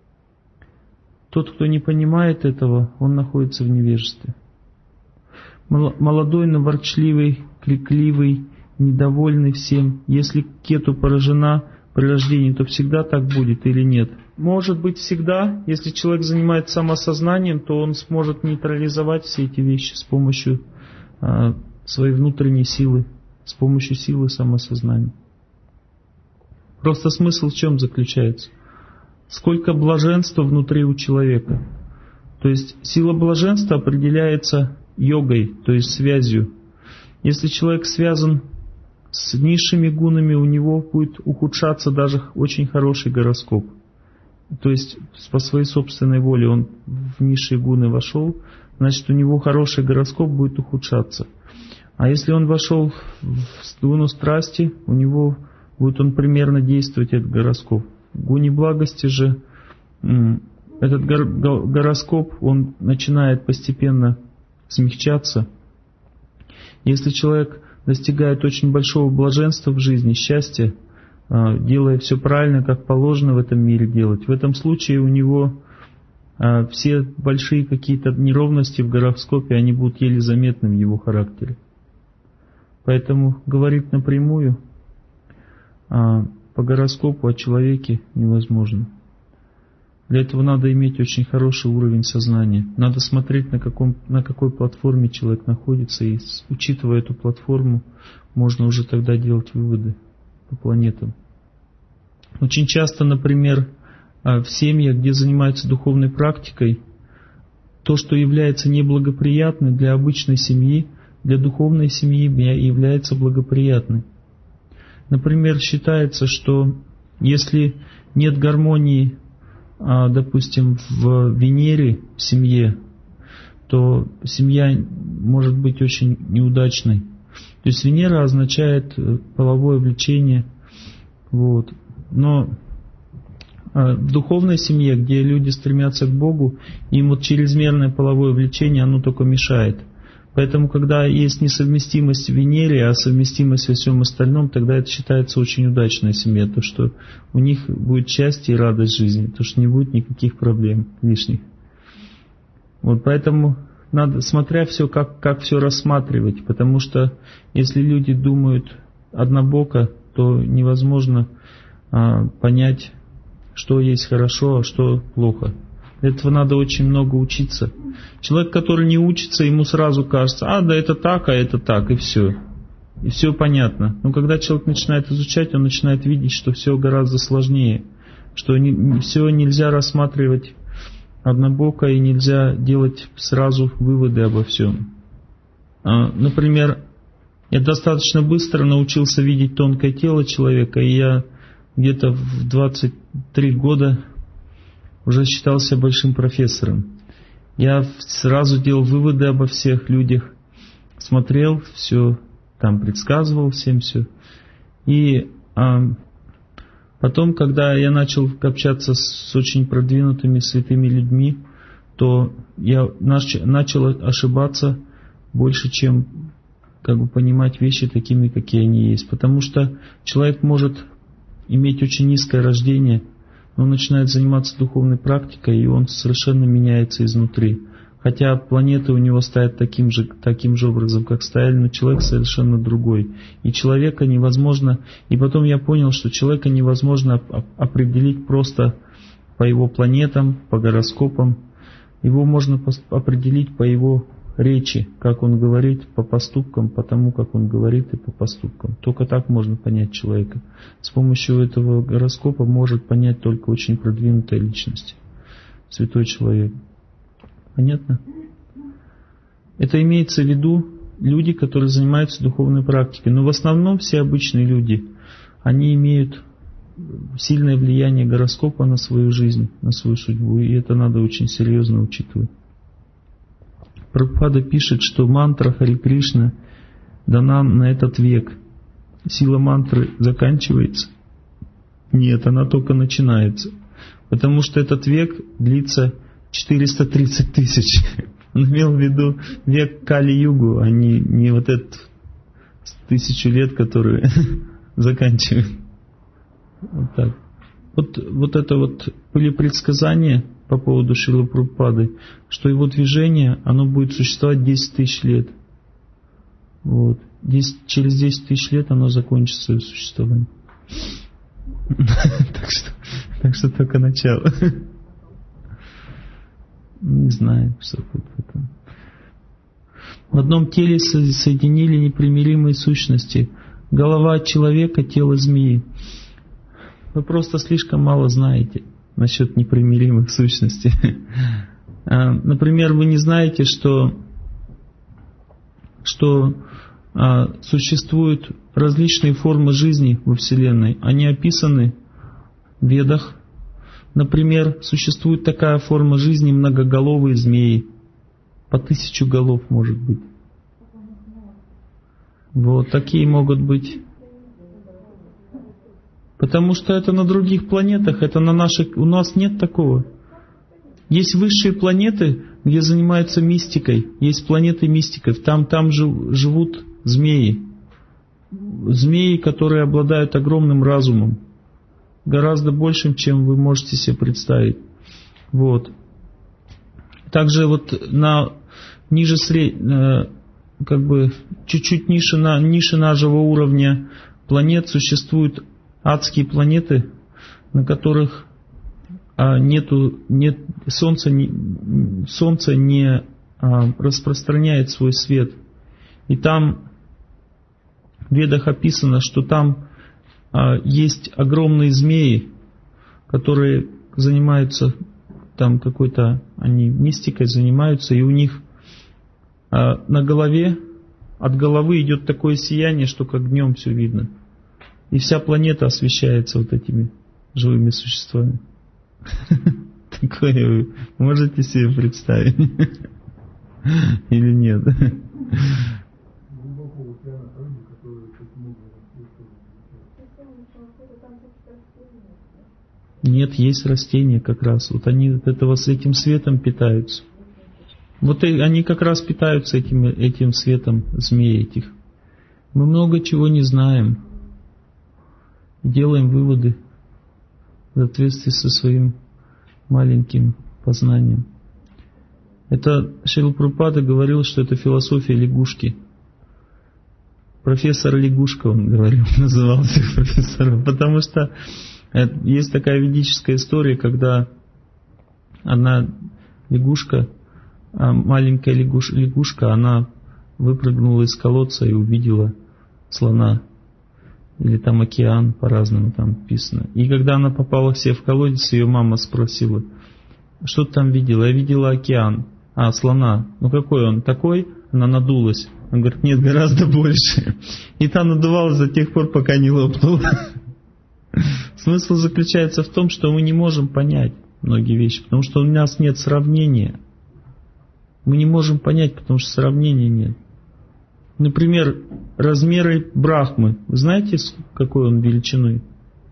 Тот, кто не понимает этого, он находится в невежестве. Молодой, но ворчливый, крикливый, недовольный всем. Если кету поражена при рождении, то всегда так будет или нет? Может быть всегда. Если человек занимается самосознанием, то он сможет нейтрализовать все эти вещи с помощью а, своей внутренней силы, с помощью силы самосознания. Просто смысл в чем заключается? Сколько блаженства внутри у человека. То есть сила блаженства определяется йогой, то есть связью. Если человек связан с низшими гунами, у него будет ухудшаться даже очень хороший гороскоп. То есть по своей собственной воле он в низшие гуны вошел, значит у него хороший гороскоп будет ухудшаться. А если он вошел в гуну страсти, у него будет он примерно действовать этот гороскоп. В гуне благости же этот гороскоп, он начинает постепенно смягчаться. Если человек достигает очень большого блаженства в жизни, счастья, делая все правильно, как положено в этом мире делать, в этом случае у него все большие какие-то неровности в гороскопе, они будут еле заметны в его характере. Поэтому говорить напрямую по гороскопу о человеке невозможно. Для этого надо иметь очень хороший уровень сознания. Надо смотреть, на, каком, на какой платформе человек находится, и учитывая эту платформу, можно уже тогда делать выводы по планетам. Очень часто, например, в семьях, где занимаются духовной практикой, то, что является неблагоприятным для обычной семьи, для духовной семьи является благоприятным. Например, считается, что Если нет гармонии, допустим, в Венере, в семье, то семья может быть очень неудачной. То есть Венера означает половое влечение. Вот. Но в духовной семье, где люди стремятся к Богу, им вот чрезмерное половое влечение, оно только мешает. Поэтому, когда есть несовместимость в Венере, а совместимость во всем остальном, тогда это считается очень удачной семья, то что у них будет счастье и радость жизни, то что не будет никаких проблем лишних. Вот поэтому надо, смотря все, как, как все рассматривать, потому что если люди думают однобоко, то невозможно а, понять, что есть хорошо, а что плохо. Для этого надо очень много учиться. Человек, который не учится, ему сразу кажется, а, да это так, а это так, и все. И все понятно. Но когда человек начинает изучать, он начинает видеть, что все гораздо сложнее, что не, не, все нельзя рассматривать однобоко и нельзя делать сразу выводы обо всем. А, например, я достаточно быстро научился видеть тонкое тело человека, и я где-то в двадцать три года уже считался большим профессором. Я сразу делал выводы обо всех людях, смотрел все, там предсказывал всем все. И а, потом, когда я начал общаться с очень продвинутыми святыми людьми, то я начал ошибаться больше, чем как бы понимать вещи такими, какие они есть. Потому что человек может иметь очень низкое рождение, но он начинает заниматься духовной практикой, и он совершенно меняется изнутри. Хотя планеты у него стоят таким же, таким же образом, как стояли, но человек совершенно другой. И человека невозможно... И потом я понял, что человека невозможно определить просто по его планетам, по гороскопам. Его можно определить по его речи, как он говорит, по поступкам, по тому, как он говорит, и по поступкам. Только так можно понять человека. С помощью этого гороскопа может понять только очень продвинутая личность, святой человек. Понятно? Это имеется в виду люди, которые занимаются духовной практикой. Но в основном все обычные люди, они имеют сильное влияние гороскопа на свою жизнь, на свою судьбу. И это надо очень серьезно учитывать. Прабхупада пишет, что мантра Хари Кришна дана на этот век. Сила мантры заканчивается? Нет, она только начинается. Потому что этот век длится четыреста тридцать тысяч. Он имел в виду век Кали-югу, а не, не вот этот тысячу лет, которые заканчивают. Вот так. Вот, вот это вот были предсказания по поводу Шрилы Прабхупады, что его движение, оно будет существовать десять тысяч лет. Вот. десять, через десять тысяч лет оно закончит свое существование. Так что, так что только начало. Не знаю, что тут в этом. В одном теле соединили непримиримые сущности. Голова человека, тело змеи. Вы просто слишком мало знаете насчет непримиримых сущностей. Например, вы не знаете, что, что а, существуют различные формы жизни во Вселенной. Они описаны в Ведах. Например, существует такая форма жизни многоголовые змеи. По тысячу голов может быть. Вот такие могут быть. Потому что это на других планетах, это на наших... У нас нет такого. Есть высшие планеты, где занимаются мистикой. Есть планеты мистиков. Там, там живут змеи. Змеи, которые обладают огромным разумом. Гораздо большим, чем вы можете себе представить. Вот. Также вот на ниже сред... как бы чуть-чуть ниже, на... ниже нашего уровня планет существуют адские планеты, на которых а, нету, нет, солнце не, солнце не а, распространяет свой свет. И там в Ведах описано, что там а, есть огромные змеи, которые занимаются там какой-то, они мистикой занимаются, и у них а, на голове, от головы идет такое сияние, что как днем все видно. И вся планета освещается вот этими живыми существами. Такое вы можете себе представить? Или нет? Нет, есть растения как раз. Вот они от этого с этим светом питаются. Вот и они как раз питаются этим, этим светом змей этих. Мы много чего не знаем. Делаем выводы в соответствии со своим маленьким познанием. Это Шрила Прабхупада говорил, что это философия лягушки. Профессор лягушка, он говорил, назывался профессором, потому что есть такая ведическая история, когда одна лягушка, маленькая лягуш, лягушка, она выпрыгнула из колодца и увидела слона. Или там океан, по-разному там написано. И когда она попала все в колодец, ее мама спросила, что ты там видела? Я видела океан. А, слона. Ну какой он? Такой? Она надулась. Она говорит, нет, гораздо больше. И та надувалась до тех пор, пока не лопнула. Смысл заключается в том, что мы не можем понять многие вещи, потому что у нас нет сравнения. Мы не можем понять, потому что сравнения нет. Например, размеры Брахмы. Вы знаете, какой он величиной?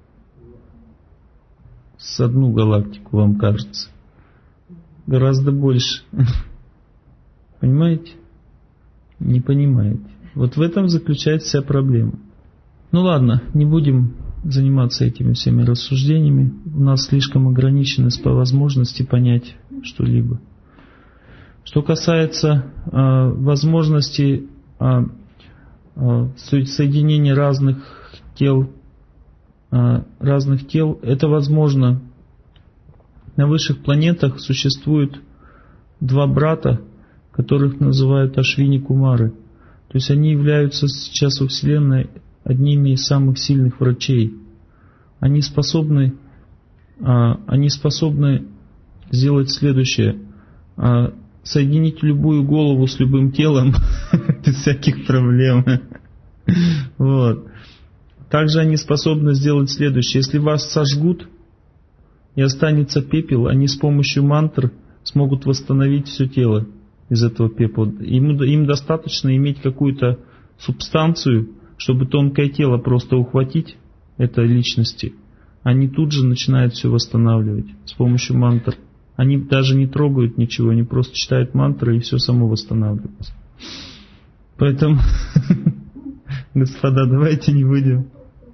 С одну галактику, вам кажется. Гораздо больше. Понимаете? Не понимаете. Вот в этом заключается вся проблема. Ну ладно, не будем заниматься этими всеми рассуждениями. У нас слишком ограниченность по возможности понять что-либо. Что касается э, возможности э, э, соединения разных тел, э, разных тел, это возможно. На высших планетах существует два брата, которых называют Ашвини Кумары. То есть они являются сейчас во Вселенной одними из самых сильных врачей. Они способны, а, они способны сделать следующее. А, соединить любую голову с любым телом без всяких проблем. Вот. Также они способны сделать следующее. Если вас сожгут и останется пепел, они с помощью мантр смогут восстановить все тело из этого пепла. Им, им достаточно иметь какую-то субстанцию, чтобы тонкое тело просто ухватить этой личности. Они тут же начинают все восстанавливать с помощью мантр. Они даже не трогают ничего, они просто читают мантры и все само восстанавливается. Поэтому, господа, давайте не будем.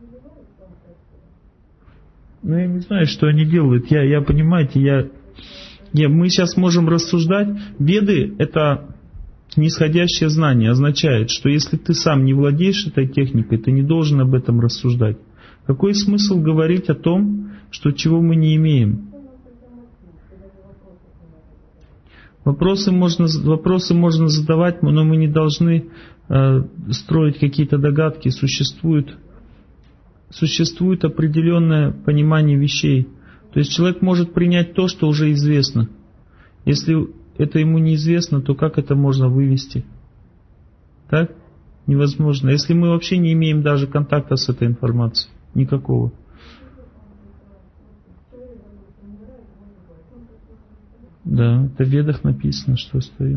Ну, я не знаю, что они делают. Я, я понимаете, я, я, мы сейчас можем рассуждать. Веды — это нисходящее знание, означает, что если ты сам не владеешь этой техникой, ты не должен об этом рассуждать. Какой смысл говорить о том, что чего мы не имеем? Вопросы можно, вопросы можно задавать, но мы не должны э, строить какие-то догадки. Существует, существует определенное понимание вещей. То есть человек может принять то, что уже известно. Если это ему неизвестно, то как это можно вывести? Так? Невозможно. Если мы вообще не имеем даже контакта с этой информацией. Никакого. Да, это в Ведах написано, что стоит.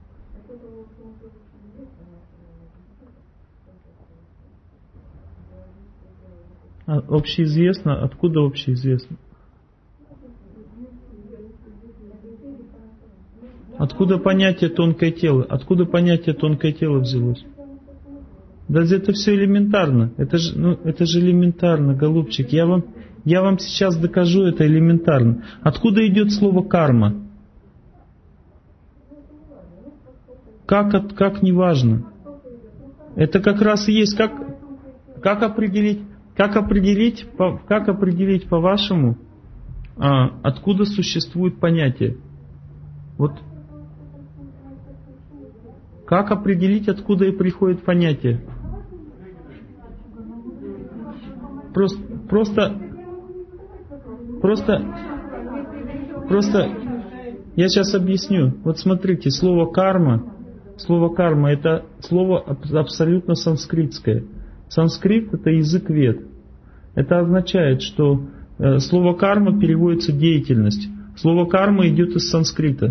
А общеизвестно? Откуда общеизвестно? Откуда понятие тонкое тело? Откуда понятие тонкое тело взялось? Да это все элементарно. Это же, ну, это же элементарно, голубчик. Я вам, я вам сейчас докажу это элементарно. Откуда идет слово карма? Как, как не важно. Это как раз и есть. Как, как определить, как определить, по, как определить по-вашему, а, откуда существует понятие? Вот. Как определить, откуда и приходит понятие? Просто, просто, просто, просто, я сейчас объясню. Вот смотрите, слово карма, слово карма это слово абсолютно санскритское. Санскрит это язык вед. Это означает, что Слово карма переводится деятельность. Слово карма идет из санскрита.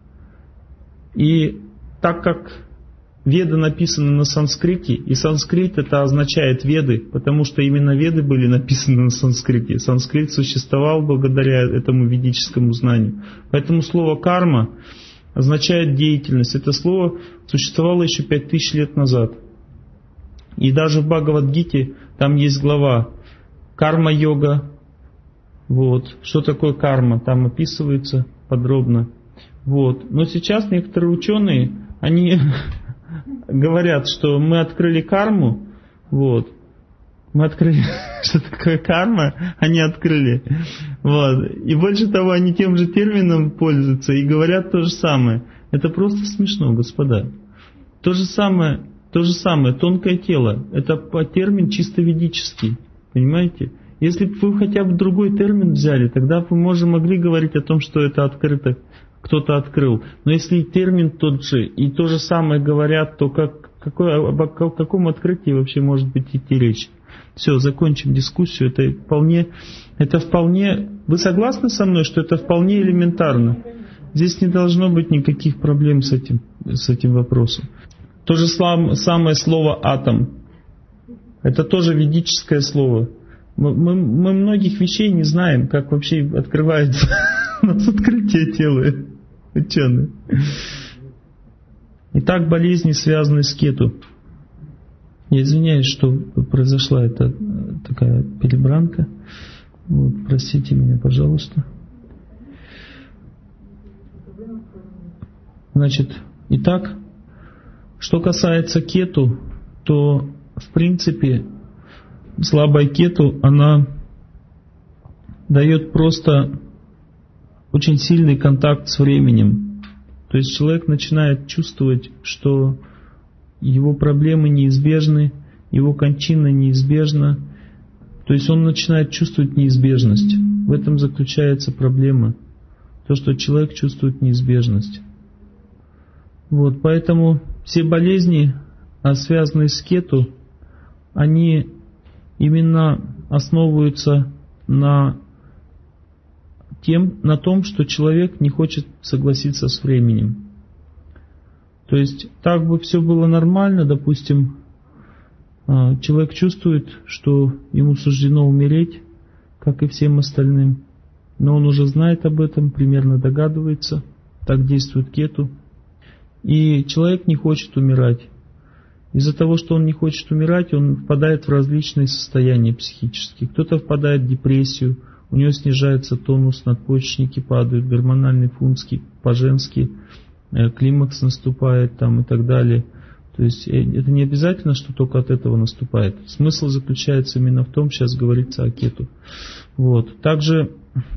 И так как Веды написаны на санскрите, и санскрит это означает Веды, потому что именно Веды были написаны на санскрите. Санскрит существовал благодаря этому ведическому знанию. Поэтому слово карма означает деятельность. Это слово существовало еще пять тысяч лет назад. И даже в Бхагавад-гите там есть глава карма-йога. Вот. Что такое карма? Там описывается подробно. Вот. Но сейчас некоторые ученые, они говорят, что мы открыли карму. Вот. Мы открыли, что такое карма, они открыли. Вот. И больше того, они тем же термином пользуются и говорят то же самое. Это просто смешно, господа. То же самое, то же самое, тонкое тело. Это термин чисто ведический. Понимаете? Если бы вы хотя бы другой термин взяли, тогда бы мы уже могли говорить о том, что это открыто, кто-то открыл. Но если термин тот же и то же самое говорят, то как, какой, об каком открытии вообще может быть идти речь? Все, закончим дискуссию. Это вполне, это вполне... Вы согласны со мной, что это вполне элементарно? Здесь не должно быть никаких проблем с этим, с этим вопросом. То же самое слово «атом». Это тоже ведическое слово. Мы, мы, мы многих вещей не знаем, как вообще открывается у нас открытие тела ученые. Итак, болезни, связанные с кету. Я извиняюсь, что произошла эта такая перебранка. Вот, простите меня, пожалуйста. Значит, итак, что касается кету, то в принципе слабая кету, она дает просто очень сильный контакт с временем. То есть человек начинает чувствовать, что его проблемы неизбежны, его кончина неизбежна. То есть он начинает чувствовать неизбежность. В этом заключается проблема. То, что человек чувствует неизбежность. Вот, поэтому все болезни, связанные с кету, они именно основываются на, тем, на том, что человек не хочет согласиться с временем. То есть так бы все было нормально, допустим, человек чувствует, что ему суждено умереть, как и всем остальным, но он уже знает об этом, примерно догадывается, так действует кету, и человек не хочет умирать. Из-за того, что он не хочет умирать, он впадает в различные состояния психические. Кто-то впадает в депрессию, у него снижается тонус, надпочечники падают, гормональные функции по-женски, климакс наступает там и так далее. То есть это не обязательно, что только от этого наступает. Смысл заключается именно в том, сейчас говорится о кету. Вот. Также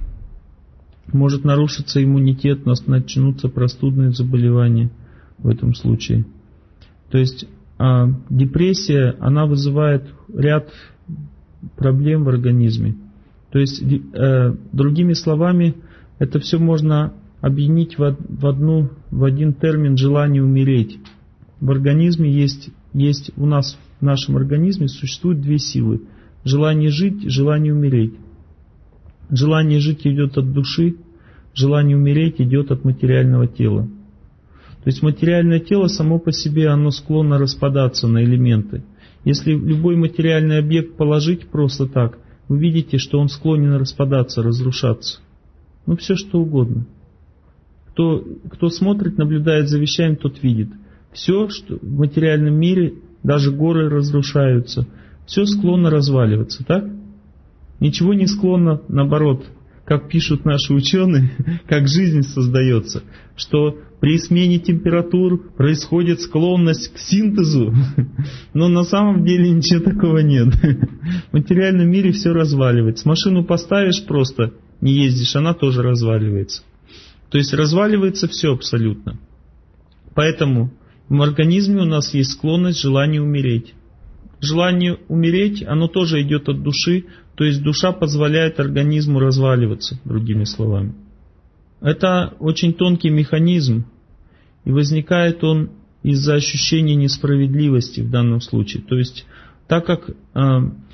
может нарушиться иммунитет, начнутся простудные заболевания в этом случае. То есть а, депрессия, она вызывает ряд проблем в организме. То есть, э, другими словами, это все можно объединить в, в, одну, в один термин желание умереть. В организме есть, есть, у нас в нашем организме существуют две силы. Желание жить, желание умереть. Желание жить идет от души, желание умереть идет от материального тела. То есть материальное тело само по себе, оно склонно распадаться на элементы. Если любой материальный объект положить просто так, вы видите, что он склонен распадаться, разрушаться. Ну, все что угодно. Кто, кто смотрит, наблюдает за вещами, тот видит. Все, что в материальном мире, даже горы разрушаются, все склонно разваливаться, так? Ничего не склонно, наоборот, как пишут наши ученые, как жизнь создается, что при смене температур происходит склонность к синтезу, но на самом деле ничего такого нет. В материальном мире все разваливается. Машину поставишь просто, не ездишь, она тоже разваливается. То есть разваливается все абсолютно. Поэтому в организме у нас есть склонность желания умереть. Желание умереть, оно тоже идет от души, то есть душа позволяет организму разваливаться, другими словами. Это очень тонкий механизм, и возникает он из-за ощущения несправедливости в данном случае. То есть, так как э,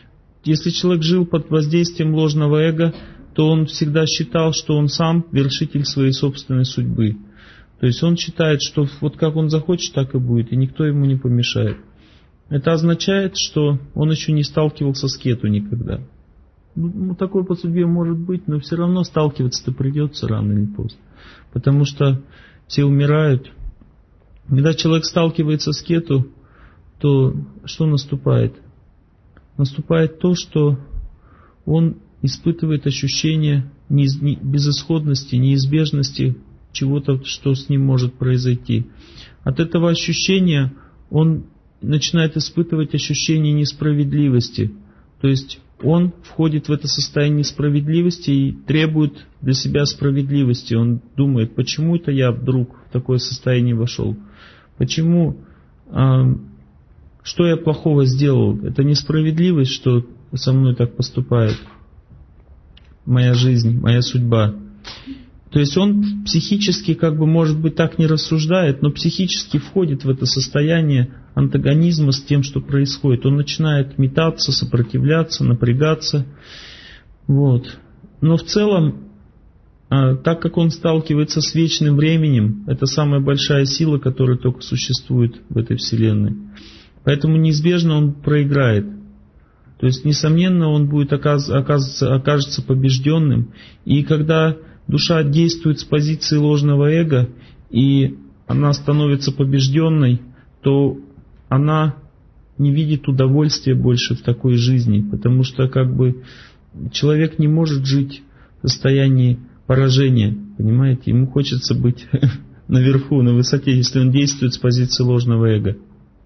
если человек жил под воздействием ложного эго, то он всегда считал, что он сам вершитель своей собственной судьбы. То есть он считает, что вот как он захочет, так и будет, и никто ему не помешает. Это означает, что он еще не сталкивался с кету никогда. Ну, такое по судьбе может быть, но все равно сталкиваться-то придется рано или поздно. Потому что все умирают. Когда человек сталкивается с кету, то что наступает? Наступает то, что он испытывает ощущение безысходности, неизбежности чего-то, что с ним может произойти. От этого ощущения он начинает испытывать ощущение несправедливости. То есть он входит в это состояние несправедливости и требует для себя справедливости. Он думает, почему это я вдруг в такое состояние вошел? Почему, а, что я плохого сделал? Это несправедливость, что со мной так поступает моя жизнь, моя судьба. То есть он психически, как бы, может быть, так не рассуждает, но психически входит в это состояние антагонизма с тем, что происходит. Он начинает метаться, сопротивляться, напрягаться. Вот. Но в целом, так как он сталкивается с вечным временем, это самая большая сила, которая только существует в этой вселенной. Поэтому неизбежно он проиграет. То есть, несомненно, он будет оказаться, окажется побежденным. И когда душа действует с позиции ложного эго, и она становится побежденной, то она не видит удовольствия больше в такой жизни, потому что как бы человек не может жить в состоянии поражения, понимаете? Ему хочется быть наверху, на высоте, если он действует с позиции ложного эго.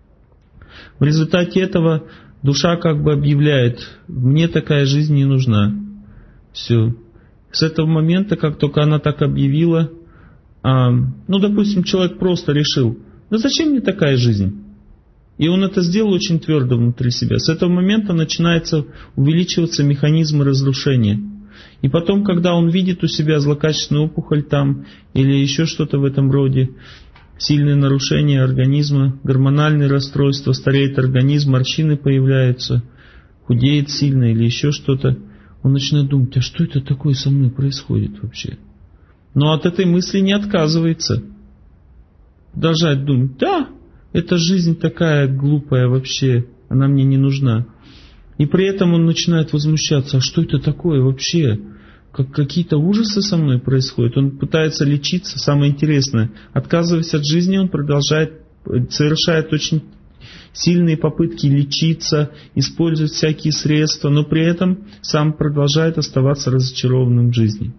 В результате этого душа как бы объявляет: мне такая жизнь не нужна. Все. С этого момента, как только она так объявила, а, ну, допустим, человек просто решил: да зачем мне такая жизнь? И он это сделал очень твердо внутри себя. С этого момента начинается увеличиваться механизм разрушения. И потом, когда он видит у себя злокачественную опухоль там, или еще что-то в этом роде, сильные нарушения организма, гормональные расстройства, стареет организм, морщины появляются, худеет сильно или еще что-то, он начинает думать: а что это такое со мной происходит вообще? Но от этой мысли не отказывается. Продолжает думать: да, эта жизнь такая глупая вообще, она мне не нужна. И при этом он начинает возмущаться: а что это такое вообще? Как какие-то ужасы со мной происходят. Он пытается лечиться. Самое интересное, отказываясь от жизни, он продолжает, совершает очень сильные попытки лечиться, использовать всякие средства, но при этом сам продолжает оставаться разочарованным в жизни.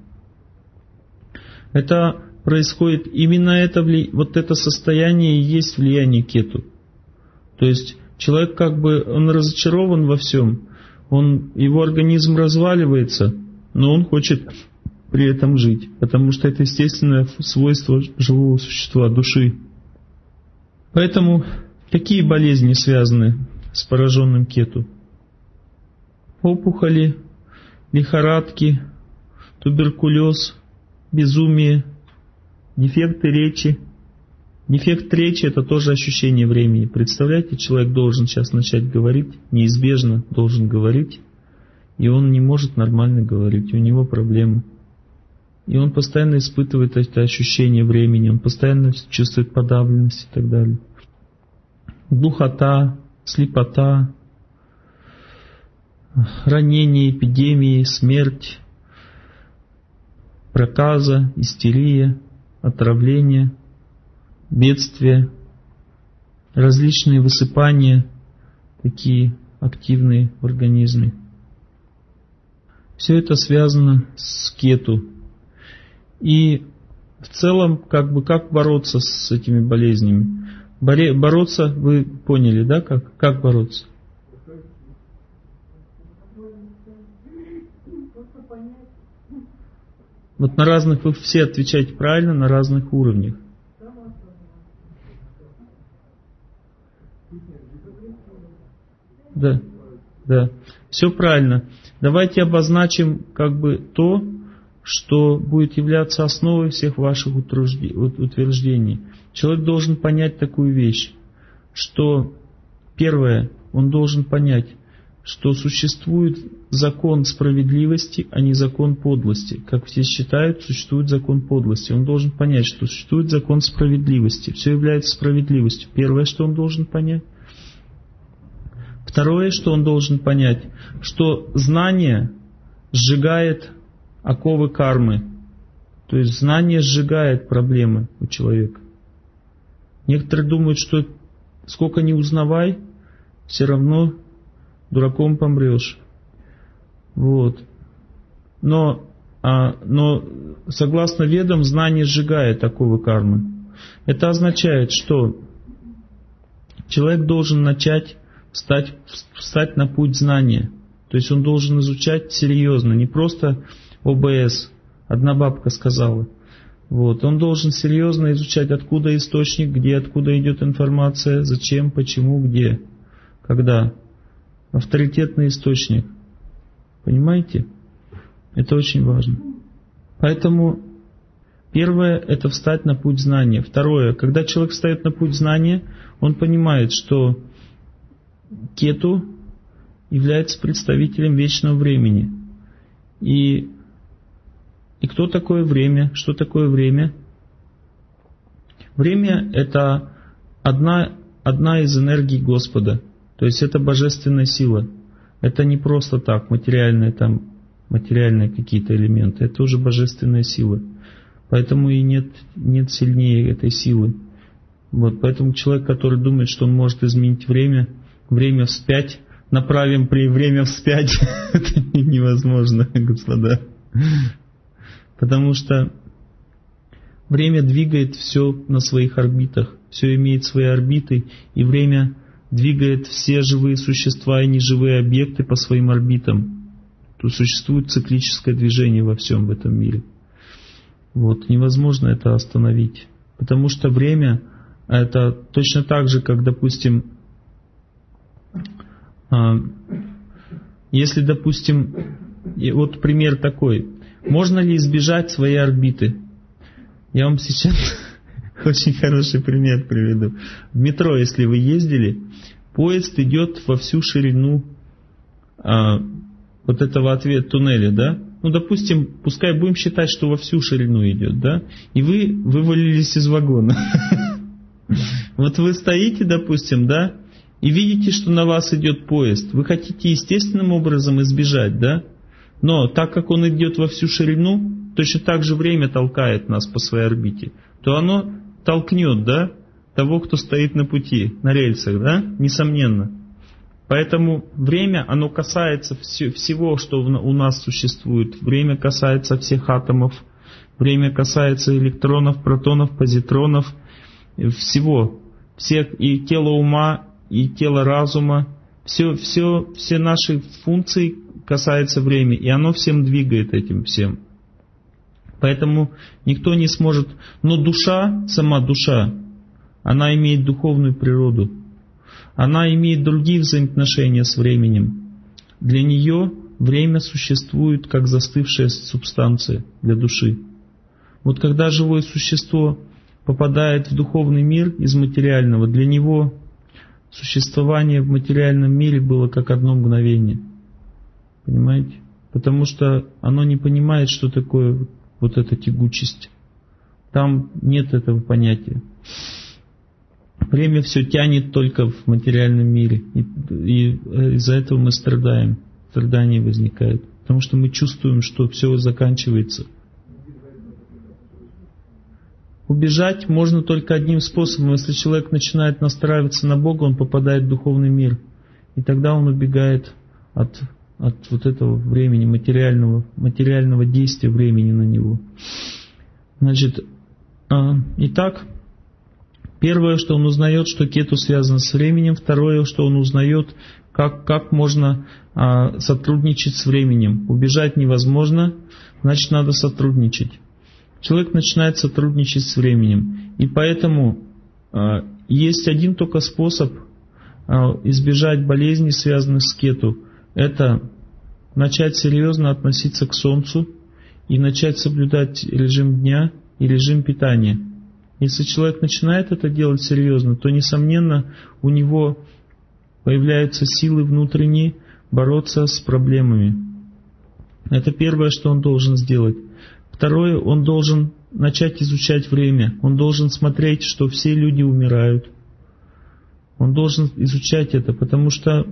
Это происходит, именно это, вот это состояние и есть влияние кету. То есть человек как бы, он разочарован во всем, он, его организм разваливается, но он хочет при этом жить, потому что это естественное свойство живого существа, души. Поэтому какие болезни связаны с пораженным кету? Опухоли, лихорадки, туберкулез, безумие, дефекты речи. Дефект речи — это тоже ощущение времени. Представляете, человек должен сейчас начать говорить, неизбежно должен говорить, и он не может нормально говорить, у него проблемы. И он постоянно испытывает это ощущение времени, он постоянно чувствует подавленность и так далее. Глухота, слепота, ранения, эпидемии, смерть, проказа, истерия, отравление, бедствия, различные высыпания, такие активные в организме. Все это связано с кету. И в целом, как бы, как бороться с этими болезнями? Боре, бороться, вы поняли, да, как? Как бороться? Вот на разных, вы все отвечаете правильно, на разных уровнях. Да, да, все правильно. Давайте обозначим как бы то, что будет являться основой всех ваших утверждений. Человек должен понять такую вещь, что первое, он должен понять, что существует закон справедливости, а не закон подлости. Как все считают, существует закон подлости. Он должен понять, что существует закон справедливости. Все является справедливостью. Первое, что он должен понять. Второе, что он должен понять, что знание сжигает оковы кармы. То есть знание сжигает проблемы у человека. Некоторые думают, что сколько ни узнавай, все равно дураком помрешь. Вот. Но, а, но согласно ведам, знание сжигает оковы кармы. Это означает, что человек должен начать встать, встать на путь знания. То есть он должен изучать серьезно, не просто о бэ эс. Одна бабка сказала. Вот. Он должен серьезно изучать, откуда источник, где, откуда идет информация, зачем, почему, где, когда. Авторитетный источник. Понимаете? Это очень важно. Поэтому первое – это встать на путь знания. Второе – когда человек встает на путь знания, он понимает, что Кету является представителем вечного времени. И, и кто такое время? Что такое время? Время – это одна, одна из энергий Господа. То есть это божественная сила. Это не просто так, материальные, там, материальные какие-то элементы. Это уже божественная сила. Поэтому и нет, нет сильнее этой силы. Вот, поэтому человек, который думает, что он может изменить время, время вспять, направим при время вспять, это невозможно, господа. Потому что время двигает все на своих орбитах. Все имеет свои орбиты, и время двигает все живые существа и неживые объекты по своим орбитам. Тут существует циклическое движение во всем в этом мире. Вот, невозможно это остановить. Потому что время это точно так же, как, допустим, если, допустим, вот пример такой. Можно ли избежать своей орбиты? Я вам сейчас очень хороший пример приведу. В метро, если вы ездили, поезд идет во всю ширину а, вот этого ответ туннеля, да? Ну, допустим, пускай будем считать, что во всю ширину идет, да? И вы вывалились из вагона. Вот вы стоите, допустим, да? И видите, что на вас идет поезд. Вы хотите естественным образом избежать, да? Но так как он идет во всю ширину, точно так же время толкает нас по своей орбите, то оно толкнет, да, того, кто стоит на пути, на рельсах, да, несомненно. Поэтому время, оно касается все, всего, что у нас существует. Время касается всех атомов, время касается электронов, протонов, позитронов, всего. Всех, и тела ума, и тела разума. Все, все, все наши функции касается времени, и оно всем двигает этим всем. Поэтому никто не сможет... Но душа, сама душа, она имеет духовную природу. Она имеет другие взаимоотношения с временем. Для нее время существует как застывшая субстанция для души. Вот когда живое существо попадает в духовный мир из материального, для него существование в материальном мире было как одно мгновение. Понимаете? Потому что оно не понимает, что такое вот эта тягучесть. Там нет этого понятия. Время все тянет только в материальном мире. И, и из-за этого мы страдаем. Страдание возникает. Потому что мы чувствуем, что все заканчивается. Убежать можно только одним способом. Если человек начинает настраиваться на Бога, он попадает в духовный мир. И тогда он убегает от, от вот этого времени, материального, материального действия времени на него. Значит, э, итак, первое, что он узнает, что кету связано с временем. Второе, что он узнает, как, как можно э, сотрудничать с временем. Убежать невозможно, значит, надо сотрудничать. Человек начинает сотрудничать с временем. И поэтому э, есть один только способ э, избежать болезней, связанных с кету. Это начать серьезно относиться к Солнцу и начать соблюдать режим дня и режим питания. Если человек начинает это делать серьезно, то, несомненно, у него появляются силы внутренние, бороться с проблемами. Это первое, что он должен сделать. Второе, он должен начать изучать время. Он должен смотреть, что все люди умирают. Он должен изучать это, потому что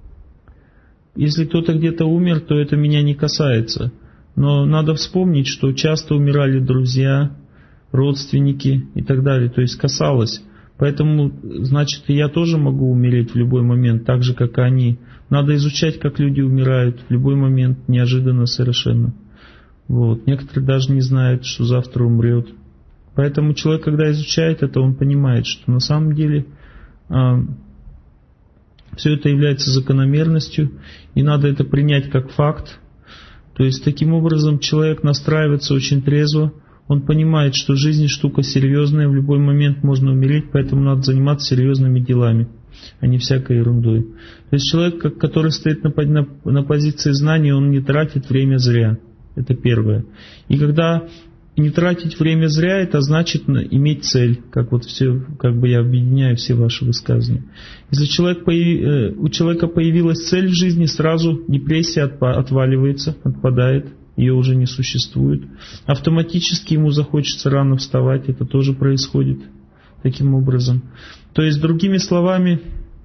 если кто-то где-то умер, то это меня не касается. Но надо вспомнить, что часто умирали друзья, родственники и так далее. То есть касалось. Поэтому, значит, и я тоже могу умереть в любой момент, так же, как и они. Надо изучать, как люди умирают в любой момент, неожиданно совершенно. Вот. Некоторые даже не знают, что завтра умрет. Поэтому человек, когда изучает это, он понимает, что на самом деле а, все это является закономерностью, и надо это принять как факт. То есть, таким образом, человек настраивается очень трезво. Он понимает, что жизнь штука серьезная, в любой момент можно умереть, поэтому надо заниматься серьезными делами, а не всякой ерундой. То есть человек, который стоит на, на, на позиции знаний, он не тратит время зря. Это первое. И когда не тратить время зря, это значит иметь цель, как вот все, как бы я объединяю все ваши высказывания. Если человек появ, у человека появилась цель в жизни, сразу депрессия отваливается, отпадает. Ее уже не существует. Автоматически ему захочется рано вставать. Это тоже происходит таким образом. То есть, другими словами,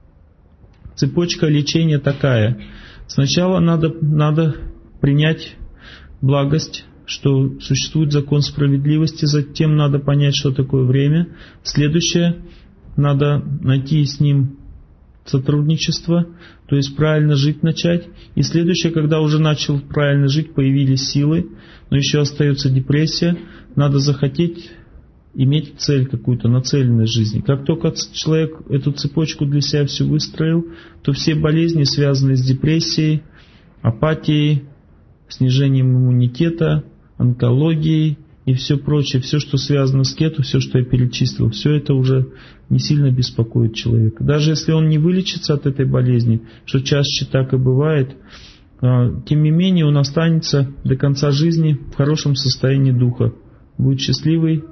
цепочка лечения такая. Сначала надо, надо принять благость, что существует закон справедливости. Затем надо понять, что такое время. Следующее, надо найти с ним сотрудничество, то есть правильно жить начать. И следующее, когда уже начал правильно жить, появились силы, но еще остается депрессия, надо захотеть иметь цель какую-то, нацеленность жизни. Как только человек эту цепочку для себя всю выстроил, то все болезни, связанные с депрессией, апатией, снижением иммунитета, онкологией и все прочее, все, что связано с кету, все, что я перечислил, все это уже не сильно беспокоит человека. Даже если он не вылечится от этой болезни, что чаще так и бывает, тем не менее он останется до конца жизни в хорошем состоянии духа, будет счастливый,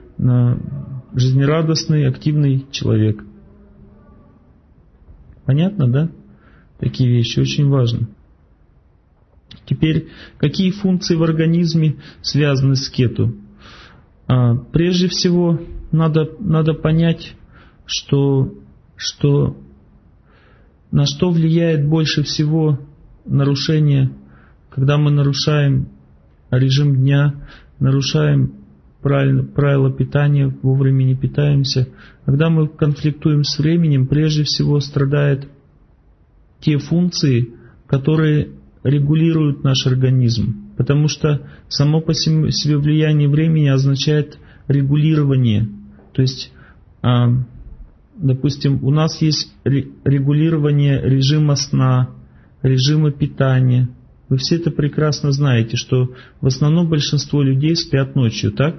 жизнерадостный, активный человек. Понятно, да? Такие вещи очень важны. Теперь, какие функции в организме связаны с кету? А, прежде всего, надо, надо понять, что, что на что влияет больше всего нарушение, когда мы нарушаем режим дня, нарушаем правильно, правила питания, вовремя не питаемся. Когда мы конфликтуем с временем, прежде всего страдают те функции, которые регулируют наш организм, потому что само по себе влияние времени означает регулирование. То есть, допустим, у нас есть регулирование режима сна, режима питания. Вы все это прекрасно знаете, что в основном большинство людей спят ночью, так?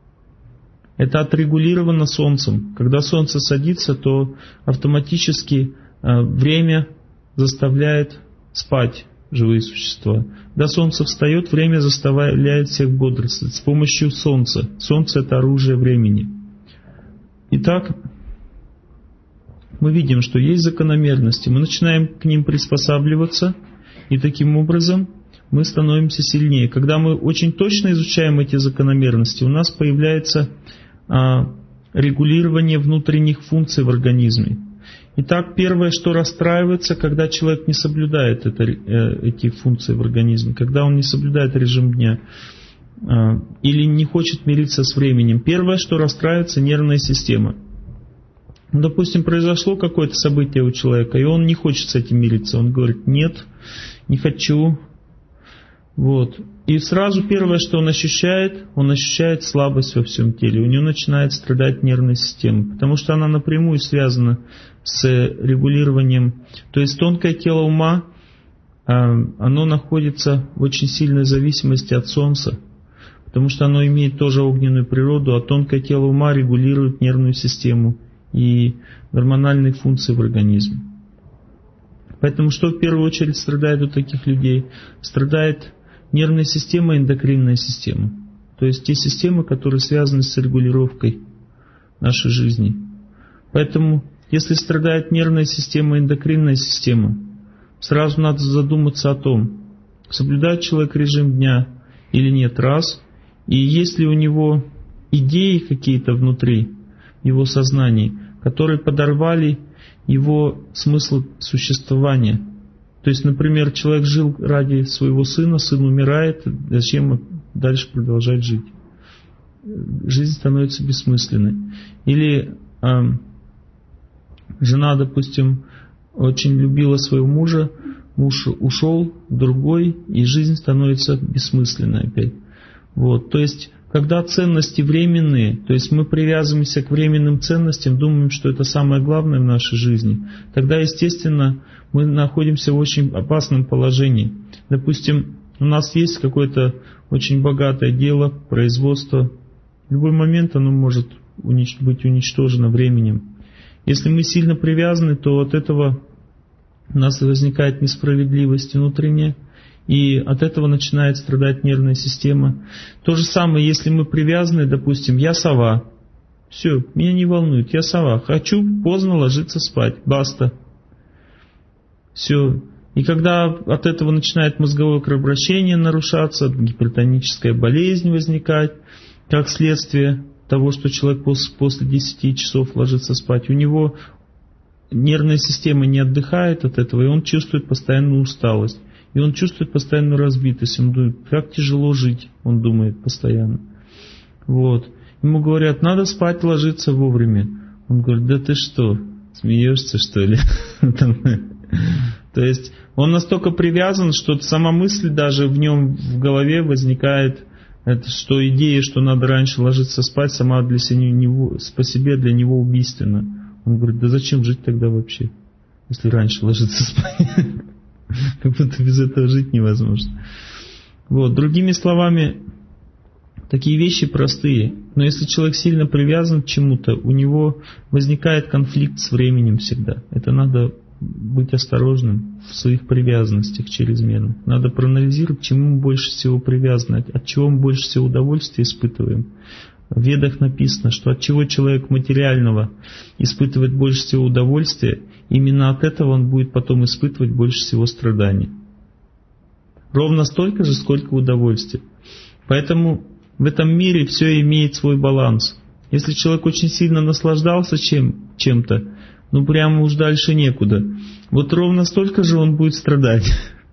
Это отрегулировано Солнцем. Когда Солнце садится, то автоматически время заставляет спать живые существа. Когда Солнце встает, время заставляет всех бодрствовать с помощью Солнца. Солнце — это оружие времени. Итак, мы видим, что есть закономерности. Мы начинаем к ним приспосабливаться, и таким образом мы становимся сильнее. Когда мы очень точно изучаем эти закономерности, у нас появляется а, регулирование внутренних функций в организме. Итак, первое, что расстраивается, когда человек не соблюдает это, э, эти функции в организме, когда он не соблюдает режим дня э, или не хочет мириться с временем. Первое, что расстраивается, нервная система. Допустим, произошло какое-то событие у человека, и он не хочет с этим мириться. Он говорит: нет, не хочу. Вот. И сразу первое, что он ощущает, он ощущает слабость во всем теле. У него начинает страдать нервная система, потому что она напрямую связана с регулированием. То есть тонкое тело ума, оно находится в очень сильной зависимости от Солнца, потому что оно имеет тоже огненную природу, а тонкое тело ума регулирует нервную систему и гормональные функции в организме. Поэтому что в первую очередь страдает у таких людей? Страдает нервная система и эндокринная система. То есть те системы, которые связаны с регулировкой нашей жизни. Поэтому, если страдает нервная система и эндокринная система, сразу надо задуматься о том, соблюдает человек режим дня или нет, раз, и есть ли у него идеи какие-то внутри его сознания, которые подорвали его смысл существования. То есть, например, человек жил ради своего сына, сын умирает, зачем дальше продолжать жить? Жизнь становится бессмысленной. Или э, жена, допустим, очень любила своего мужа, муж ушел, другой, и жизнь становится бессмысленной опять. Вот. То есть, когда ценности временные, то есть мы привязываемся к временным ценностям, думаем, что это самое главное в нашей жизни, тогда, естественно, мы находимся в очень опасном положении. Допустим, у нас есть какое-то очень богатое дело, производство. В любой момент оно может унич- быть уничтожено временем. Если мы сильно привязаны, то от этого у нас возникает несправедливость внутренняя, и от этого начинает страдать нервная система. То же самое, если мы привязаны, допустим, я сова. Все, меня не волнует, я сова. Хочу поздно ложиться спать, баста. Все. И когда от этого начинает мозговое кровообращение нарушаться, гипертоническая болезнь возникать, как следствие того, что человек после, после десяти часов ложится спать, у него нервная система не отдыхает от этого, и он чувствует постоянную усталость. И он чувствует постоянную разбитость. Он думает, как тяжело жить, он думает постоянно. Вот. Ему говорят, надо спать, ложиться вовремя. Он говорит, да ты что, смеешься что ли? То есть он настолько привязан, что сама мысль даже в нем в голове возникает, это, что идея, что надо раньше ложиться спать, сама для себя, по себе для него убийственна. Он говорит, да зачем жить тогда вообще, если раньше ложиться спать? Как будто без этого жить невозможно. Вот. Другими словами, такие вещи простые. Но если человек сильно привязан к чему-то, у него возникает конфликт с временем всегда. Это надо быть осторожным в своих привязанностях чрезмерно. Надо проанализировать, к чему мы больше всего привязаны, от чего мы больше всего удовольствия испытываем. В Ведах написано, что от чего человек материального испытывает больше всего удовольствия, именно от этого он будет потом испытывать больше всего страданий. Ровно столько же, сколько удовольствия. Поэтому в этом мире все имеет свой баланс. Если человек очень сильно наслаждался чем, чем-то, ну прямо уж дальше некуда. Вот ровно столько же он будет страдать.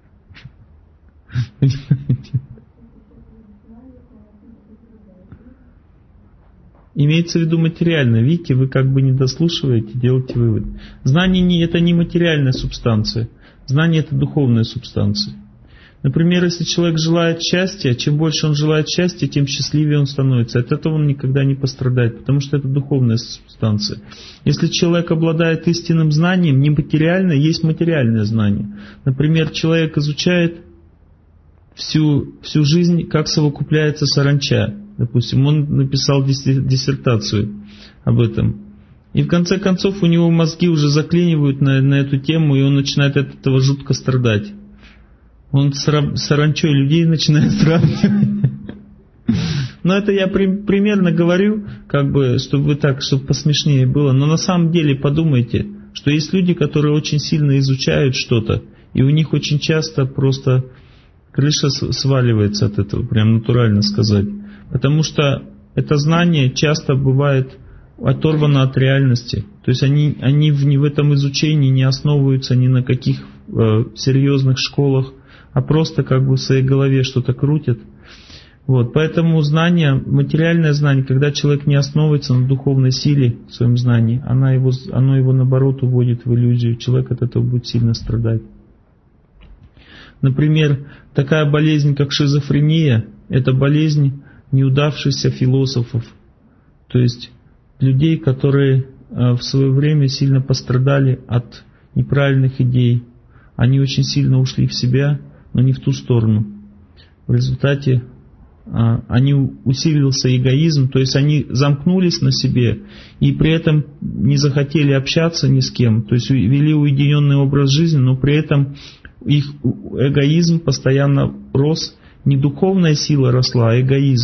Имеется в виду материально. Видите, вы как бы не дослушиваете, делаете вывод. Знание не, это не материальная субстанция. Знание это духовная субстанция. Например, если человек желает счастья, чем больше он желает счастья, тем счастливее он становится. От этого он никогда не пострадает, потому что это духовная субстанция. Если человек обладает истинным знанием, не материальное, есть материальное знание. Например, человек изучает всю, всю жизнь, как совокупляется саранча. Допустим, он написал диссертацию об этом. И в конце концов у него мозги уже заклинивают на, на эту тему, и он начинает от этого жутко страдать. Он с саранчой людей начинает сравнивать. Но это я при, примерно говорю, как бы, чтобы вы так, чтобы посмешнее было. Но на самом деле подумайте, что есть люди, которые очень сильно изучают что-то, и у них очень часто просто крыша сваливается от этого, прям натурально сказать. Потому что это знание часто бывает оторвано от реальности. То есть они, они в, в этом изучении не основываются ни на каких э, серьезных школах, а просто как бы в своей голове что-то крутят. Вот. Поэтому знание, материальное знание, когда человек не основывается на духовной силе в своем знании, она его, оно его наоборот уводит в иллюзию. Человек от этого будет сильно страдать. Например, такая болезнь, как шизофрения, это болезнь неудавшихся философов. То есть людей, которые в свое время сильно пострадали от неправильных идей. Они очень сильно ушли в себя, но не в ту сторону. В результате а, они усилился эгоизм, то есть они замкнулись на себе и при этом не захотели общаться ни с кем, то есть вели уединенный образ жизни, но при этом их эгоизм постоянно рос, не духовная сила росла, а эгоизм.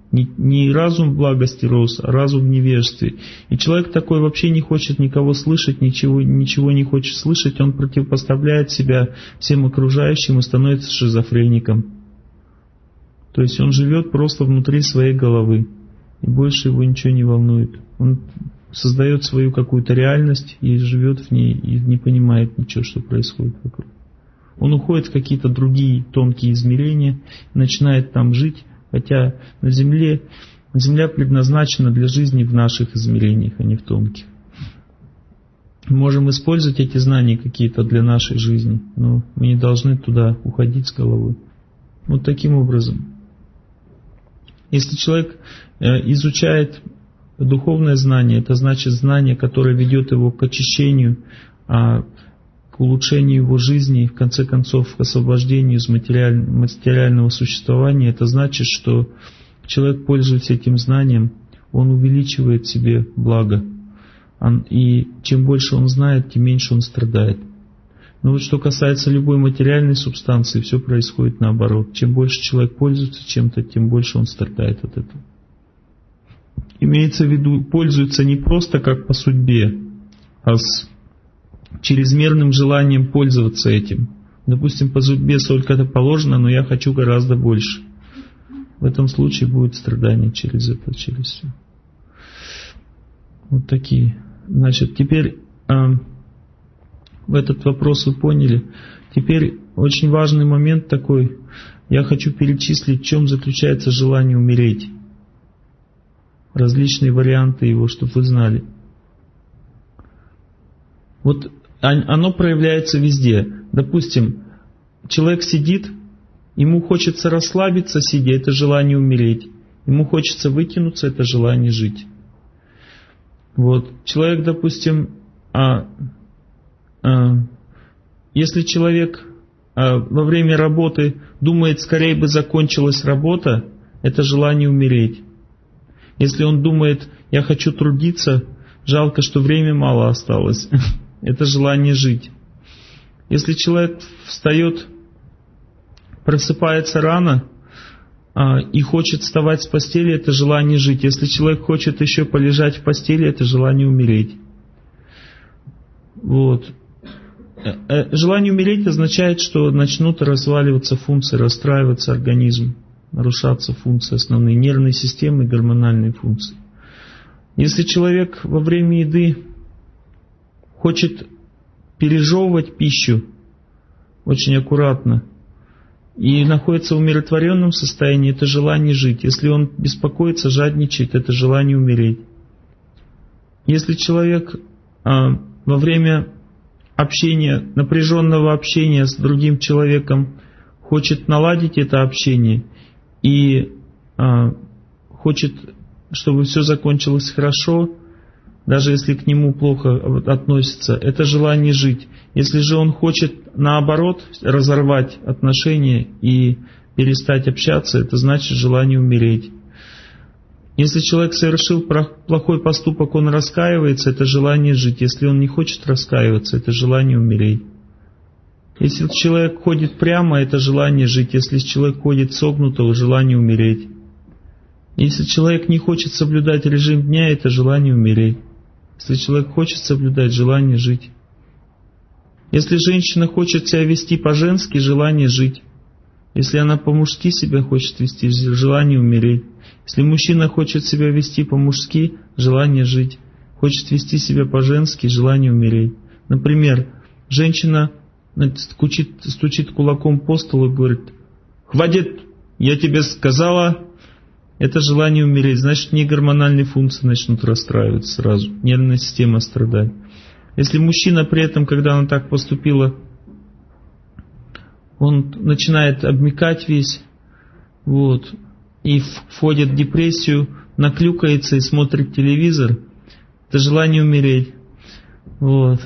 Не, не разум в благости рос, а разум в невежестве. И человек такой вообще не хочет никого слышать, ничего, ничего не хочет слышать, он противопоставляет себя всем окружающим и становится шизофреником. То есть он живет просто внутри своей головы, и больше его ничего не волнует. Он создает свою какую-то реальность и живет в ней, и не понимает ничего, что происходит вокруг. Он уходит в какие-то другие тонкие измерения, начинает там жить, хотя на Земле, Земля предназначена для жизни в наших измерениях, а не в тонких. Мы можем использовать эти знания какие-то для нашей жизни, но мы не должны туда уходить с головой. Вот таким образом. Если человек изучает духовное знание, это значит знание, которое ведет его к очищению, к улучшению его жизни, в конце концов к освобождению из материального существования. Это значит, что человек, пользуясь этим знанием, он увеличивает себе благо. И чем больше он знает, тем меньше он страдает. Но вот что касается любой материальной субстанции, все происходит наоборот. Чем больше человек пользуется чем-то, тем больше он страдает от этого. Имеется в виду, пользуется не просто как по судьбе, а с чрезмерным желанием пользоваться этим. Допустим, по судьбе сколько-то положено, но я хочу гораздо больше. В этом случае будет страдание через это, через все. Вот такие. Значит, теперь э, этот вопрос вы поняли. Теперь очень важный момент такой. Я хочу перечислить, в чем заключается желание умереть. Различные варианты его, чтобы вы знали. Вот оно проявляется везде. Допустим, человек сидит, ему хочется расслабиться, сидя, это желание умереть. Ему хочется выкинуться, это желание жить. Вот. Человек, допустим, а, а, если человек а, во время работы думает, скорее бы закончилась работа, это желание умереть. Если он думает, я хочу трудиться, жалко, что время мало осталось, это желание жить. Если человек встает, просыпается рано а, и хочет вставать с постели, это желание жить. Если человек хочет еще полежать в постели, это желание умереть. Вот. Желание умереть означает, что начнут разваливаться функции, расстраиваться организм, нарушаться функции основные, нервной системы и гормональные функции. Если человек во время еды хочет пережевывать пищу очень аккуратно и находится в умиротворенном состоянии, это желание жить. Если он беспокоится, жадничает, это желание умереть. Если человек а, во время общения, напряженного общения с другим человеком хочет наладить это общение и а, хочет, чтобы все закончилось хорошо, даже если к нему плохо относятся, это желание жить. Если же он хочет, наоборот, разорвать отношения и перестать общаться, это значит желание умереть. Если человек совершил плохой поступок, он раскаивается, это желание жить. Если он не хочет раскаиваться, это желание умереть. Если человек ходит прямо, это желание жить. Если человек ходит согнуто, желание умереть. Если человек не хочет соблюдать режим дня, это желание умереть. Если человек хочет соблюдать, желание жить. Если женщина хочет себя вести по-женски, желание жить. Если она по-мужски себя хочет вести, желание умереть. Если мужчина хочет себя вести по-мужски, желание жить. Хочет вести себя по-женски, желание умереть. Например, женщина стучит, стучит кулаком по столу и говорит: «Хватит, я тебе сказала». Это желание умереть. Значит, не гормональные функции начнут расстраиваться сразу. Нервная система страдает. Если мужчина при этом, когда она так поступила, он начинает обмякать весь, вот, и входит в депрессию, наклюкается и смотрит телевизор, это желание умереть. Вот.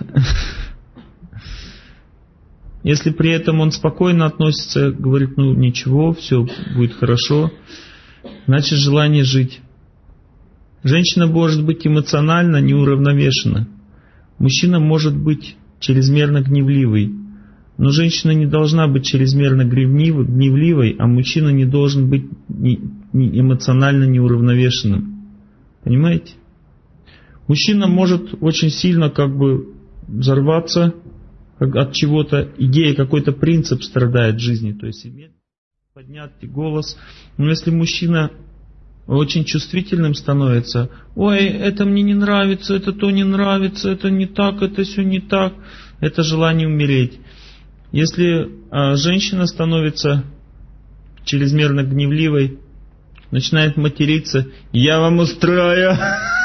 Если при этом он спокойно относится, говорит: ну ничего, все будет хорошо, значит желание жить. Женщина может быть эмоционально неуравновешена. Мужчина может быть чрезмерно гневливый. Но женщина не должна быть чрезмерно гневливой, а мужчина не должен быть эмоционально неуравновешенным. Понимаете? Мужчина может очень сильно как бы взорваться от чего-то, идея, какой-то принцип страдает в жизни, то есть иметь поднять голос. Но если мужчина очень чувствительным становится, ой, это мне не нравится, это то не нравится, это не так, это все не так, это желание умереть. Если а, женщина становится чрезмерно гневливой, начинает материться, я вам устрою,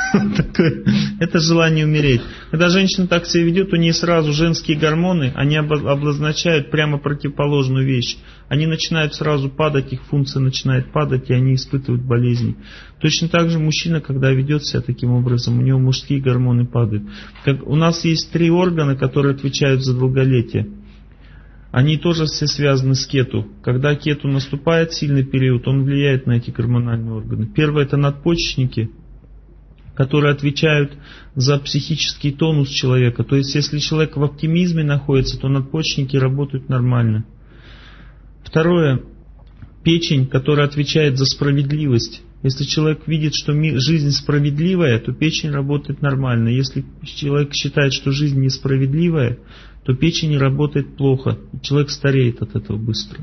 это желание умереть. Когда женщина так себя ведет, у нее сразу женские гормоны, они обозначают прямо противоположную вещь. Они начинают сразу падать, их функция начинает падать, и они испытывают болезни. Точно так же мужчина, когда ведет себя таким образом, у него мужские гормоны падают. Как у нас есть три органа, которые отвечают за долголетие. Они тоже все связаны с кету. Когда кету наступает сильный период, он влияет на эти гормональные органы. Первое — это надпочечники, которые отвечают за психический тонус человека. То есть, если человек в оптимизме находится, то надпочечники работают нормально. Второе — печень, которая отвечает за справедливость. Если человек видит, что жизнь справедливая, то печень работает нормально. Если человек считает, что жизнь несправедливая, то печень работает плохо, и человек стареет от этого быстро.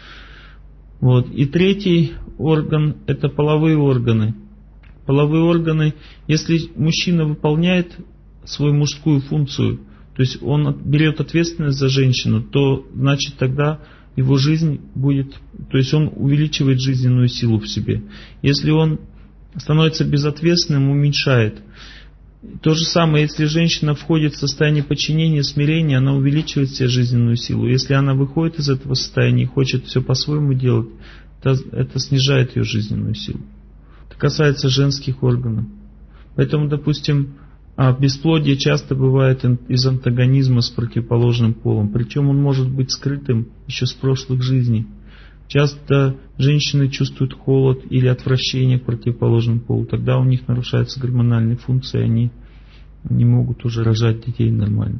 Вот. И третий орган — это половые органы. Половые органы, если мужчина выполняет свою мужскую функцию, то есть он берет ответственность за женщину, то значит тогда его жизнь будет, то есть он увеличивает жизненную силу в себе. Если он становится безответственным, уменьшает. То же самое, если женщина входит в состояние подчинения, смирения, она увеличивает себе жизненную силу. Если она выходит из этого состояния и хочет все по-своему делать, то это снижает ее жизненную силу. Это касается женских органов. Поэтому, допустим, бесплодие часто бывает из антагонизма с противоположным полом. Причем он может быть скрытым еще с прошлых жизней. Часто женщины чувствуют холод или отвращение к противоположному полу. Тогда у них нарушаются гормональные функции, они не могут уже рожать детей нормально.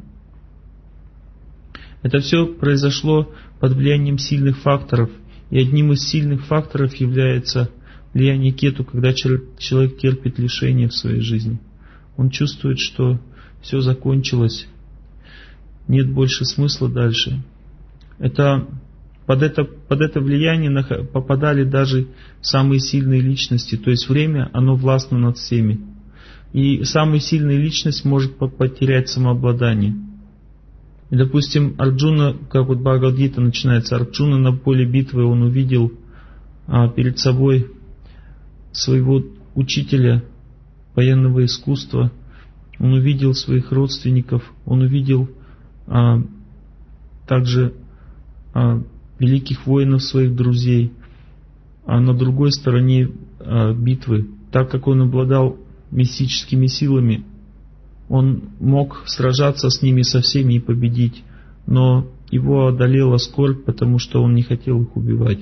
Это все произошло под влиянием сильных факторов. И одним из сильных факторов является влияние кету, когда человек терпит лишения в своей жизни. Он чувствует, что все закончилось, нет больше смысла дальше. Это, под, это, под это влияние попадали даже самые сильные личности. То есть время, оно властно над всеми. И самая сильная личность может потерять самообладание. И, допустим, Арджуна, как вот Бхагавад-гита начинается, Арджуна на поле битвы, он увидел а, перед собой своего учителя военного искусства, он увидел своих родственников, он увидел а, также а, великих воинов, своих друзей, а на другой стороне а, битвы, так как он обладал мистическими силами, он мог сражаться с ними со всеми и победить, но его одолела скорбь, потому что он не хотел их убивать.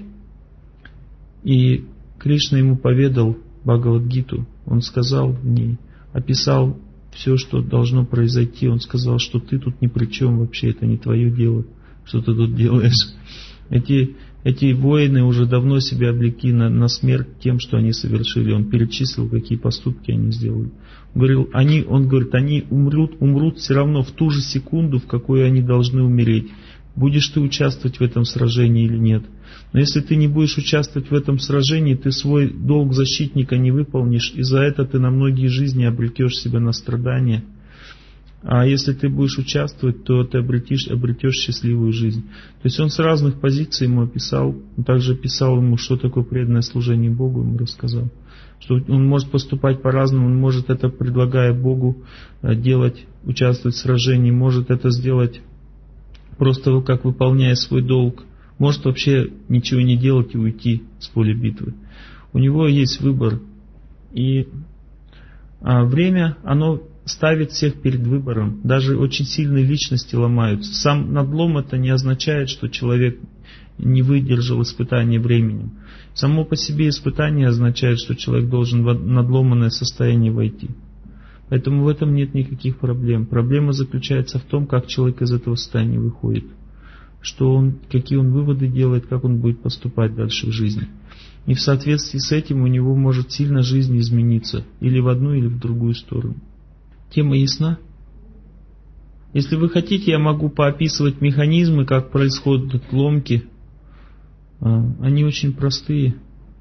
И Кришна ему поведал Бхагавад-гиту, он сказал в ней, описал все, что должно произойти, он сказал, что ты тут ни при чем вообще, это не твое дело, что ты тут делаешь. Эти, эти воины уже давно себя облекли на, на смерть тем, что они совершили. Он перечислил, какие поступки они сделали. Он, говорил, они, он говорит, они умрут, умрут все равно в ту же секунду, в какой они должны умереть. Будешь ты участвовать в этом сражении или нет. Но если ты не будешь участвовать в этом сражении, ты свой долг защитника не выполнишь, и за это ты на многие жизни обретешь себя на страдания. А если ты будешь участвовать, то ты обретешь, обретешь счастливую жизнь. То есть он с разных позиций ему описал, он также описал ему, что такое преданное служение Богу, ему рассказал. Что он может поступать по-разному, он может это, предлагая Богу, делать, участвовать в сражении, может это сделать просто как выполняя свой долг, может вообще ничего не делать и уйти с поля битвы. У него есть выбор. И а, время, оно ставит всех перед выбором. Даже очень сильные личности ломаются. Сам надлом это не означает, что человек не выдержал испытания временем. Само по себе испытание означает, что человек должен в надломанное состояние войти. Поэтому в этом нет никаких проблем. Проблема заключается в том, как человек из этого состояния выходит. Что он, какие он выводы делает, как он будет поступать дальше в жизни. И в соответствии с этим у него может сильно жизнь измениться. Или в одну, или в другую сторону. Тема ясна? Если вы хотите, я могу поописывать механизмы, как происходят ломки. Они очень простые.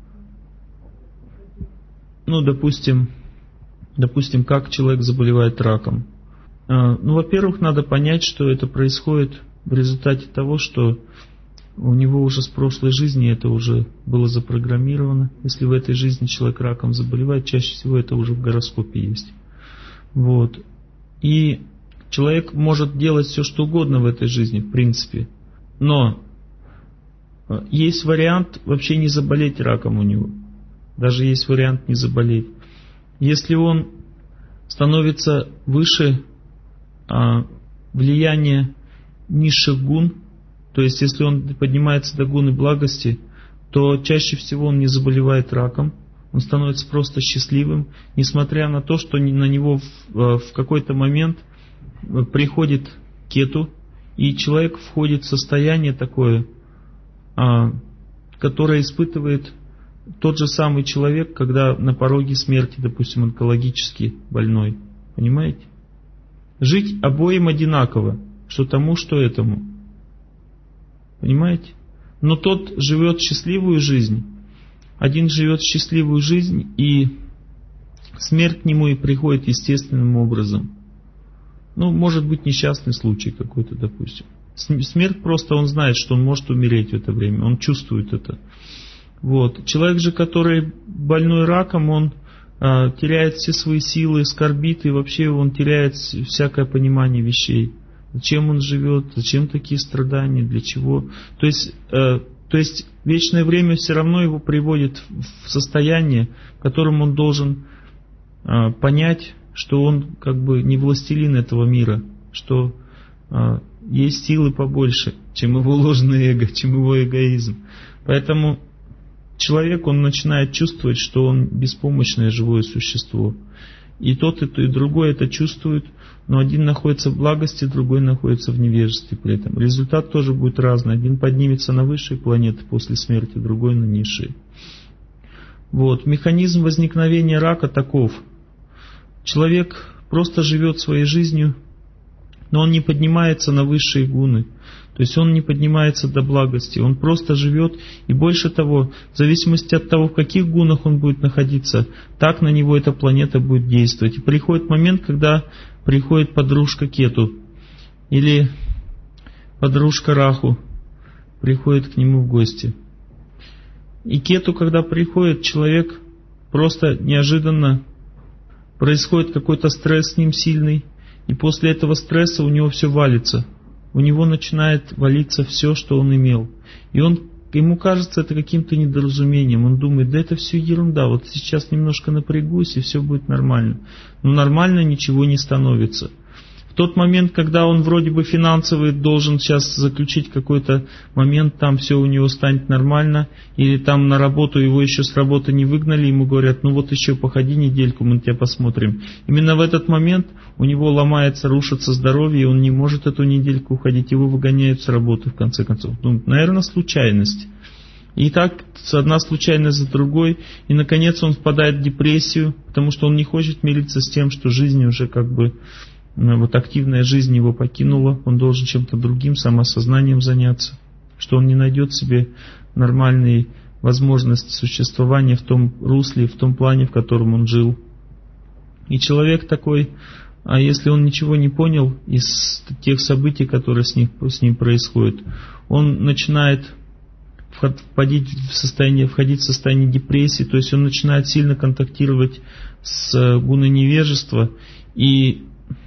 Ну, допустим, допустим, как человек заболевает раком. Ну, во-первых, надо понять, что это происходит в результате того, что у него уже с прошлой жизни это уже было запрограммировано. Если в этой жизни человек раком заболевает, чаще всего это уже в гороскопе есть. Вот. И человек может делать все, что угодно в этой жизни, в принципе. Но есть вариант вообще не заболеть раком у него. Даже есть вариант не заболеть. Если он становится выше а, влияния низших гун, то есть если он поднимается до гуны благости, то чаще всего он не заболевает раком. Он становится просто счастливым, несмотря на то, что на него в, в какой-то момент приходит кету, и человек входит в состояние такое, а, которое испытывает тот же самый человек, когда на пороге смерти, допустим, онкологически больной. Понимаете? Жить обоим одинаково, что тому, что этому. Понимаете? Но тот живет счастливую жизнь, один живет счастливую жизнь, и смерть к нему и приходит естественным образом. Ну, может быть, несчастный случай какой-то, допустим. Смерть просто, он знает, что он может умереть в это время, он чувствует это. Вот. Человек же, который больной раком, он а, теряет все свои силы, скорбит, и вообще он теряет всякое понимание вещей. Зачем он живет, зачем такие страдания, для чего. То есть, э, то есть вечное время все равно его приводит в состояние, в котором он должен э, понять, что он как бы не властелин этого мира, что э, есть силы побольше, чем его ложное эго, чем его эгоизм. Поэтому человек, он начинает чувствовать, что он беспомощное живое существо. И тот, и, то, и другой это чувствует, но один находится в благости, другой находится в невежестве при этом. Результат тоже будет разный. Один поднимется на высшие планеты после смерти, другой на низшие. Вот. Механизм возникновения рака таков. Человек просто живет своей жизнью, но он не поднимается на высшие гуны. То есть он не поднимается до благости, он просто живет, и больше того, в зависимости от того, в каких гунах он будет находиться, так на него эта планета будет действовать. И приходит момент, когда приходит подружка Кету или подружка Раху, приходит к нему в гости. И Кету, когда приходит, человек просто неожиданно происходит какой-то стресс с ним сильный, и после этого стресса у него все валится. У него начинает валиться все, что он имел. И он, ему кажется это каким-то недоразумением. Он думает, да это все ерунда, вот сейчас немножко напрягусь, и все будет нормально. Но нормально ничего не становится. В тот момент, когда он вроде бы финансовый должен сейчас заключить какой-то момент, там все у него станет нормально, или там на работу его еще с работы не выгнали, ему говорят, ну вот еще походи недельку, мы на тебя посмотрим. Именно в этот момент у него ломается, рушится здоровье, и он не может эту недельку уходить, его выгоняют с работы в конце концов. Ну, наверное, случайность. И так одна случайность за другой, и наконец он впадает в депрессию, потому что он не хочет мириться с тем, что жизнь уже как бы... Вот активная жизнь его покинула, он должен чем-то другим, самосознанием заняться, что он не найдет себе нормальной возможности существования в том русле, в том плане, в котором он жил. И человек такой, а если он ничего не понял из тех событий, которые с ним, с ним происходят, он начинает входить в состояние, входить в состояние депрессии, то есть он начинает сильно контактировать с гуной невежества, и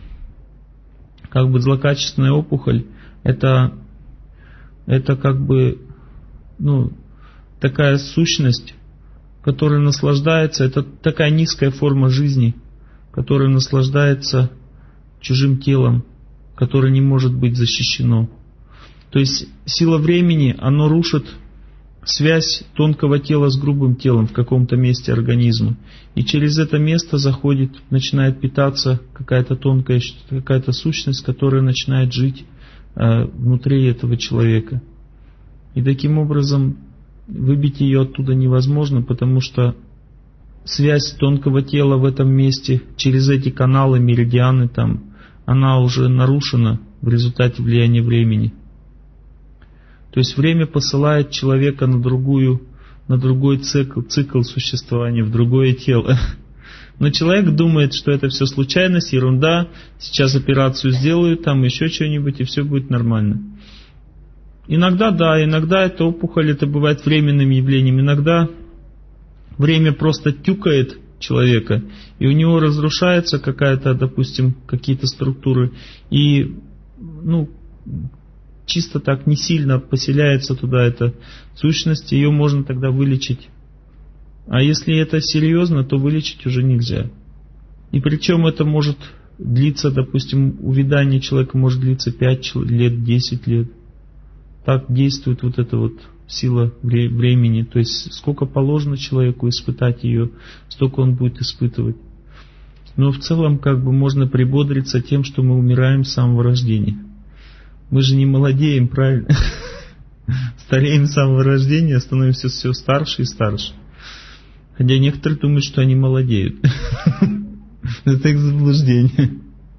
как бы злокачественная опухоль, это, это как бы, ну, такая сущность, которая наслаждается, это такая низкая форма жизни, которая наслаждается чужим телом, которое не может быть защищено. То есть сила времени, оно рушит связь тонкого тела с грубым телом в каком-то месте организма. И через это место заходит, начинает питаться какая-то тонкая, какая-то сущность, которая начинает жить э, внутри этого человека. И таким образом выбить ее оттуда невозможно, потому что связь тонкого тела в этом месте через эти каналы, меридианы там, она уже нарушена в результате влияния времени. То есть время посылает человека на другую, на другой цикл, цикл существования, в другое тело. Но человек думает, что это все случайность, ерунда, сейчас операцию сделаю, там еще что-нибудь, и все будет нормально. Иногда да, иногда это опухоль, это бывает временным явлением, иногда время просто тюкает человека, и у него разрушается какая-то, допустим, какие-то структуры, и ну, чисто так не сильно поселяется туда эта сущность, ее можно тогда вылечить. А если это серьезно, то вылечить уже нельзя. И причем это может длиться, допустим, увядание человека может длиться пять лет, десять лет. Так действует вот эта вот сила времени. То есть сколько положено человеку испытать ее, столько он будет испытывать. Но в целом как бы можно прибодриться тем, что мы умираем с самого рождения. Мы же не молодеем, правильно? Стареем с самого рождения, становимся все старше и старше. Хотя некоторые думают, что они молодеют. Это их заблуждение.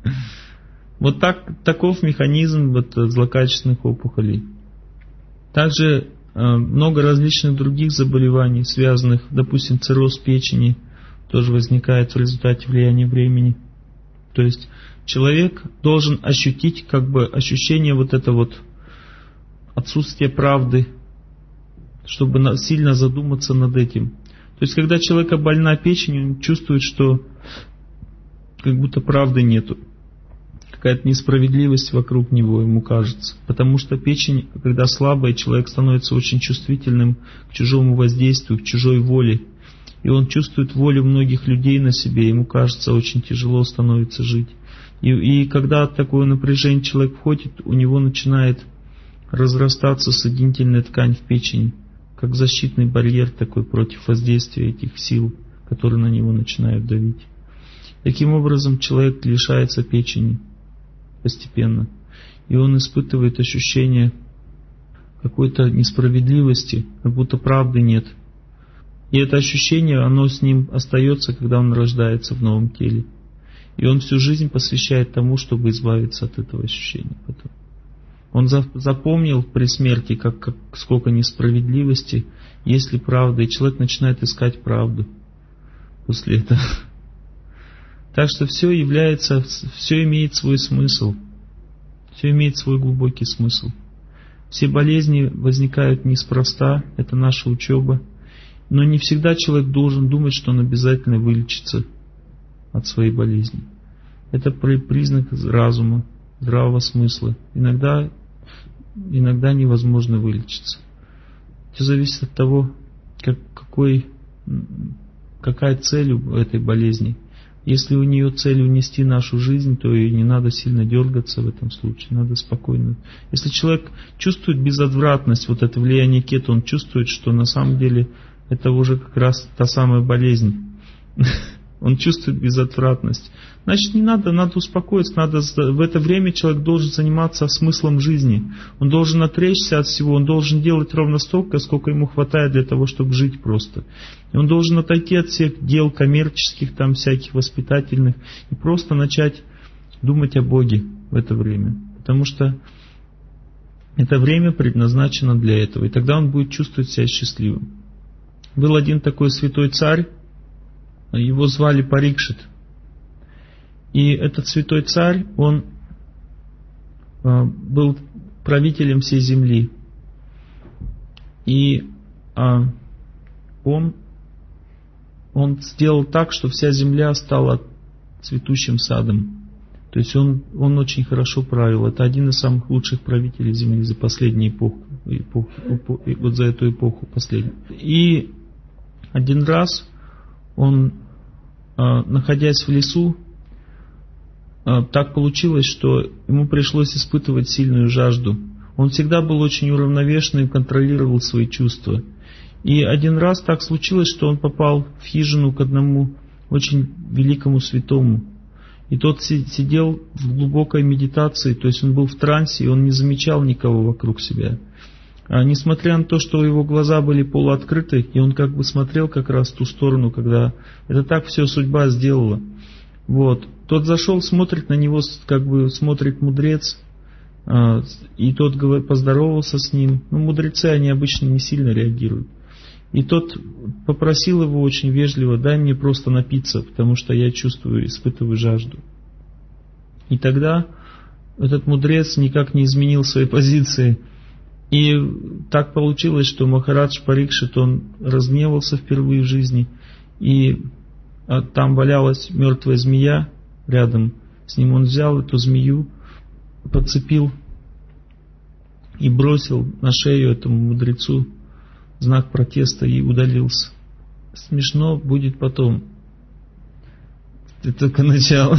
Вот так, таков механизм вот злокачественных опухолей. Также э, много различных других заболеваний, связанных, допустим, цирроз печени, тоже возникает в результате влияния времени. То есть человек должен ощутить как бы ощущение вот это вот отсутствия правды, чтобы на, сильно задуматься над этим. То есть, когда человека больна печень, он чувствует, что как будто правды нету. Какая-то несправедливость вокруг него, ему кажется. Потому что печень, когда слабая, человек становится очень чувствительным к чужому воздействию, к чужой воле. И он чувствует волю многих людей на себе, ему кажется, очень тяжело становится жить. И, и когда такое напряжение человек входит, у него начинает разрастаться соединительная ткань в печени, как защитный барьер такой против воздействия этих сил, которые на него начинают давить. Таким образом, человек лишается печени постепенно. И он испытывает ощущение какой-то несправедливости, как будто правды нет. И это ощущение, оно с ним остается, когда он рождается в новом теле. И он всю жизнь посвящает тому, чтобы избавиться от этого ощущения потом. Он запомнил при смерти, как, как, сколько несправедливости, есть ли правда, и человек начинает искать правду после этого. Так что все является, все имеет свой смысл, все имеет свой глубокий смысл. Все болезни возникают неспроста, это наша учеба, но не всегда человек должен думать, что он обязательно вылечится от своей болезни. Это признак разума, здравого смысла. Иногда Иногда невозможно вылечиться. Все зависит от того, как, какой, какая цель у этой болезни. Если у нее цель унести нашу жизнь, то и не надо сильно дергаться в этом случае. Надо спокойно. Если человек чувствует безотвратность, вот это влияние кету, он чувствует, что на самом деле это уже как раз та самая болезнь. Он чувствует безотвратность. Значит, не надо, надо успокоиться, надо, в это время человек должен заниматься смыслом жизни. Он должен отречься от всего, он должен делать ровно столько, сколько ему хватает для того, чтобы жить просто. И он должен отойти от всех дел коммерческих, там всяких воспитательных, и просто начать думать о Боге в это время. Потому что это время предназначено для этого, и тогда он будет чувствовать себя счастливым. Был один такой святой царь, его звали Парикшит. И этот святой царь, он э, был правителем всей земли. И э, он, он сделал так, что вся земля стала цветущим садом. То есть он, он очень хорошо правил. Это один из самых лучших правителей земли за последнюю эпоху, эпоху, эпоху вот за эту эпоху последнюю. И один раз он, находясь в лесу, так получилось, что ему пришлось испытывать сильную жажду. Он всегда был очень уравновешенным, контролировал свои чувства. И один раз так случилось, что он попал в хижину к одному очень великому святому. И тот сидел в глубокой медитации, то есть он был в трансе, и он не замечал никого вокруг себя. А несмотря на то, что его глаза были полуоткрыты, и он как бы смотрел как раз в ту сторону, когда это так все судьба сделала. Вот. Тот зашел, смотрит на него, как бы смотрит мудрец, и тот поздоровался с ним. Ну, мудрецы, они обычно не сильно реагируют. И тот попросил его очень вежливо: дай мне просто напиться, потому что я чувствую, испытываю жажду. И тогда этот мудрец никак не изменил своей позиции. И так получилось, что Махарадж Парикшит, он разгневался впервые в жизни, и там валялась мертвая змея рядом с ним. Он взял эту змею, подцепил и бросил на шею этому мудрецу знак протеста и удалился. Смешно будет потом. Это только начало.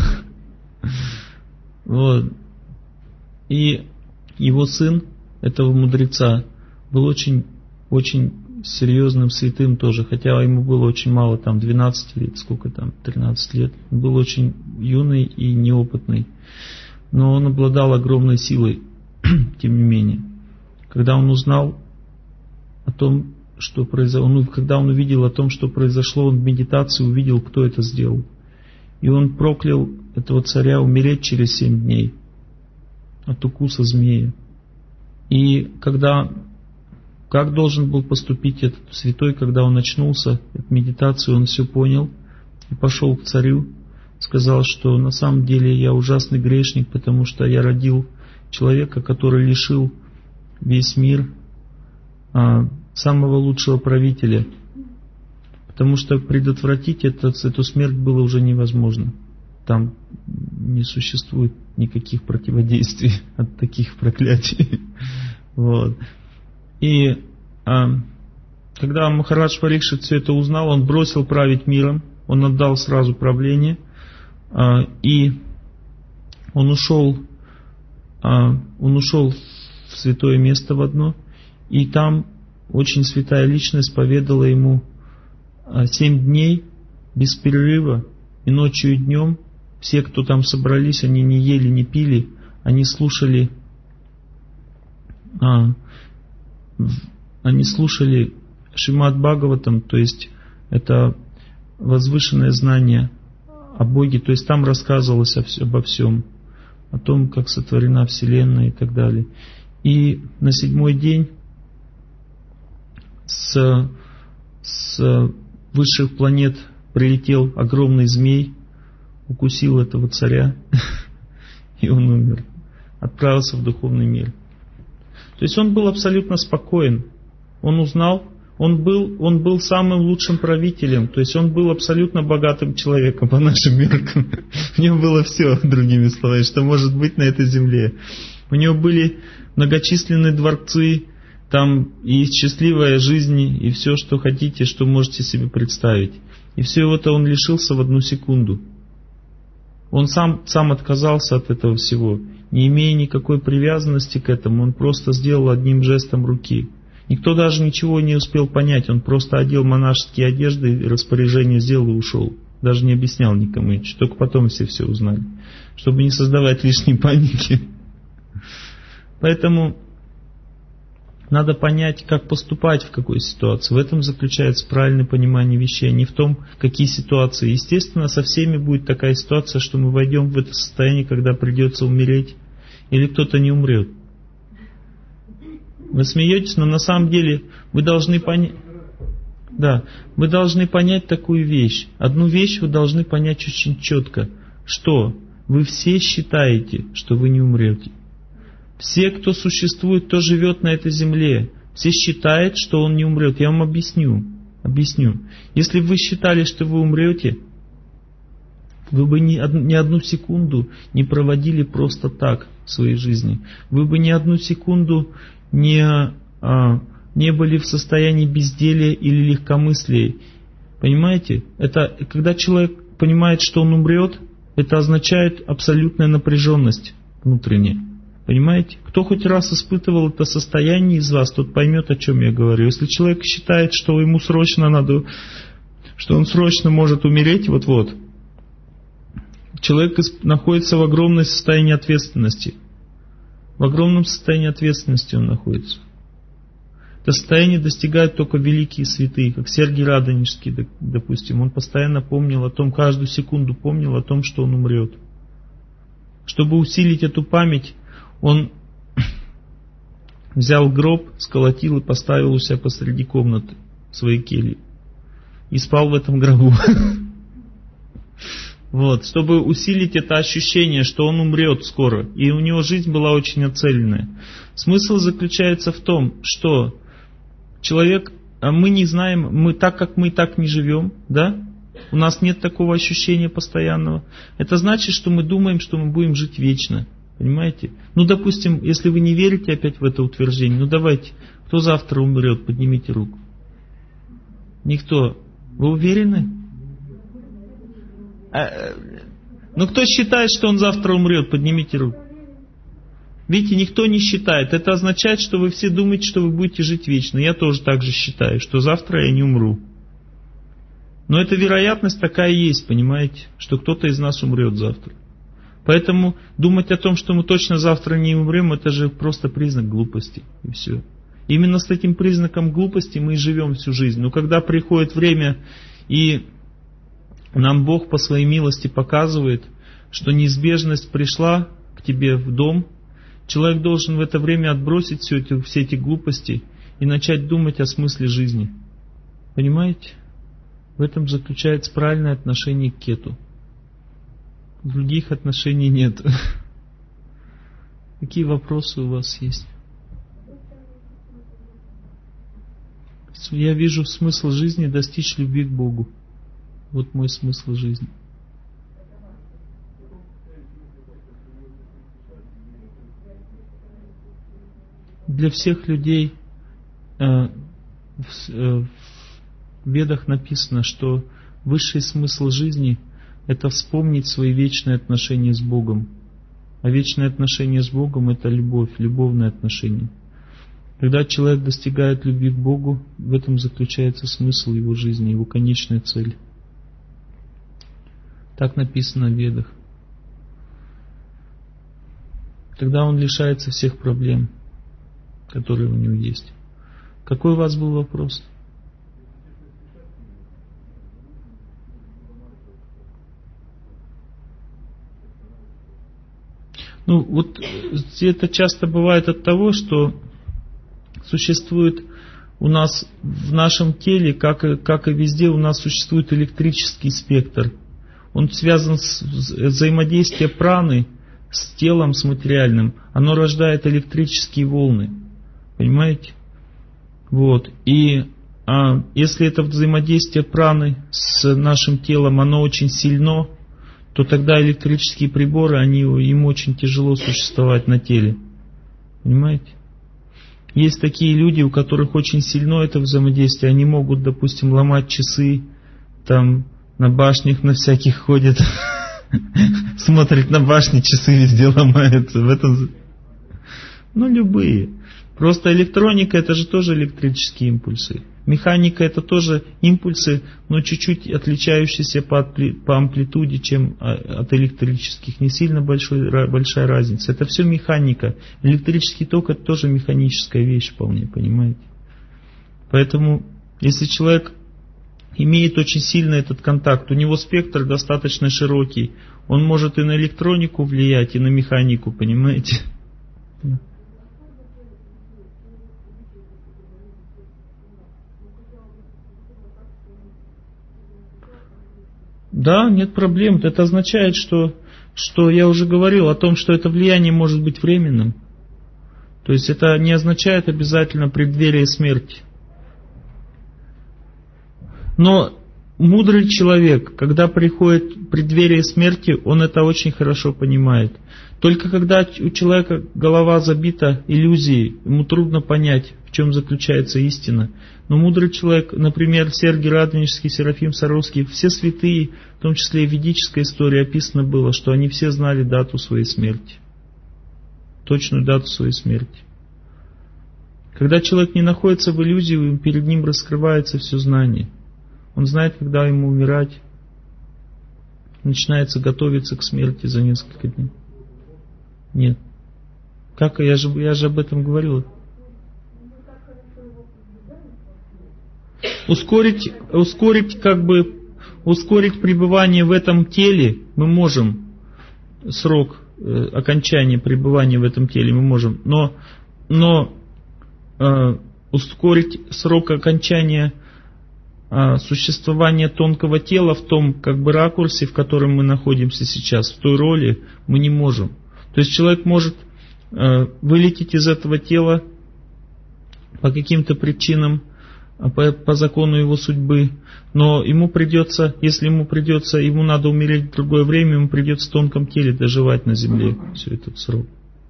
Вот. И его сын, этого мудреца, был очень, очень серьезным святым тоже, хотя ему было очень мало, там двенадцать лет, сколько там, тринадцать лет. Он был очень юный и неопытный, но он обладал огромной силой, тем не менее. Когда он узнал о том, что произошло, ну, когда он увидел о том, что произошло, он в медитации увидел, кто это сделал. И он проклял этого царя умереть через семь дней от укуса змея. И когда, как должен был поступить этот святой, когда он очнулся от медитации, он все понял и пошел к царю, сказал, что на самом деле я ужасный грешник, потому что я родил человека, который лишил весь мир а, самого лучшего правителя, потому что предотвратить это, эту смерть было уже невозможно. Там не существует никаких противодействий от таких проклятий. Вот. И а, когда Махарадж Парикшит все это узнал, он бросил править миром, он отдал сразу правление, а, и он ушел, а, он ушел в святое место в одно, и там очень святая личность поведала ему а, семь дней без перерыва, и ночью и днем все, кто там собрались, они не ели, не пили, они слушали, а, они слушали Шримад Бхагаватам, то есть это возвышенное знание о Боге, то есть там рассказывалось обо всем, о том, как сотворена Вселенная и так далее. И на седьмой день с, с высших планет прилетел огромный змей, укусил этого царя, и он умер, отправился в духовный мир. То есть он был абсолютно спокоен. Он узнал, он был, он был самым лучшим правителем, то есть он был абсолютно богатым человеком по нашим меркам. У него было все, другими словами, что может быть на этой земле. У него были многочисленные дворцы, там и счастливая жизнь, и все, что хотите, что можете себе представить. И все это он лишился в одну секунду. Он сам, сам отказался от этого всего, не имея никакой привязанности к этому, он просто сделал одним жестом руки. Никто даже ничего не успел понять, он просто одел монашеские одежды, распоряжение сделал и ушел. Даже не объяснял никому, только потом все все узнали, чтобы не создавать лишней паники. Поэтому надо понять, как поступать в какой ситуации. В этом заключается правильное понимание вещей, не в том, какие ситуации. Естественно, со всеми будет такая ситуация, что мы войдем в это состояние, когда придется умереть, или кто-то не умрет. Вы смеетесь, но на самом деле вы должны понять, да, вы должны понять такую вещь. Одну вещь вы должны понять очень четко, что вы все считаете, что вы не умрете. Все, кто существует, кто живет на этой земле, все считают, что он не умрет. Я вам объясню. Объясню. Если бы вы считали, что вы умрете, вы бы ни, ни одну секунду не проводили просто так в своей жизни. Вы бы ни одну секунду не, а, не были в состоянии безделия или легкомыслия. Понимаете? Это когда человек понимает, что он умрет, это означает абсолютная напряженность внутренняя. Понимаете? Кто хоть раз испытывал это состояние из вас, тот поймет, о чем я говорю. Если человек считает, что ему срочно надо, что он срочно может умереть, вот-вот, человек находится в огромном состоянии ответственности. В огромном состоянии ответственности он находится. Это состояние достигают только великие святые, как Сергий Радонежский, допустим. Он постоянно помнил о том, каждую секунду помнил о том, что он умрет. Чтобы усилить эту память, он взял гроб, сколотил и поставил у себя посреди комнаты своей кельи. И спал в этом гробу. Вот, чтобы усилить это ощущение, что он умрет скоро. И у него жизнь была очень оцеленная. Смысл заключается в том, что человек, а мы не знаем, мы так как мы и так не живем, да? У нас нет такого ощущения постоянного. Это значит, что мы думаем, что мы будем жить вечно. Понимаете? Ну, допустим, если вы не верите опять в это утверждение, ну давайте, кто завтра умрет, поднимите руку. Никто. Вы уверены? А, ну, кто считает, что он завтра умрет, поднимите руку. Видите, никто не считает. Это означает, что вы все думаете, что вы будете жить вечно. Я тоже так же считаю, что завтра я не умру. Но эта вероятность такая есть, понимаете, что кто-то из нас умрет завтра. Поэтому думать о том, что мы точно завтра не умрем, это же просто признак глупости. И все. Именно с этим признаком глупости мы и живем всю жизнь. Но когда приходит время, и нам Бог по своей милости показывает, что неизбежность пришла к тебе в дом, человек должен в это время отбросить все эти, все эти глупости и начать думать о смысле жизни. Понимаете? В этом заключается правильное отношение к кету. Других отношений нет. Какие вопросы у вас есть? Я вижу смысл жизни достичь любви к Богу. Вот мой смысл жизни. Для всех людей э, в, э, в Ведах написано, что высший смысл жизни — это вспомнить свои вечные отношения с Богом. А вечные отношения с Богом — это любовь, любовные отношения. Когда человек достигает любви к Богу, в этом заключается смысл его жизни, его конечная цель. Так написано в Ведах. Тогда он лишается всех проблем, которые у него есть. Какой у вас был вопрос? Ну, вот это часто бывает от того, что существует у нас в нашем теле, как и, как и везде, у нас существует электрический спектр. Он связан с взаимодействием праны с телом, с материальным. Оно рождает электрические волны. Понимаете? Вот. И а, если это взаимодействие праны с нашим телом, оно очень сильно, то тогда электрические приборы, они, им очень тяжело существовать на теле. Понимаете? Есть такие люди, у которых очень сильно это взаимодействие. Они могут, допустим, ломать часы, там на башнях на всяких ходят, смотрят на башни, часы везде ломаются. В этом... Ну, любые. Просто электроника — это же тоже электрические импульсы. Механика — это тоже импульсы, но чуть-чуть отличающиеся по, по амплитуде, чем от электрических. Не сильно большой, большая разница. Это все механика. Электрический ток — это тоже механическая вещь вполне, понимаете? Поэтому, если человек имеет очень сильно этот контакт, у него спектр достаточно широкий, он может и на электронику влиять, и на механику, понимаете? Да, нет проблем. Это означает, что, что я уже говорил о том, что это влияние может быть временным. То есть это не означает обязательно преддверие смерти. Но мудрый человек, когда приходит преддверие смерти, он это очень хорошо понимает. Только когда у человека голова забита иллюзией, ему трудно понять, в чем заключается истина. Но мудрый человек, например, Сергий Радонежский, Серафим Саровский, все святые, в том числе и в ведической истории описано было, что они все знали дату своей смерти. Точную дату своей смерти. Когда человек не находится в иллюзии, перед ним раскрывается все знание. Он знает, когда ему умирать. Начинается готовиться к смерти за несколько дней. Нет. Как? Я же, я же об этом говорил. ускорить, ускорить как бы, ускорить пребывание в этом теле мы можем, срок э, окончания пребывания в этом теле мы можем, но, но э, ускорить срок окончания э, существования тонкого тела в том как бы ракурсе, в котором мы находимся сейчас, в той роли мы не можем. То есть человек может э, вылететь из этого тела по каким-то причинам, по, по закону его судьбы, но ему придется, если ему придется, ему надо умереть в другое время, ему придется в тонком теле доживать на земле все этот срок.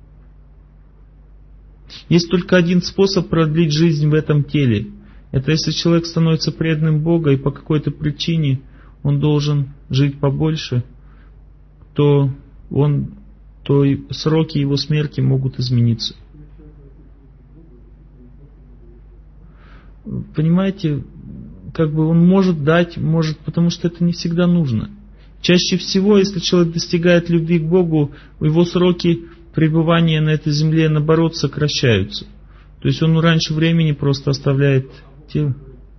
Есть только один способ продлить жизнь в этом теле. Это если человек становится преданным Бога и по какой-то причине он должен жить побольше, то, он, то и сроки его смерти могут измениться. Понимаете, как бы он может дать, может, потому что это не всегда нужно. Чаще всего, если человек достигает любви к Богу, его сроки пребывания на этой земле, наоборот, сокращаются. То есть он раньше времени просто оставляет тело.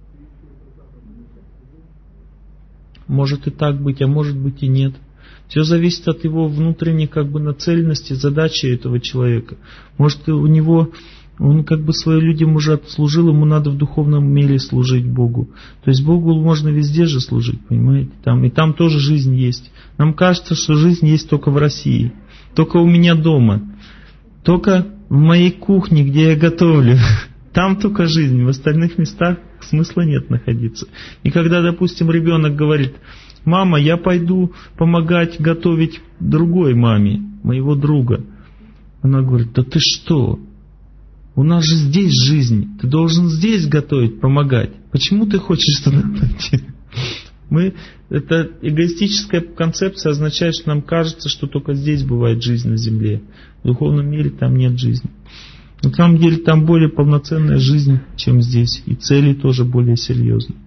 Может и так быть, а может быть и нет. Все зависит от его внутренней как бы нацеленности, задачи этого человека. Может у него... Он как бы своим людям уже отслужил, ему надо в духовном мире служить Богу. То есть Богу можно везде же служить, понимаете? Там, и там тоже жизнь есть. Нам кажется, что жизнь есть только в России, только у меня дома, только в моей кухне, где я готовлю. Там только жизнь, в остальных местах смысла нет находиться. И когда, допустим, ребенок говорит: мама, я пойду помогать готовить другой маме, моего друга. Она говорит: да ты что? У нас же здесь жизнь, ты должен здесь готовить, помогать. Почему ты хочешь туда пойти? Мы, это эгоистическая концепция означает, что нам кажется, что только здесь бывает жизнь на земле. В духовном мире там нет жизни. На самом деле там более полноценная жизнь, чем здесь. И цели тоже более серьезные.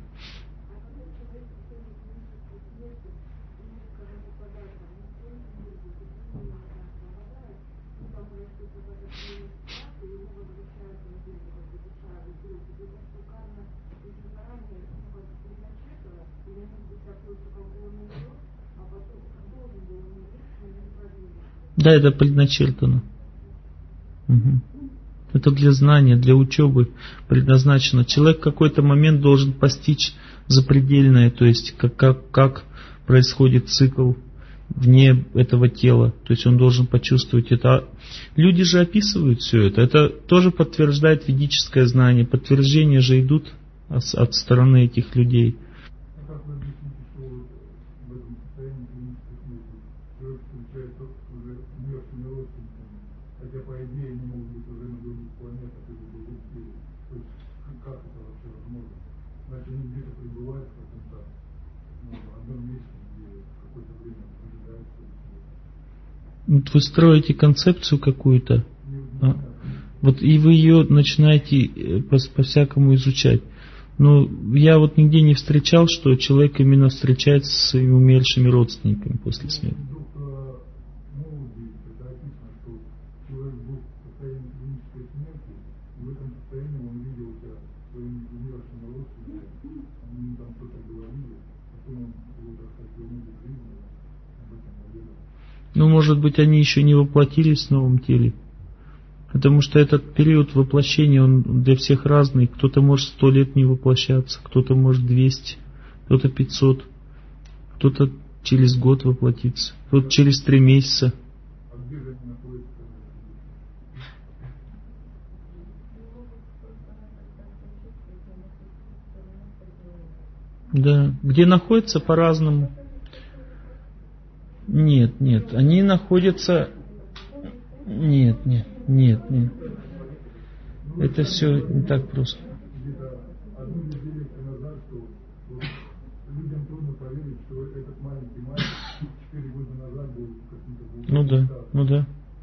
Да, это предначертано. Угу. Это для знания, для учебы предназначено. Человек в какой-то момент должен постичь запредельное, то есть как, как, как происходит цикл вне этого тела. То есть он должен почувствовать это. Люди же описывают все это. Это тоже подтверждает ведическое знание. Подтверждения же идут от, от стороны этих людей. Вот вы строите концепцию какую-то, а, вот и вы ее начинаете по, по-всякому изучать. Но я вот нигде не встречал, что человек именно встречается со своими умершими родственниками после смерти. Ну, может быть, они еще не воплотились в новом теле. Потому что этот период воплощения, он для всех разный. Кто-то может сто лет не воплощаться, кто-то может двести, кто-то пятьсот, кто-то через год воплотится, кто-то через три месяца. Да, где находятся по-разному. Нет, нет, они находятся... Нет, нет, нет, нет. Это все не так просто. Ну да, ну да.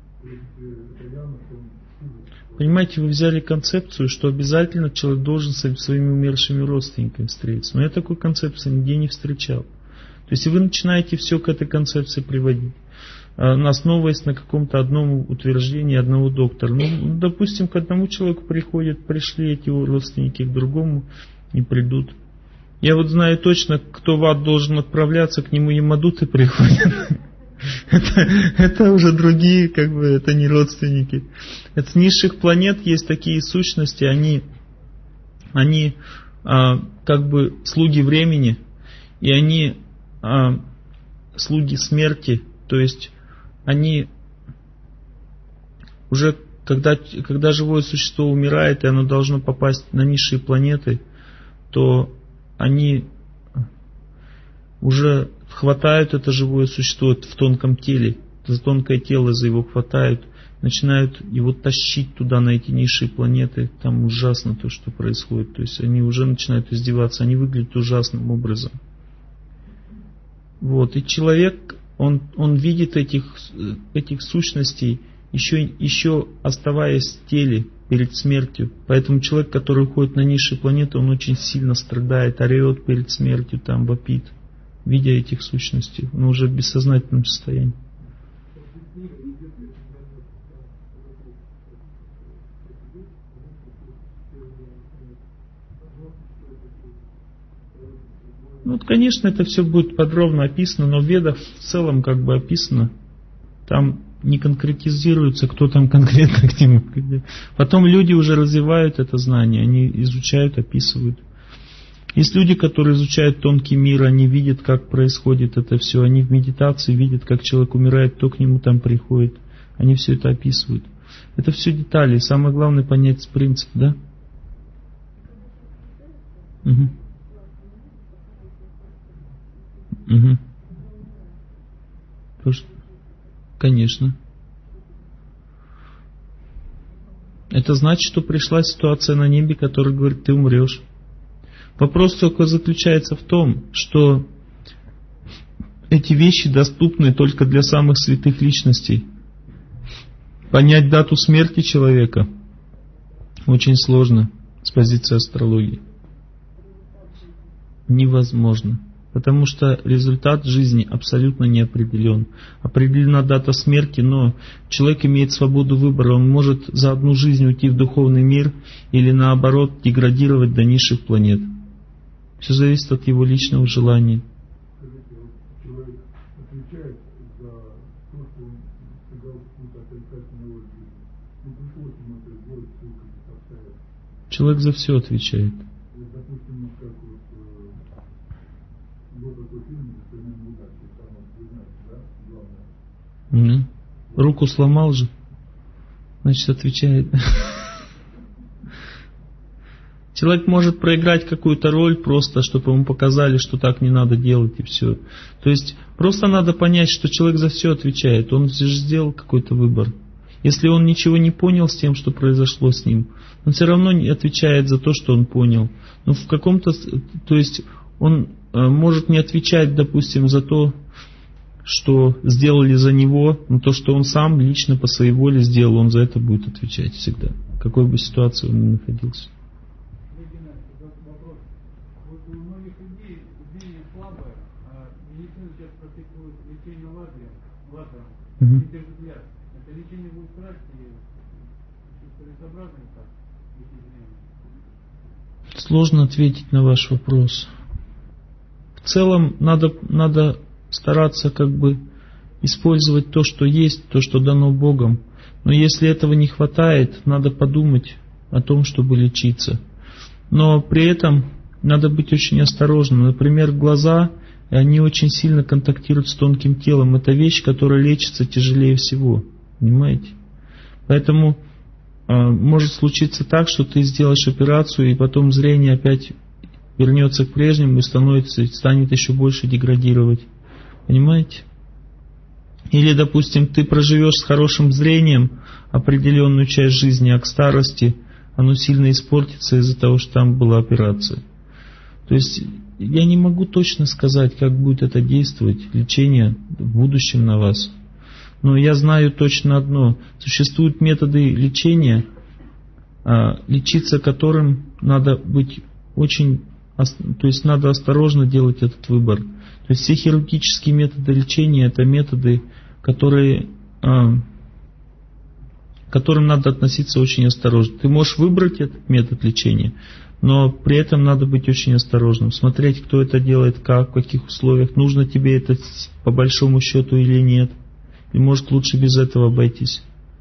Понимаете, вы взяли концепцию, что обязательно человек должен со своими умершими родственниками встретиться. Но я такой концепции нигде не встречал. То есть, и вы начинаете все к этой концепции приводить, основываясь на каком-то одном утверждении одного доктора. Ну, допустим, к одному человеку приходят, пришли эти родственники, к другому не придут. Я вот знаю точно, кто в ад должен отправляться, к нему ямадуты приходят. Это, это уже другие, как бы, это не родственники. Это с низших планет есть такие сущности, они, они а, как бы слуги времени, и они а, слуги смерти, то есть они уже, когда, когда живое существо умирает, и оно должно попасть на низшие планеты, то они уже хватают это живое существо в тонком теле, за тонкое тело за его хватают, начинают его тащить туда, на эти низшие планеты. Там ужасно то, что происходит. То есть они уже начинают издеваться, они выглядят ужасным образом. Вот. И человек, он, он видит этих, этих сущностей, еще, еще оставаясь в теле перед смертью. Поэтому человек, который уходит на низшие планеты, он очень сильно страдает, орет перед смертью, там вопит, видя этих сущностей, но уже в бессознательном состоянии. Ну, вот, конечно, это все будет подробно описано, но в Ведах в целом как бы описано. Там не конкретизируется, кто там конкретно к нему придет. Потом люди уже развивают это знание, они изучают, описывают. Есть люди, которые изучают тонкий мир, они видят, как происходит это все. Они в медитации видят, как человек умирает, кто к нему там приходит. Они все это описывают. Это все детали. Самое главное понять принцип, да? Угу. Угу. Конечно. Это значит, что пришла ситуация на небе, которая говорит, ты умрешь. Вопрос только заключается в том, что эти вещи доступны только для самых святых личностей. Понять дату смерти человека очень сложно с позиции астрологии. Невозможно. Потому что результат жизни абсолютно не определен. Определена дата смерти, но человек имеет свободу выбора. Он может за одну жизнь уйти в духовный мир или наоборот деградировать до низших планет. Все зависит от его личного желания. Человек отвечает за то, что он сыграл какую-то отрицательную роль в жизни. Ну, пришлось ему это сделать, ссылка без обстоятельств. Человек за все отвечает. Допустим, как вот был такой фильм «Джентльмен удачи», там, вы знаете, да, главное. Mm-hmm. Руку сломал же, значит отвечает. Человек может проиграть какую-то роль просто, чтобы ему показали, что так не надо делать, и все. То есть просто надо понять, что человек за все отвечает. Он же сделал какой-то выбор. Если он ничего не понял с тем, что произошло с ним, он все равно не отвечает за то, что он понял. Но в каком-то, то есть он может не отвечать, допустим, за то, что сделали за него, но то, что он сам лично по своей воле сделал, он за это будет отвечать всегда, в какой бы ситуации он ни находился. Угу. Это лечение будет страсти, целесообразно так? Сложно ответить на ваш вопрос. В целом надо, надо стараться как бы использовать то, что есть, то, что дано Богом. Но если этого не хватает, надо подумать о том, чтобы лечиться. Но при этом надо быть очень осторожным. Например, глаза, они очень сильно контактируют с тонким телом. Это вещь, которая лечится тяжелее всего. Понимаете? Поэтому э, может случиться так, что ты сделаешь операцию, и потом зрение опять вернется к прежнему и становится, станет еще больше деградировать. Понимаете? Или, допустим, ты проживешь с хорошим зрением определенную часть жизни, а к старости оно сильно испортится из-за того, что там была операция. То есть я не могу точно сказать, как будет это действовать, лечение в будущем на вас. Но я знаю точно одно. Существуют методы лечения, лечиться которым надо быть очень, то есть надо осторожно делать этот выбор. То есть все хирургические методы лечения — это методы, которые к которым надо относиться очень осторожно. Ты можешь выбрать этот метод лечения, но при этом надо быть очень осторожным, смотреть, кто это делает, как, в каких условиях, нужно тебе это по большому счету или нет, и может лучше без этого обойтись.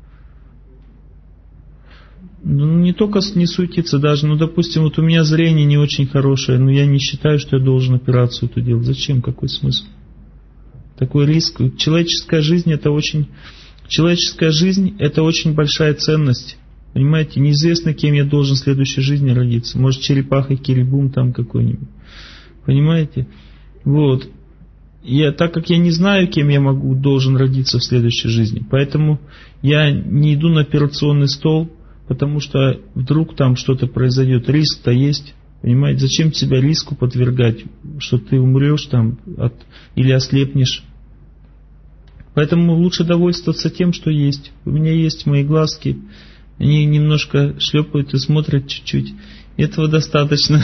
Ну, не только не суетиться даже, ну, допустим, вот у меня зрение не очень хорошее, но я не считаю, что я должен операцию эту делать. Зачем? Какой смысл? Такой риск. Человеческая жизнь это очень, человеческая жизнь это очень большая ценность. Понимаете, неизвестно, кем я должен в следующей жизни родиться. Может, черепахой Кирибум там какой-нибудь. Понимаете? Вот. Я, так как я не знаю, кем я могу, должен родиться в следующей жизни, поэтому я не иду на операционный стол, потому что вдруг там что-то произойдет. Риск-то есть. Понимаете, зачем себя риску подвергать, что ты умрешь там от, или ослепнешь. Поэтому лучше довольствоваться тем, что есть. У меня есть мои глазки, они немножко шлепают и смотрят чуть-чуть. Этого достаточно.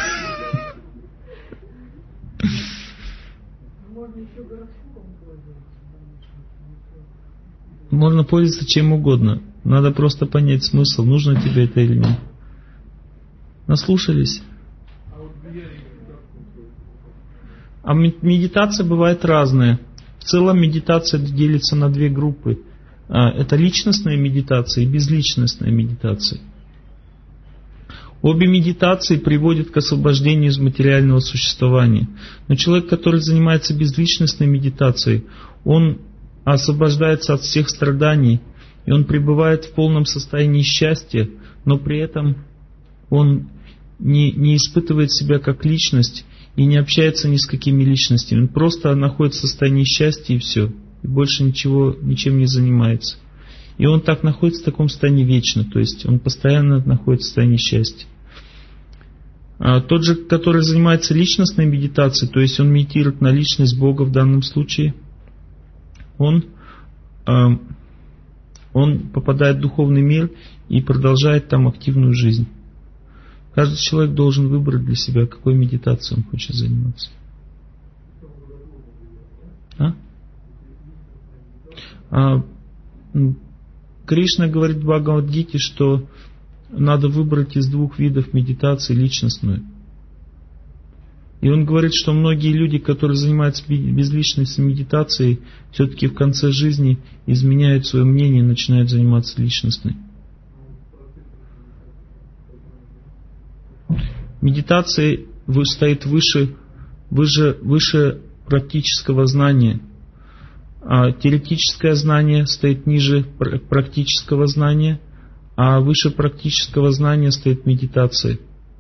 Можно пользоваться чем угодно. Надо просто понять смысл, нужно тебе это или нет. Наслушались? А медитация бывает разная. В целом медитация делится на две группы. Это личностная медитация и безличностная медитация. Обе медитации приводят к освобождению из материального существования. Но человек, который занимается безличностной медитацией, он освобождается от всех страданий, и он пребывает в полном состоянии счастья, но при этом он не, не испытывает себя как личность и не общается ни с какими личностями. Он просто находится в состоянии счастья и все. И больше ничего, ничем не занимается. И он так находится в таком состоянии вечно. То есть он постоянно находится в состоянии счастья. А тот же, который занимается личностной медитацией, то есть он медитирует на личность Бога в данном случае, он, он попадает в духовный мир и продолжает там активную жизнь. Каждый человек должен выбрать для себя, какой медитацией он хочет заниматься. А? А, Кришна говорит в Бхагавад-гите, что надо выбрать из двух видов медитации личностную. И он говорит, что многие люди, которые занимаются безличностной медитацией, все-таки в конце жизни изменяют свое мнение и начинают заниматься личностной. Медитация стоит выше, выше, выше практического знания. А теоретическое знание стоит ниже практического знания, а выше практического знания стоит медитация.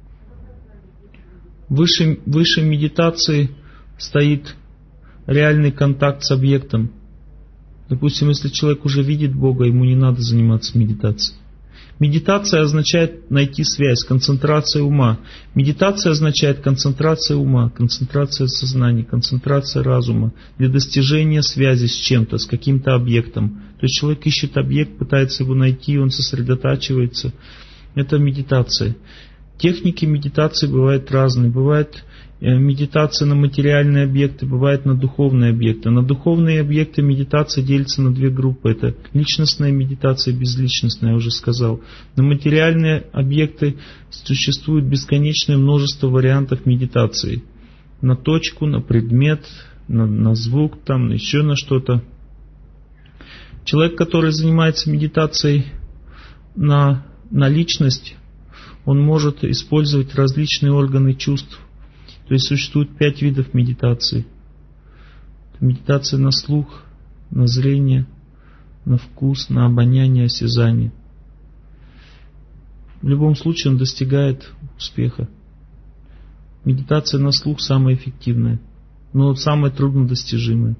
Выше, выше медитации стоит реальный контакт с объектом. Допустим, если человек уже видит Бога, ему не надо заниматься медитацией. Медитация означает найти связь, концентрация ума. Медитация означает концентрация ума, концентрация сознания, концентрация разума для достижения связи с чем-то, с каким-то объектом. То есть человек ищет объект, пытается его найти, он сосредотачивается. Это медитация. Техники медитации бывают разные. Бывает медитация на материальные объекты, бывает на духовные объекты. На духовные объекты медитация делится на две группы. Это личностная медитация и безличностная, я уже сказал. На материальные объекты существует бесконечное множество вариантов медитации. На точку, на предмет, на, на звук, там, еще на что-то. Человек, который занимается медитацией на, на личность, он может использовать различные органы чувств. То есть существует пять видов медитации. Медитация на слух, на зрение, на вкус, на обоняние, осязание. В любом случае он достигает успеха. Медитация на слух самая эффективная, но самая труднодостижимая.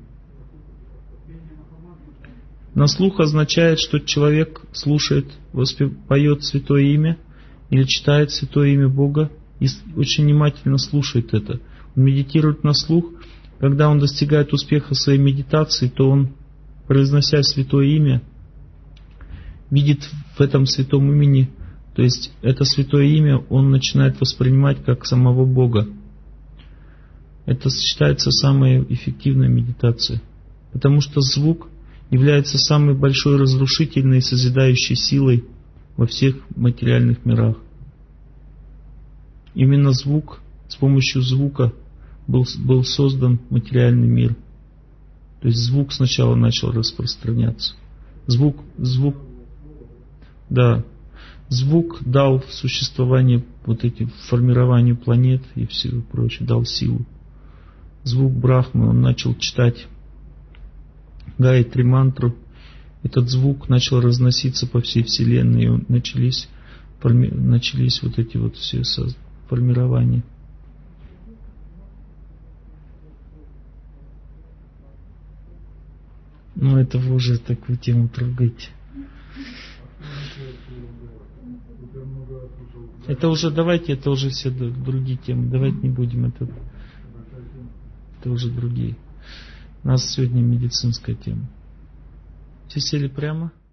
На слух означает, что человек слушает, воспев... поет святое имя или читает святое имя Бога и очень внимательно слушает это. Он медитирует на слух. Когда он достигает успеха в своей медитации, то он, произнося святое имя, видит в этом святом имени, то есть это святое имя он начинает воспринимать как самого Бога. Это считается самая эффективная медитация. Потому что звук является самой большой разрушительной и созидающей силой во всех материальных мирах. Именно звук, с помощью звука был, был создан материальный мир. То есть звук сначала начал распространяться. Звук, звук, да, звук дал существование вот этим формированию планет и всего прочего, дал силу. Звук Брахмы, он начал читать Гайатри мантру. Этот звук начал разноситься по всей Вселенной, и начались, форми, начались вот эти вот все формирования. Ну, это вы уже такую тему трогаете. Это уже, давайте, это уже все другие темы. Давайте не будем это. Это уже другие. У нас сегодня медицинская тема. Все сели прямо?